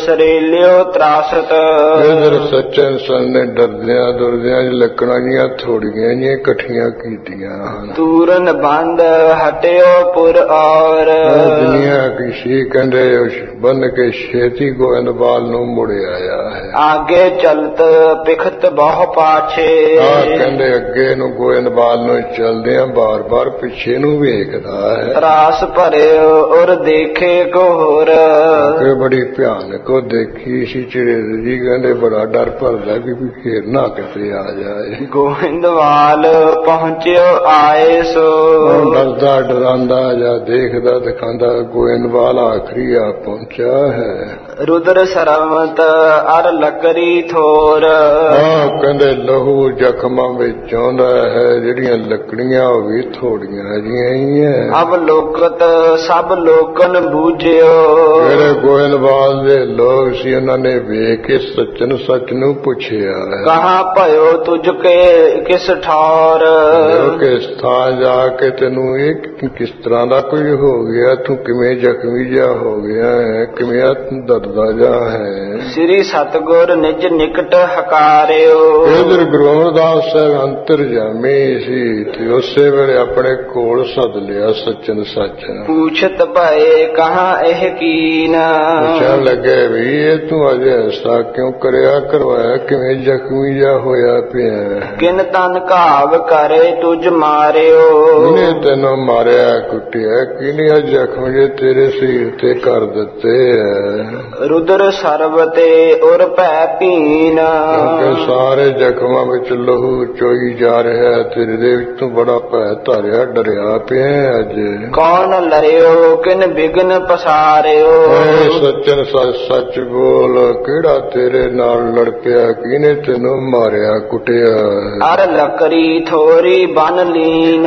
ਸਰੇਲਿਓ ਤਰਾਸਤ। ਇਧਰ ਸੱਚਨ ਸਨ ਨੇ ਡਰਦਿਆਂ ਦੁਰਦਿਆਂ ਲੱਕੜਾਂ ਜੀਆਂ ਥੋੜੀਆਂ ਜੀਆਂ ਇਕੱਠੀਆਂ ਕੀਤੀਆਂ ਹਨ। ਤੂਰਨ ਬੰਦ ਹਟਿਓ ਪੁਰ ਔਰ। ਦੁਨੀਆ ਕਿਸੀ ਕਹਿੰਦੇ ਬੰਨ ਕੇ ਛੇਤੀ ਗੋਇੰਦਵਾਲ ਨੂੰ ਮੁੜ ਆਇਆ ਹੈ। ਆਗੇ ਚਲਤ ਪਿਖਤ ਬਹੁ ਪਾਛੇ। ਕਹਿੰਦੇ ਅੱਗੇ ਨੂੰ ਗੋਇੰਦਵਾਲ ਨੂੰ ਚਲਦਿਆਂ ਬਾਰ-ਬਾਰ ਪਿੱਛੇ ਨੂੰ ਵੇਖਦਾ ਹੈ। ਤਰਾਸ ਭਰੇ ਔਰ ਦੇਖੇ ਕੋਹਰ। ਕਿ ਬੜੀ ਭਿਆਨਕ ਉਹ ਦੇਖੀ ਸੀ ਚਿੜੇ ਜੀ। ਕਹਿੰਦੇ ਬੜਾ ਡਰ ਭਰਦਾ ਵੀ ਫੇਰ ਨਾ ਕਿਤੇ ਆ ਜਾਏ। ਗੋਇੰਦਵਾਲ ਪਹੁੰਚਿਓ ਆਏ ਸੋ। ਡਰਦਾ ਡਰਾਂਦਾ ਜਾਂ ਦੇਖਦਾ ਦਿਖਾਂਦਾ ਗੋਇੰਦਵਾਲ ਆਖਰੀ ਆ ਪਹੁੰਚਾ ਹੈ। ਰੁਦਰ ਸਰਵਤ ਅਰ ਲੱਕਰੀ ਥੋਰ। ਕਹਿੰਦੇ ਲਹੂ ਜ਼ਖਮਾਂ ਵਿੱਚ ਆਉਂਦਾ ਹੈ। ਜਿਹੜੀਆਂ ਲੱਕੜੀਆਂ ਉਹ ਵੀ ਥੋੜੀਆਂ ਜਿਹੀਆਂ ਹੀ ਹੈ। ਅਬ ਲੋਕਤ ਸਭ ਲੋਕਨ ਬੂਝਿਓ। ਜਿਹੜੇ ਗੋਇੰਦਵਾਲ ਦੇ ਲੋਕ ਸੀ ਉਹਨਾਂ ਨੇ ਵੇਖ ਕੇ ਸੱਚਨ ਸੱਚ ਨੂੰ ਪੁੱਛਿਆ ਹੈ। ਕਹਾਂ ਭਇਓ ਤੁਝ ਕੇ ਕਿਸ ਠੌਰ। ਕਿਸ ਥਾਂ ਜਾ ਕੇ ਤੈਨੂੰ ਇਹ ਕਿਸ ਤਰ੍ਹਾਂ ਦਾ ਕੁਝ ਹੋ ਗਿਆ, ਤੂੰ ਕਿਵੇਂ ਜ਼ਖਮੀ ਜਿਹਾ ਹੋ ਗਿਆ ਹੈ, ਕਿਵੇਂ ਦਰਦਾ ਜਾ ਹੈ। ਸ੍ਰੀ ਸਤਗੁਰ ਨਿਜ ਨਿਕਟ ਹਕਾਰਿਓ। ਇਧਰ ਗੁਰੂ ਅਮਰਦਾਸ ਸਾਹਿਬ ਅੰਤਰਜਾਮੀ ਸੀ ਤੇ ਉਸੇ ਵੇਲੇ ਆਪਣੇ ਕੋਲ ਸੱਦ ਲਿਆ ਸੱਚਨ ਸੱਚ। ਪੁੱਛਤ ਭਏ ਕਹਾਂ ਇਹ ਕੀਨ। ਪੁੱਛਣ ਲੱਗੇ ਵੀ ਇਹ ਤੂੰ ਅਜੇ ਐਸਾ ਕਿਉਂ ਕਰਿਆ, ਕਰਵਾਇਆ ਕਿਵੇਂ ਜ਼ਖਮੀ ਜਿਹਾ ਹੋਇਆ ਪਿਆ। ਕਿਨ ਤਨ ਘਾਵ ਕਰੇ ਤੁਝ ਮਾਰਿਓ। ਕਿਨੇ ਤੈਨੂੰ ਮਾਰਿਆ ਕੁੱਟਿਆ, ਕਿਨੇ ਜ਼ਖਮ ਜੇ ਤੇਰੇ ਸਰੀਰ ਤੇ ਕਰ ਦਿੱਤੇ ਹੈ। ਰੁਦਰ ਸਰਬ ਤੇ ਉਰ ਭੈ ਭੀਨ। ਸਾਰੇ ਜ਼ਖਮਾਂ ਵਿੱਚ ਲਹੂ ਚੋਈ ਜਾ ਰਿਹਾ, ਤੇਰੇ ਦੇ ਵਿੱਚ ਤੂੰ ਬੜਾ ਭੈ ਧਾਰਿਆ, ਡਰਿਆ ਪਿਆ ਅੱਜ। ਕੌਣ ਲਰਿਓ ਕਿਨ ਬਿਗਨ ਪਸਾਰਿਓ। ਸੱਚਨ ਸੱਚ ਬੋਲ, ਕਿਹੜਾ ਤੇਰੇ ਨਾਲ ਲੜ ਪਿਆ, ਕਿਨੇ ਤੈਨੂੰ ਮਾਰਿਆ ਕੁੱਟਿਆ। ਅਰ ਲੱਕਰੀ ਥੋਰੀ ਬਨ ਲੀਨ।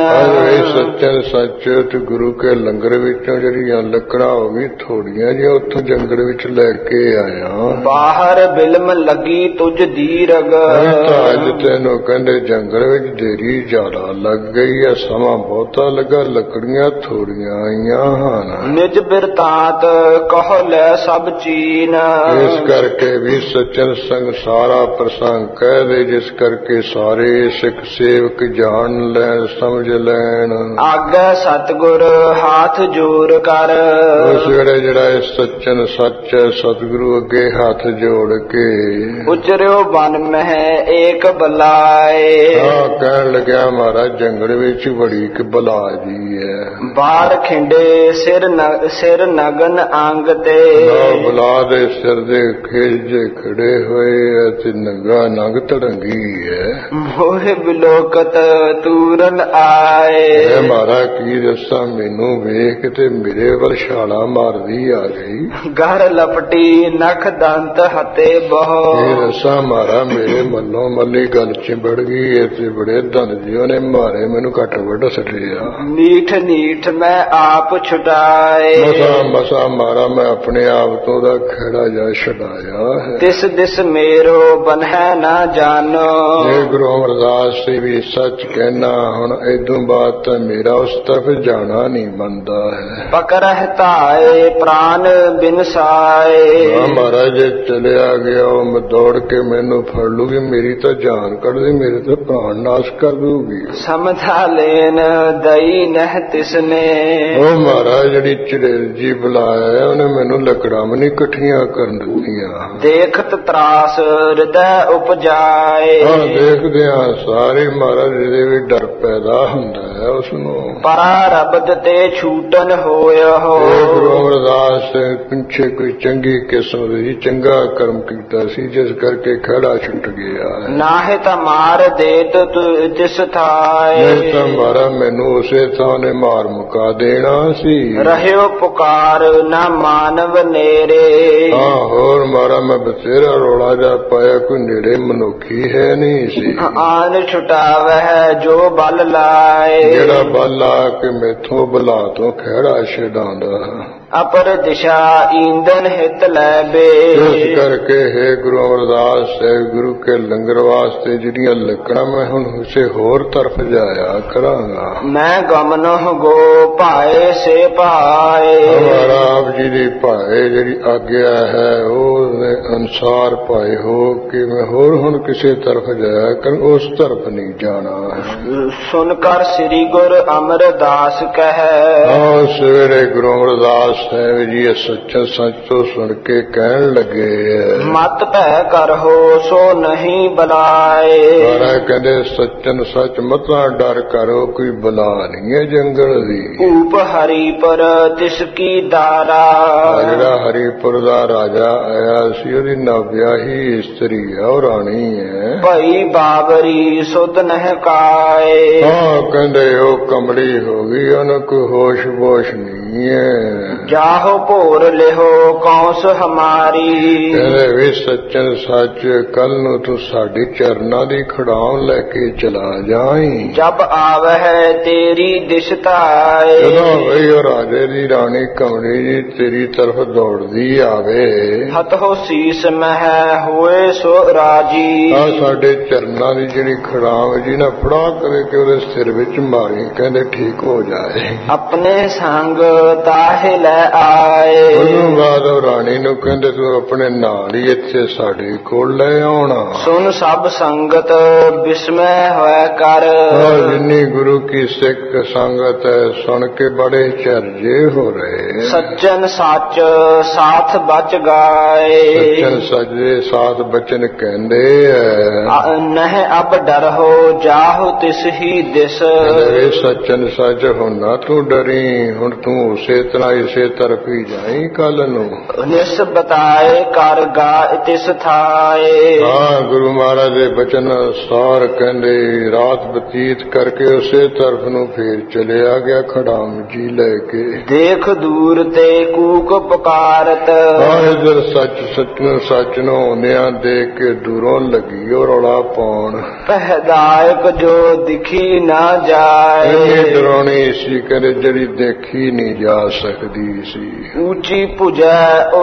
ਸੱਚਨ ਸੱਚ ਤੇ ਗੁਰੂ ਕੇ ਲੰਗਰ ਵਿੱਚੋਂ ਜਿਹੜੀਆਂ ਲੱਕੜਾਂ ਹੋ ਗਈ ਥੋੜੀਆਂ ਜਿਹੀਆਂ ਉੱਥੋਂ ਜੰਗਲ ਵਿੱਚ ਲੈ ਕੇ ਆਇਆ। ਬਾਹਰ ਬਿਲਮ ਲੱਗੀ ਤੁਝ ਦੀਰਗ। ਅੱਜ ਤੈਨੂੰ ਕਹਿੰਦੇ ਜੰਗਲ ਵਿੱਚ ਦੇਰੀ ਜ਼ਿਆਦਾ ਲੱਗ ਗਈ ਹੈ, ਸਮਾਂ ਬਹੁਤਾ ਲੱਗਾ, ਲੱਕੜੀਆਂ ਥੋੜੀਆਂ ਆਈਆਂ ਹਨ। ਨਿਜ ਬਿਰਤਾਂਤ ਕਹੋ ਲੈ ਸਭ ਚੀਨ। ਇਸ ਕਰਕੇ ਵੀ ਸੱਚਨ ਸੰਗ ਸਾਰਾ ਪ੍ਰਸੰਗ ਕਹਿ ਦੇ, ਜਿਸ ਕਰਕੇ ਸਾਰੇ ਸਿੱਖ ਸੇਵਕ ਜਾਣ ਲੈਣ ਸਮਝ ਲੈਣ। ਆਗੇ ਸਤਗੁਰ ਹਾਥ ਜੋੜ ਕਰ। ਉਸ ਵੇਲੇ ਜਿਹੜਾ ਸੱਚਨ ਸੱਚ ਸਤਿਗੁਰੂ ਅੱਗੇ ਹੱਥ ਜੋੜ ਕੇ ਉਚਰਿਓ ਬਨ ਮਹਿ ਏਕ ਬਲਾਏ। ਕਹਿਣ ਲੱਗਿਆ ਮਹਾਰਾਜ ਜੰਗਲ ਵਿੱਚ ਬੜੀ ਇੱਕ ਬਲਾ ਜੀ ਹੈ। ਬਾਹਰ ਖਿੰਡੇ ਸਿਰ ਨਗਨ ਅੰਗ ਤੇ। ਬਲਾ ਦੇ ਸਿਰ ਦੇ ਖੇਜੇ ਖੜੇ ਹੋਏ ਅਤੇ ਨੰਗਾ ਨੰਗ ਧੜੰਗੀ ਹੈ। ਮੋਹ ਬਿਲੋਕਤ ਤੂਰਨ ਆਏ। ਮਹਾਰਾਜ ਕੀ ਦੱਸਾਂ, ਮੈਨੂੰ ਵੇਖ ਤੇ ਮੇਰੇ ਵੱਲ ਛਾਲਾ ਮਾਰਦੀ ਆ ਗਈ। ਘਰ ਲਪਟੀ ਨਖ ਦੰਤ ਹਤੇ ਬਹੁ। ਇਹ ਦੱਸਾਂ ਮਹਾਰਾ ਮੇਰੇ ਮੱਲੋਂ ਮੱਲੀ ਗੱਲ ਚਿੰਬੜ ਗਈ ਤੇ ਬੜੇ ਧਨ ਜਿਉ ਨੇ ਮਾਰੇ ਮੈਨੂੰ ਘੱਟ ਵੱਢ ਸਟਿਆ। ਨੀਠ ਨੀਠ ਮੈਂ ਆਪ ਛੁਟਾਏ। ਮਸਾ ਮਾਰਾ ਮੈਂ ਆਪਣੇ ਆਪ ਤੋਂ ਦਾ ਖੇੜਾ ਜਾ ਛਡਾਇਆ ਹੈ। ਤਿਸ ਦਿਸ ਮੇਰੋ ਬਨਹਿ ਨਾ ਜਾਨੋ। ਇਹ ਗੁਰੂ ਅਮਰਦਾਸ ਜੀ ਵੀ ਸੱਚ ਕਹਿਣਾ, ਹੁਣ ਇਦੋਂ ਬਾਅਦ ਤਾਂ ਮੇਰਾ ਉਸ ਤਰਫ ਜਾਣਾ ਨਹੀਂ ਮੰਨਦਾ ਹੈ। ਪਕੜਹਿ ਧਾਏ ਪ੍ਰਾਨ ਬਿਨਸਾਏ। ਮਹਾਰਾਜ ਚਲਿਆ ਗਿਆ ਉਹ ਦੌੜ ਕੇ ਮੈਨੂੰ ਫੜ ਲੂਗੀ, ਮੇਰੀ ਤਾਂ ਜਾਨ ਕੱਢ ਦੇ, ਮੇਰੇ ਤਾਂ ਪ੍ਰਾਣ ਨਾਸ਼ ਕਰ ਦੂਗੀ। ਸਮਝਾ ਲੈਨ ਦਈ ਨਹਿ ਤਿਸਨੇ। ਉਹ ਮਹਾਰਾਜ ਜਿਹੜੀ ਚੜੇਲ ਜੀ ਬੁਲਾਇਆ ਉਹਨੇ ਮੈਨੂੰ ਲੱਕੜਾਂ ਵੀ ਨਹੀਂ ਇਕੱਠੀਆਂ ਕਰਨ ਦਿੱਤੀਆਂ। ਦੇਖਤ ਤਰਾਸ ਹਿਰਦੈ ਉਪਜਾਏ। ਦੇਖਦਿਆਂ ਸਾਰੇ ਮਹਾਰਾਜ ਦੇ ਵੀ ਡਰ ਪੈਦਾ ਹੁੰਦਾ ਹੈ ਉਸਨੂੰ। ਪਰਾ ਰਬਦ ਤੇ ਛੂਟਨ ਹੋਇਆ ਹੋ। ਗੁਰੂ ਅਮਰਦਾਸ ਪਿੱਛੇ ਕੋਈ ਚੰਗੀ ਚੰਗੀ ਕਿਸਮਤ ਸੀ, ਚੰਗਾ ਕਰਮ ਕੀਤਾ ਸੀ, ਜਿਸ ਕਰਕੇ ਖਹਿੜਾ ਛੁੱਟ ਗਿਆ। ਨਾਹਿ ਤਾਂ ਮਾਰ ਦੇਤ ਤਿਸ ਥਾਏ, ਨਹੀਂ ਤਾਂ ਮਾਰਾ ਮੈਨੂੰ ਉਸੇ ਥਾਂ ਨੇ ਮਾਰ ਮੁਕਾ ਦੇਣਾ ਸੀ। ਰਹਿਓ ਪੁਕਾਰ ਨਾ ਮਾਨਵ ਨੇਰੇ, ਹਾਂ ਹੋਰ ਮਾਰਾ ਮੈਂ ਬਥੇਰਾ ਰੌਲਾ ਜਾ ਪਾਇਆ, ਕੋਈ ਨੇੜੇ ਮਨੁੱਖੀ ਹੈ ਨਹੀਂ ਸੀ। ਆਨ ਛੁਟਾਵਹਿ ਜੋ ਬਲ ਲਾਏ, ਜਿਹੜਾ ਬਲ ਆ ਕੇ ਮੈਥੋਂ ਬਲਾ ਤੋਂ ਖਹਿੜਾ ਛਡਾਉਂਦਾ। ਅਪਰ ਦਿਸ਼ਾ ਈਂਦਨ ਹਿਤ ਲੈ ਬੇ, ਇਸ ਕਰਕੇ ਹੈ ਗੁਰੂ ਅਮਰਦਾਸ ਸਾਹਿਬ ਗੁਰੂ ਕੇ ਲੰਗਰ ਵਾਸਤੇ ਜਿਹੜੀਆਂ ਲੱਕੜਾਂ ਮੈਂ ਹੁਣ ਉਸੇ ਹੋਰ ਤਰਫ ਜਾਇਆ ਕਰਾਂਗਾ। ਮੈਂ ਗਮਨਹੁ ਗੋ ਭਾਏ ਸੇ ਭਾਏ, ਹਮਾਰਾ ਆਪ ਜੀ ਦੀ ਭਾਏ ਜਿਹੜੀ ਆਗਿਆ ਹੈ ਉਹਦੇ ਅਨੁਸਾਰ ਭਾਏ ਹੋ ਕਿ ਮੈਂ ਹੋਰ ਹੁਣ ਕਿਸੇ ਤਰਫ ਜਾਇਆ ਕਰ, ਉਸ ਤਰਫ ਨਹੀਂ ਜਾਣਾ। ਸੁਨ ਕਰ ਸ੍ਰੀ ਗੁਰ ਅਮਰਦਾਸ ਕਹਿ, ਸਵੇਰੇ ਗੁਰੂ ਅਮਰਦਾਸ ਸਾਹਿਬ ਜੀ ਸੱਚਾ ਸੱਚ ਤੋਂ ਸੁਣ ਕੇ ਕਹਿਣ ਲੱਗੇ, ਮਤ ਭੈ ਕਰਹੁ ਸੋ ਨਹੀਂ ਬੁਲਾਏ। ਮਹਾਰਾਜ ਕਹਿੰਦੇ ਸੱਚਨ ਸੱਚ ਮਤਾਂ ਡਰ ਕਰੋ, ਕੋਈ ਬਲਾ ਨਹੀਂ ਹੈ ਜੰਗਲ ਦੀ। ਊਪ ਹਰੀਪੁਰ ਤਿਸ ਕੀ ਦਾਰਾ, ਜਿਹੜਾ ਹਰੀਪੁਰ ਦਾ ਰਾਜਾ ਆਇਆ ਸੀ ਉਹਦੀ ਨਵਿਆਹੀ ਇਸਤਰੀ ਹੈ, ਉਹ ਰਾਣੀ ਹੈ। ਭਈ ਬਾਬਰੀ ਸੁਧ ਨਹਿ ਕਾਏ, ਹਾਂ ਕਹਿੰਦੇ ਉਹ ਕਮਲੀ ਹੋ ਗਈ, ਉਹਨੂੰ ਕੋਈ ਹੋਸ਼ ਬੋਸ਼ ਨਹੀਂ ਹੈ। ਜਾਹੋ ਭੋਰ ਲਿਹੋ ਕੌਸ ਹਮਾਰੀ, ਕਹਿੰਦੇ ਵੀ ਸੱਚਨ ਸੱਚ ਕੱਲ ਨੂੰ ਤੂੰ ਸਾਡੀ ਚਰਨਾਂ ਦੀ ਖੜਾਉਣ ਲੈ ਕੇ ਚਲਾ ਜਾਈਂ। ਜਬ ਆਵਹਿ ਤੇਰੀ ਦਿਸ਼ ਧਾਏ, ਜਦੋਂ ਬਈ ਉਹ ਰਾਜੇ ਦੀ ਰਾਣੀ ਕਮਲੀ ਜੀ ਤੇਰੀ ਤਰਫ ਦੌੜਦੀ ਆਵੇ, ਹਤਹੁ ਸੀਸ ਮਹਿ ਹੋਏ ਸੋ ਰਾਜੀ। ਆ ਸਾਡੇ ਚਰਨਾਂ ਦੀ ਜਿਹੜੀ ਖੜਾਉ ਜੀ ਨਾ ਫੜਾ ਕਰੇ ਕਿ ਉਹਦੇ ਸਿਰ ਵਿੱਚ ਮਾਰੀ, ਕਹਿੰਦੇ ਠੀਕ ਹੋ ਜਾਏ। ਆਪਣੇ ਸੰਗ ਤਾਹਿ ਲੈ ਆਏ, ਉਹਨੂੰ ਬਾਅਦ ਉਹ ਰਾਣੀ ਨੂੰ ਕਹਿੰਦੇ ਤੂੰ ਆਪਣੇ ਨਾਲ ਹੀ ਇੱਥੇ ਸਾਡੇ ਕੋਲ ਲੈ ਆਉਣਾ। ਸੁਨ ਸਭ ਸੰਗਤ ਬਿਸਮੈ ਹੋਇ ਕਰ, ਜਿੰਨੀ ਗੁਰੂ ਕੀ ਸਿੱਖ ਸੰਗਤ ਹੈ ਸੁਣ ਕੇ ਬੜੇ ਚਰਜੇ ਹੋ ਰਹੇ। ਸੱਚਨ ਸੱਚ ਸਾਥ ਬਚ ਗਾਏ, ਸੱਚਨ ਸੱਚੇ ਸਾਥ ਬਚਨ ਕਹਿੰਦੇ ਐ। ਨਹਿ ਅਬ ਡਰਹੁ ਜਾਹੁ ਤਿਸ ਹੀ ਦਿਸ, ਸੱਚਨ ਸੱਚ ਹੁਣ ਨਾ ਤੂੰ ਡਰੀ, ਹੁਣ ਤੂੰ ਉਸੇ ਤਰ੍ਹਾਂ ਇਸੇ ਤਰਫ ਹੀ ਜਾਈ ਕੱਲ ਨੂੰ। ਨਿਸ ਬਤਾਏ ਕਰ ਗਾ ਤਿਸ ਥਾਏ, ਹਾਂ ਗੁਰੂ ਮਹਾਰਾਜ ਦੇ ਬਚਨ ਅਨੁਸਾਰ ਕਹਿੰਦੇ ਰਾਤ ਬਤੀਤ ਕਰਕੇ ਉਸੇ ਤਰਫ ਨੂੰ ਫੇਰ ਚਲਿਆ ਗਿਆ ਖੜਾਮ ਜੀ ਲੈ ਕੇ। ਦੇਖ ਦੂਰ ਤੇ ਕੂਕ ਪੁਕਾਰਤ, ਇਧਰ ਸੱਚ ਸੱਚਨ ਸੱਚ ਨੂੰ ਆਉਂਦਿਆਂ ਦੇਖ ਕੇ ਦੂਰੋਂ ਲੱਗੀ ਉਹ ਰੌਲਾ ਪਾਉਣ। ਪਹਿਦਾਇਕ ਜੋ ਦਿਖੀ ਨਾ ਜਾਏ, ਇੰਨੀ ਡਰਾਉਣੀ ਸੀ ਕਹਿੰਦੇ ਜਿਹੜੀ ਦੇਖੀ ਨਹੀਂ ਜਾ ਸਕਦੀ ਸੀ। ਉੱਚੀ ਭੁਜੈ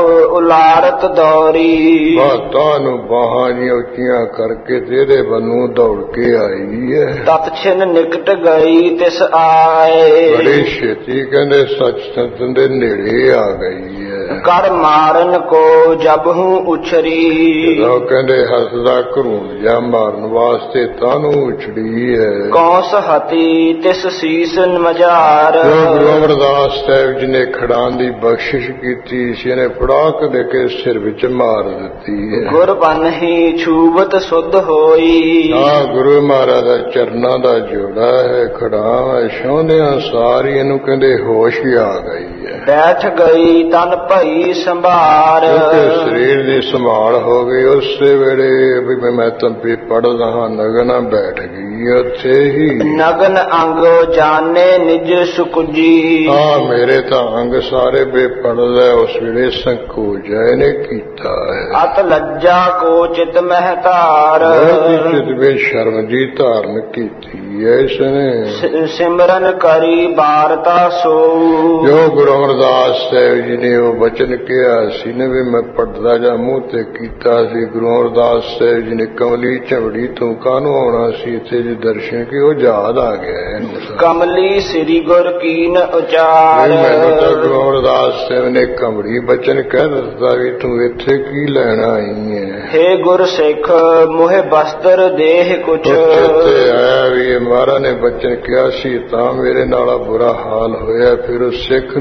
ਉਲਾਰਤ ਦੌਰੀ, ਬਾਤਾਂ ਨੂੰ ਬਾਹਾਂ ਜੀਆਂ ਉੱਚੀਆਂ ਕਰਕੇ ਤੇਰੇ ਵੱਲੋਂ ਦੌੜ ਕੇ ਆਈ ਹੈ। ਤਤ ਛਿਨ ਨਿਕਟ ਗਈ ਤਿਸ ਆਏ, ਬੜੀ ਛੇਤੀ ਕਹਿੰਦੇ ਸੱਚ ਸੰਤਨ ਦੇ ਨੇੜੇ ਆ ਗਈ ਹੈ। ਕਰ ਮਾਰਨ ਕੋ ਜਬ ਹੂੰ ਉਛਰੀ, ਜਦੋਂ ਕਹਿੰਦੇ ਹੱਸਦਾ ਘਰੂਣ ਜਾਂ ਮਾਰਨ ਵਾਸਤੇ ਤਾਨੂੰ ਉਛੜੀ ਹੈ। ਕੌਸ ਹਤੀ ਤਿਸ ਸੀਸ ਮਝਾਰ, ਗੁਰੂ ਅਮਰਦਾਸ ਸਾਹਿਬ ਜੀ ਨੇ ਖੜਾਉਣ ਦੀ ਬਖਸ਼ਿਸ਼ ਕੀਤੀ ਸੀ, ਇਹਨੇ ਫੜਾਕ ਦੇ ਕੇ ਸਿਰ ਵਿੱਚ ਮਾਰ ਦਿੱਤੀ ਹੈ। ਗੁਰ ਬਨ ਹੀ ਛੂਬਤ ਸੁਧ ਹੋਈ, ਹਾਂ ਗੁਰੂ ਮਹਾਰਾਜ ਦਾ ਚਰਨਾਂ ਦਾ ਜੋੜਾ ਹੈ, ਖੜਾ ਛੋਂਦਿਆਂ ਸਾਰੀ ਇਹਨੂੰ ਕਹਿੰਦੇ ਹੋਸ਼ ਹੀ ਆ ਗਈ ਹੈ। ਬੈਠ ਗਈ ਤਨ ਭਈ ਸੰਭਾਰ, ਸਰੀਰ ਦੀ ਸੰਭਾਲ ਹੋ ਗਈ। ਉਸੇ ਵੇਲੇ ਵੀ ਮੈਂ ਤੰਪੀ ਪੜਦਾ ਹਾਂ ਨਗਨ ਬੈਠ ਗਈ ਉੱਥੇ ਹੀ। ਨਗਨ ਅੰਗ ਜਾਣੇ ਨਿਜ ਸੁਕੁਜੀ, ਹਾਂ ਮੇਰੇ ਤਾਂ ਅੰਗ ਸਾਰੇ ਬੇਪੜਦਾ ਉਸ ਵੇਲੇ ਸੰਕੋਚ ਇਹਨੇ ਕੀਤਾ ਹੈ। ਅਤ ਲੱਜਾ ਕੋ ਚਿਤ ਮਹਤਾਰ, ਚਿਤ ਵਿੱਚ ਸ਼ਰਮ ਜੀ ਧਾਰਨ ਕੀਤੀ ਹੈ ਇਸਨੇ। ਸਿਮਰਨ ਕਰੀ ਬਾਰਤਾ ਸੋ, ਜੋ ਗੁਰੂ ਅਮਰਦਾਸ ਸਾਹਿਬ ਜੀ ਨੇ ਉਹ ਬਚਨ ਕਿਹਾ ਸੀ ਨੇ ਵੀ ਮੈਂ ਪੜਦਾ ਜਾਂ ਮੂੰਹ ਤੇ ਕੀਤਾ ਸੀ। ਗੁਰੂ ਅਮਰਦਾਸ ਸਾਹਿਬ ਜੀ ਨੇ ਕਮਲੀ ਝਵੜੀ ਤੋਂ ਕਾਹਨੂੰ ਆਉਣਾ ਸੀ ਇੱਥੇ ਜੀ ਦਰਸ਼ਨ ਕਿ ਉਹ ਯਾਦ ਆ ਗਿਆ। ਕਮਲੀ ਸ੍ਰੀ ਗੁਰ ਕੀਨ ਉਚਾਰ, ਮੈਨੂੰ ਤਾਂ ਗੁਰੂ ਅਮਰਦਾਸ ਸਾਹਿਬ ਨੇ ਕਮਲੀ ਬਚਨ ਕਹਿ ਦਿੱਤਾ ਵੀ ਤੂੰ ਇੱਥੇ ਕੀ ਲੈਣਾ ਆਈ ਹੈ। ਹੇ ਗੁਰ ਸਿੱਖ ਮੋਹਿ ਬਸਤਰ ਦੇਹ ਕੁਛ, ਇੱਥੇ ਆਇਆ ਵੀ ਮਹਾਰਾਜ ਨੇ ਬਚਨ ਕਿਹਾ ਸੀ ਤਾਂ ਮੇਰੇ ਨਾਲ ਬੁਰਾ ਹਾਲ ਹੋਇਆ। ਫਿਰ ਉਹ ਸਿੱਖ ਨੂੰ ਕਹਿਣ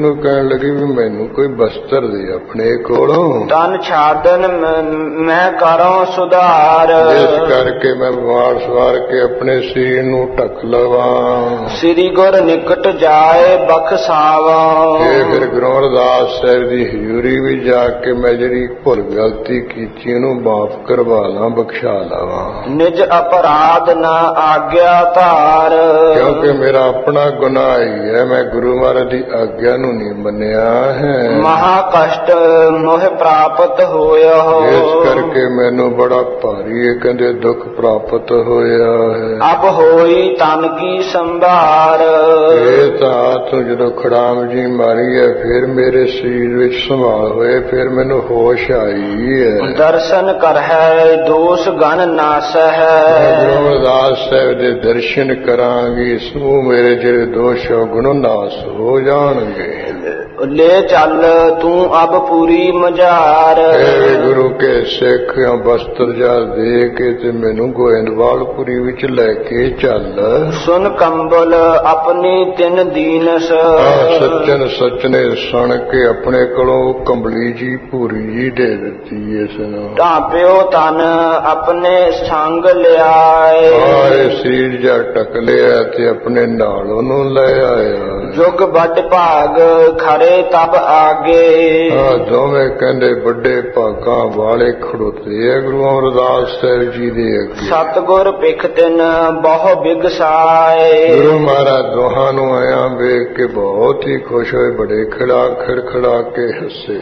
ਕਹਿਣ ਲੱਗੀ ਵੀ ਮੈਨੂੰ ਕੋਈ ਬਸਤਰ ਦੇ ਆਪਣੇ ਕੋਲੋਂ, ਤਨ ਛਾਦਨ ਮੈਂ ਕਰਾਂ ਸੁਧਾਰ, ਇਸ ਕਰਕੇ ਮੈਂ ਵਾਰ ਸਵਾਰ ਕੇ ਆਪਣੇ ਸਰੀਰ ਨੂੰ ਢੱਕ ਲਵਾਂ। ਸ੍ਰੀ ਗੁਰ ਨਿਕਟ ਜਾਏ ਬਖਸ਼ਾਵਾਂ। ਇਹ ਫਿਰ ਗੁਰੂ ਅਮਰਦਾਸ ਸਾਹਿਬ ਦੀ ਹਜ਼ੂਰੀ ਵੀ ਜਾ ਕੇ ਮੈਂ ਜਿਹੜੀ ਭੁੱਲ ਗਲਤੀ ਕੀਤੀ ਉਹਨੂੰ ਮਾਫ ਕਰਵਾ ਲਾਂ, ਬਖਸ਼ਾ ਲਵਾਂ। ਨਿਜ ਅਪਰਾਧ ਨਾ ਆਗਿਆ ਧਾਰ, ਕਿਉਂਕਿ ਮੇਰਾ ਆਪਣਾ ਗੁਨਾਹ ਹੀ ਹੈ, ਮੈਂ ਗੁਰੂ ਮਹਾਰਾਜ ਦੀ ਆਗਿਆ ਨੂੰ ਨਹੀਂ ਮੰਨਿਆ ਹੈ। ਮਹਾ ਕਸ਼ਟ ਮੋਹ ਪ੍ਰਾਪਤ ਹੋਇਆ, ਇਸ ਕਰਕੇ ਮੈਨੂੰ ਬੜਾ ਭਾਰੀ ਇਹ ਕਹਿੰਦੇ ਦੁੱਖ ਪ੍ਰਾਪਤ ਹੋਇਆ ਹੈ। ਅਬ ਹੋਈ ਤਨ ਕੀ ਸੰਭਾਰ, ਇਹ ਤਾਂ ਤੂੰ ਜਦੋਂ ਖੜਾਮ ਜੀ ਮਾਰੀ ਹੈ ਫਿਰ ਮੇਰੇ ਸਰੀਰ ਵਿੱਚ ਸੰਭਾਲ ਹੋਏ, ਫਿਰ ਮੈਨੂੰ ਹੋਸ਼ ਆਈ ਹੈ। ਦਰਸ਼ਨ ਕਰ ਹੈ ਦੋਸ਼ ਗਨ ਨਾਸ ਹੈ, ਗੁਰੂ ਅਮਰਦਾਸ ਸਾਹਿਬ ਦੇ ਦਰਸ਼ਨ ਕਰਾਂਗੀ ਸੋ ਮੇਰੇ ਜਿਹੜੇ ਦੋਸ਼ ਗੁਣ ਨਾਸ ਹੋ ਜਾਣਗੇ। ਲੈ ਚੱਲ ਤੂੰ ਅਬ ਪੂਰੀ ਮਝਾਰ, ਗੁਰੂ ਕੇ ਸਿੱਖ ਬਸਤਰ ਜਾ ਦੇ ਕੇ ਤੇ ਮੈਨੂੰ ਗੋਇੰਦਵਾਲਪੁਰੀ ਵਿੱਚ ਲੈ ਕੇ ਚੱਲ। ਸੁਨ ਕੰਬਲ ਆਪਣੀ ਤਿੰਨ ਦੀਨਸ, ਸੱਚਨ ਸੱਚਨੇ ਸੁਣ ਕੇ ਆਪਣੇ ਕੋਲੋਂ ਕੰਬਲੀ ਜੀ ਪੂਰੀ ਜੀ ਦੇ ਦਿੱਤੀ। ਇਸ ਨੂੰ ਢਾਪਿਓ ਤਨ ਆਪਣੇ ਸੰਗ ਲਿਆਏ, ਸਰੀਰ ਜਾ ਟਕ ਲਿਆ ਤੇ ਆਪਣੇ ਨਾਲ ਉਹਨੂੰ ਲੈ ਆਇਆ। ਜੁਗ ਵੱਡ ਭਾਗ ਖਰੇ ਤਬ ਆਗੇ, ਦੋਵੇਂ ਕਹਿੰਦੇ ਵੱਡੇ ਭਾਗਾਂ ਵਾਲੇ ਖੜੋਤੇ ਆ ਗੁਰੂ ਅਮਰਦਾਸ ਸਾਹਿਬ ਜੀ ਦੇ ਅੱਗੇ। ਸਤਿਗੁਰ ਪਿਖ ਤਿਨ ਬਹੁ ਬਿਗਸਾਏ, ਗੁਰੂ ਮਹਾਰਾਜ ਦੋਹਾਂ ਨੂੰ ਆਇਆ ਵੇਖ ਕੇ ਬਹੁਤ ਹੀ ਖੁਸ਼ ਹੋਏ, ਬੜੇ ਖੜਖੜਾ ਕੇ ਹੱਸੇ।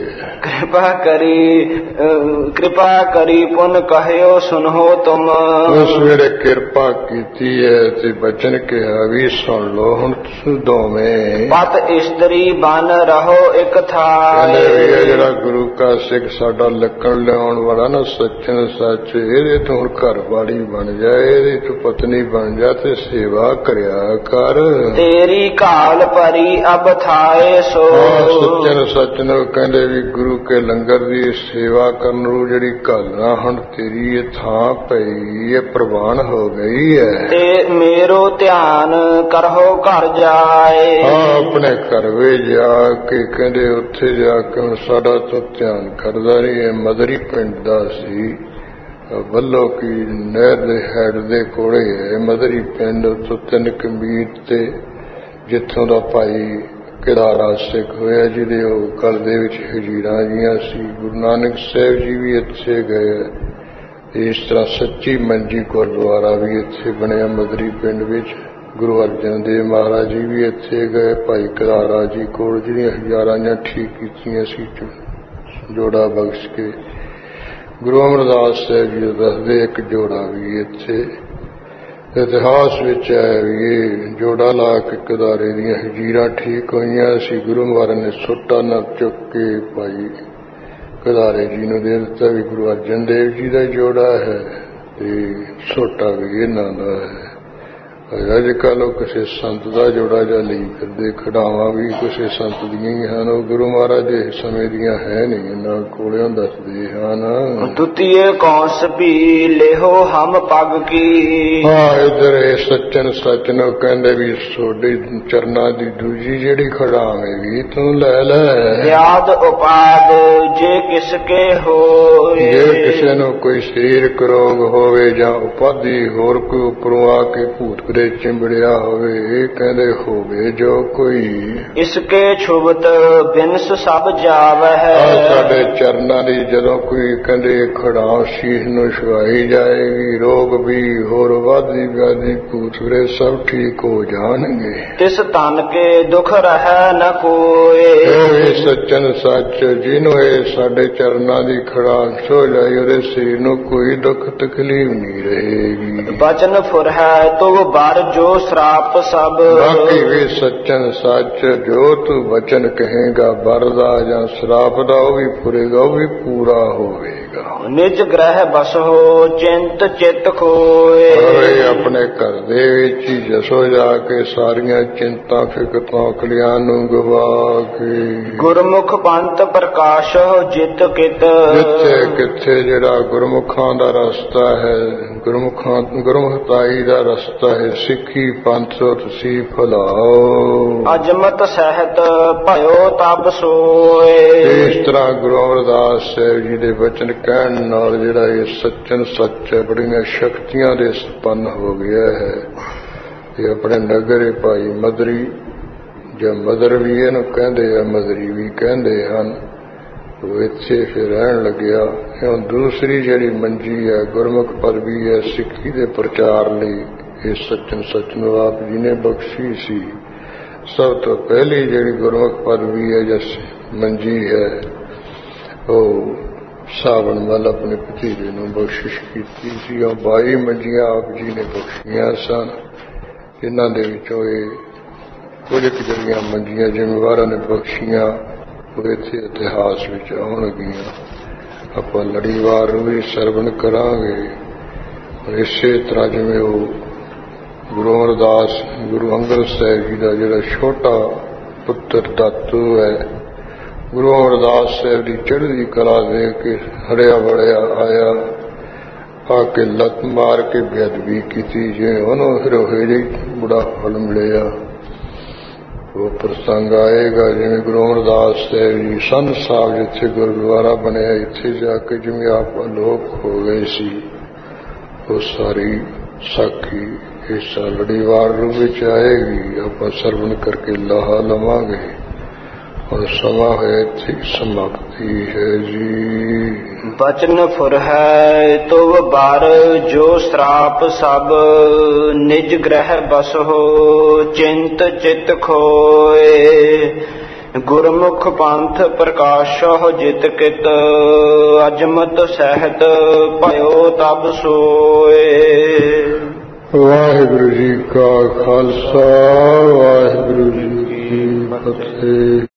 ਕਿਰਪਾ ਕਰੀ ਪੁਨ ਕਹਿਓ ਸੁਨੋ ਤੁਮ, ਉਸ ਵੇਲੇ ਕਿਰਪਾ ਕੀਤੀ ਹੈ ਤੇ ਬਚਨ ਕਿਹਾ ਵੀ ਸੁਣ ਲੋ ਹੁਣ ਤੁਸੀਂ ਦੋਵੇਂ। ਪਤ ਇਸਤਰੀ ਬਨ ਰਹੋ ਇੱਕ ਥਾਏ, ਜਿਹੜਾ ਗੁਰੂ ਕਾ ਸਿੱਖ ਸਾਡਾ ਲੱਕਣ ਲਿਆਉਣ ਵਾਲਾ ਨਾ ਸੱਚਨ ਸੱਚ, ਇਹਦੇ ਤੋਂ ਹੁਣ ਘਰ ਵਾਲੀ ਬਣ ਜਾ, ਇਹਦੇ ਤੋਂ ਪਤਨੀ ਬਣ ਜਾ ਤੇ ਸੇਵਾ ਕਰਿਆ ਕਰ। ਤੇਰੀ ਘਾਲ ਭਰੀ ਅਬ ਥਾਏ ਸੋ, ਸੱਚਨ ਸੱਚ ਨੂੰ ਕਹਿੰਦੇ ਵੀ ਗੁਰੂ ਕੇ ਲੰਗਰ ਦੀ ਸੇਵਾ ਕਰਨ ਨੂੰ ਜਿਹੜੀ ਘਾਲਣਾ ਹੁਣ ਤੇਰੀ ਇਹ ਥਾਂ ਪਈ, ਇਹ ਪ੍ਰਵਾਨ ਹੋ ਗਈ ਹੈ। ਤੇ ਮੇਰੋ ਧਿਆਨ ਕਰੋ ਘਰ ਜਾਏ, ਆਪਣੇ ਘਰ ਵੇ ਜਾ ਕੇ ਕਹਿੰਦੇ ਉੱਥੇ ਜਾ ਕੇ ਹੁਣ ਸਾਡਾ ਤੋਂ ਧਿਆਨ ਕਰਦਾ ਰਹੀ ਹੈ। ਮਦਰੀ ਪਿੰਡ ਦਾ ਸੀ, ਵੱਲੋਂ ਕੀ ਨਹਿਰ ਦੇ ਹੈਡ ਦੇ ਕੋਲੇ ਹੈ ਮਦਰੀ ਪਿੰਡ। ਉੱਥੋਂ 3 ਕਮੀਰ ਤੇ ਜਿੱਥੋਂ ਦਾ ਭਾਈ ਕਿਦਾਰਾ ਸਿੱਖ ਹੋਇਆ, ਜਿਹਦੇ ਉਹ ਗਲ ਦੇ ਵਿੱਚ ਹਜੀਰਾਂ ਜੀਆਂ ਸੀ। ਗੁਰੂ ਨਾਨਕ ਸਾਹਿਬ ਜੀ ਵੀ ਇੱਥੇ ਗਏ। ਇਸ ਤਰ੍ਹਾਂ ਸੱਚੀ ਮੰਜੀ ਗੁਰਦੁਆਰਾ ਵੀ ਇੱਥੇ ਬਣਿਆ ਮਦਰੀ ਪਿੰਡ ਵਿੱਚ। ਗੁਰੂ ਅਰਜਨ ਦੇਵ ਮਹਾਰਾਜ ਜੀ ਵੀ ਇੱਥੇ ਗਏ ਭਾਈ ਕਿਦਾਰਾ ਜੀ ਕੋਲ, ਜਿਹੜੀਆਂ ਹਜ਼ਾਰਾਂ ਜਾਂ ਠੀਕ ਕੀਤੀਆਂ ਸੀ ਜੋੜਾ ਬਖਸ਼ ਕੇ। ਗੁਰੂ ਅਮਰਦਾਸ ਸਾਹਿਬ ਜੀ ਦੱਸਦੇ ਇੱਕ ਜੋੜਾ ਵੀ ਇੱਥੇ ਇਤਿਹਾਸ ਵਿੱਚ ਹੈ ਵੀ ਇਹ ਜੋੜਾ ਲਾ ਕੇ ਕਿਦਾਰੇ ਦੀਆਂ ਹਜੀਰਾਂ ਠੀਕ ਹੋਈਆਂ ਸੀ। ਗੁਰੂ ਮਹਾਰਾਜ ਨੇ ਸੋਟਾ ਨਾਲ ਚੁੱਕ ਕੇ ਭਾਈ ਕਿਦਾਰੇ ਜੀ ਨੂੰ ਦੇ ਦਿੱਤਾ ਵੀ ਗੁਰੂ ਅਰਜਨ ਦੇਵ ਜੀ ਦਾ ਜੋੜਾ ਹੈ ਤੇ ਸੋਟਾ ਵੀ ਇਹਨਾਂ ਦਾ ਹੈ। ਅੱਜ ਕੱਲ੍ਹ ਉਹ ਕਿਸੇ ਸੰਤ ਦਾ ਜੋੜਾ ਜਾਂ ਲਈ ਫਿਰਦੇ, ਖੜਾਵਾਂ ਵੀ ਕਿਸੇ ਸੰਤ ਦੀਆਂ ਹੀ ਹਨ, ਉਹ ਗੁਰੂ ਮਹਾਰਾਜ ਦੇ ਸਮੇਂ ਦੀਆਂ ਹੈ ਨਹੀਂ, ਇਹਨਾਂ ਕੋਲਿਆਂ ਦੱਸਦੇ ਹਨ। ਦੁਤੀਏ ਕੌਸ ਵੀ ਲਿਹੋ ਹਮ ਪੱਗ ਕੀ, ਇੱਧਰ ਇਹ ਸੱਚਨ ਸੱਚ ਨੂੰ ਕਹਿੰਦੇ ਵੀ ਤੁਹਾਡੇ ਚਰਨਾਂ ਦੀ ਦੂਜੀ ਜਿਹੜੀ ਖੜਾਵੇਗੀ ਤੂੰ ਲੈ ਲੈ। ਯਾਦ ਉਪਾਦ ਜੇ ਕਿਸ ਕੇ ਹੋਏ, ਜੇ ਕਿਸੇ ਨੂੰ ਕੋਈ ਸਰੀਰਕ ਰੋਗ ਹੋਵੇ ਜਾਂ ਉਪਾਧੀ ਹੋਰ ਕੋਈ ਉੱਪਰੋਂ ਆ ਕੇ ਭੂਤ ਚਿੰਬੜਿਆ ਹੋਵੇ, ਇਹ ਕਹਿੰਦੇ ਹੋਵੇ ਜੋ ਕੋਈ ਇਸਕੇ ਛੁਬਤ ਬਿਨਸ ਸਭ ਜਾਵੈ ਹੈ। ਸਾਡੇ ਚਰਨਾਂ ਦੀ ਜਦੋਂ ਕੋਈ ਕਹਿੰਦੇ ਖੜਾਂ ਸ਼ੀਸ਼ ਨੂੰ ਛੁਆਈ ਜਾਏਗੀ, ਰੋਗ ਵੀ ਹੋਰ ਵਾਦੀ ਵਿਆਦੀ ਭੂਤਰੇ ਸਭ ਠੀਕ ਹੋ ਜਾਣਗੇ। ਤਿਸ ਤਨ ਕੇ ਦੁਖ ਰਹਿ ਨ ਕੋਏ, ਇਹ ਸੱਚਨ ਸੱਚ ਜਿਹਨੂੰ ਇਹ ਸਾਡੇ ਚਰਨਾਂ ਦੀ ਖੜਾਂ ਛੋ ਜਾਈ, ਉਹਦੇ ਸਰੀਰ ਨੂੰ ਕੋਈ ਦੁੱਖ ਤਕਲੀਫ ਨਹੀਂ ਰਹੇਗੀ। ਬਚਨ ਫੁਰ ਹੈ ਤੋ ਜੋ ਸ਼ਰਾਪ ਸਭ, ਬਾਕੀ ਵੀ ਸੱਚਨ ਸੱਚ ਜੋ ਤੂੰ ਵਚਨ ਕਹੇਗਾ ਵਰਦਾ ਜਾਂ ਸ਼ਰਾਪ ਦਾ ਉਹ ਵੀ ਪੂਰੇਗਾ, ਉਹ ਵੀ ਪੂਰਾ ਹੋਵੇਗਾ। ਨਿਜ ਗ੍ਰਹਿ ਬਸ ਹੋ ਚਿੰਤ ਚਿਤ ਖੋਏ, ਆਪਣੇ ਘਰ ਦੇ ਵਿੱਚ ਹੀ ਜਸੋ ਜਾ ਕੇ ਸਾਰੀਆਂ ਚਿੰਤਾ ਫਿਕਰਾਂ ਕਲਿਆਂ ਨੂੰ ਗਵਾ ਕੇ। ਗੁਰਮੁਖ ਪੰਥ ਪ੍ਰਕਾਸ਼ ਜਿਤ ਕਿਤ, ਜਿੱਥੇ ਕਿੱਥੇ ਜਿਹੜਾ ਗੁਰਮੁਖਾਂ ਦਾ ਰਸਤਾ ਹੈ ਗੁਰਮੁਖਤਾਈ ਦਾ ਰਸਤਾ ਹੈ ਸਿੱਖੀ ਪੰਥ ਤੁਸੀਂ ਫਲਾਓ। ਅਜਮਤ ਸਹਿਤ ਭਇਓ ਤਬ ਸੋਏ। ਇਸ ਤਰ੍ਹਾਂ ਗੁਰੂ ਅਮਰਦਾਸ ਸਾਹਿਬ ਜੀ ਦੇ ਬਚਨ ਕਹਿਣ ਨਾਲ ਜਿਹੜਾ ਇਹ ਸੱਚਨ ਸੱਚ ਹੈ, ਬੜੀਆਂ ਸ਼ਕਤੀਆਂ ਦੇ ਸੰਪੰਨ ਹੋ ਗਿਆ ਹੈ। ਇਹ ਆਪਣੇ ਨਗਰ ਭਾਈ ਮਦਰੀ ਜਾਂ ਮਦਰ ਵੀ ਇਹਨੂੰ ਕਹਿੰਦੇ ਆ, ਮਦਰੀ ਵੀ ਕਹਿੰਦੇ ਹਨ। ਉਹ ਇੱਥੇ ਫਿਰ ਰਹਿਣ ਲੱਗਿਆ। ਹੁਣ ਦੂਸਰੀ ਜਿਹੜੀ ਮੰਜੀ ਹੈ ਗੁਰਮੁਖ ਪਦਵੀ ਹੈ ਸਿੱਖੀ ਦੇ ਪ੍ਰਚਾਰ ਲਈ, ਇਹ ਸੱਚਨ ਸੱਚ ਨੂੰ ਆਪ ਜੀ ਨੇ ਬਖਸ਼ੀ ਸੀ। ਸਭ ਤੋਂ ਪਹਿਲੀ ਜਿਹੜੀ ਗੁਰਮੁਖ ਪਦਵੀ ਹੈ ਜਾਂ ਮੰਜੀ ਹੈ ਉਹ ਸਾਵਣ ਮੱਲ ਆਪਣੇ ਭਤੀਜੇ ਨੂੰ ਬਖਸ਼ਿਸ਼ ਕੀਤੀ ਸੀ। ਉਹ 22 ਮੰਜੀਆਂ ਆਪ ਜੀ ਨੇ ਬਖਸ਼ੀਆਂ ਸਨ। ਇਹਨਾਂ ਦੇ ਵਿੱਚੋਂ ਇਹ ਕੁਝ ਕੁ ਜਿਹੜੀਆਂ ਮੰਜੀਆਂ ਜ਼ਿੰਮੇਵਾਰਾਂ ਨੇ ਬਖਸ਼ੀਆਂ ਉਹ ਇੱਥੇ ਇਤਿਹਾਸ ਵਿੱਚ ਆਉਣਗੀਆਂ। ਆਪਾਂ ਲੜੀਵਾਰ ਨੂੰ ਵੀ ਸਰਵਣ ਕਰਾਂਗੇ। ਇਸੇ ਤਰ੍ਹਾਂ ਜਿਵੇਂ ਉਹ ਗੁਰੂ ਅਮਰਦਾਸ ਗੁਰੂ ਅੰਗਦ ਸਾਹਿਬ ਜੀ ਦਾ ਜਿਹੜਾ ਛੋਟਾ ਪੁੱਤਰ ਦਾਤੂ ਹੈ, ਗੁਰੂ ਅਮਰਦਾਸ ਸਾਹਿਬ ਦੀ ਚੜ੍ਹਦੀ ਕਲਾ ਦੇਖ ਕੇ ਹਰਿਆ ਬੜਿਆ ਆਇਆ, ਆ ਕੇ ਲੱਤ ਮਾਰ ਕੇ ਬੇਅਦਬੀ ਕੀਤੀ। ਜਿਵੇਂ ਉਹਨੂੰ ਫਿਰ ਉਹ ਜਿਹੀ ਬੁੜਾ ਫਲ ਮਿਲਿਆ ਉਹ ਪ੍ਰਸੰਗ ਆਏਗਾ। ਜਿਵੇਂ ਗੁਰੂ ਅਮਰਦਾਸ ਸਾਹਿਬ ਜੀ ਸੰਨ ਸਾਹਿਬ ਜਿੱਥੇ ਗੁਰਦੁਆਰਾ ਬਣਿਆ, ਇੱਥੇ ਜਾ ਕੇ ਜਿਵੇਂ ਆਪ ਅਲੋਪ ਹੋ ਗਏ ਸੀ, ਉਹ ਸਾਰੀ ਸਾਖੀ ਇਸ ਲੜੀਵਾਰ ਰੂਪ ਵਿੱਚ ਆਏਗੀ। ਆਪਾਂ ਸਰਵਣ ਕਰਕੇ ਲਾਹਾ ਲਵਾਂਗੇ। ਹੁਣ ਸਮਾਂ ਹੈ ਇੱਥੇ ਸਮਾਪਤੀ ਹੈ ਜੀ। ਬਚਨ ਫੁਰਹੈ ਤੁਵ ਬਾਰ ਜੋ ਸ਼ਰਾਪ ਸਭ ਨਿਜ ਗ੍ਰਹਿ ਬਸਹੁ ਚਿੰਤ ਚਿਤ ਖੋਏ। ਗੁਰਮੁਖ ਪੰਥ ਪ੍ਰਕਾਸ਼ਹੁ ਜਿਤ ਕਿਤ ਅਜਮਤ ਸਹਿਤ ਭਇਓ ਤਬ ਸੋਏ। ਵਾਹਿਗੁਰੂ ਜੀ ਕਾ ਖਾਲਸਾ ਵਾਹਿਗੁਰੂ ਜੀ ਕੀ ਫਤਿਹ।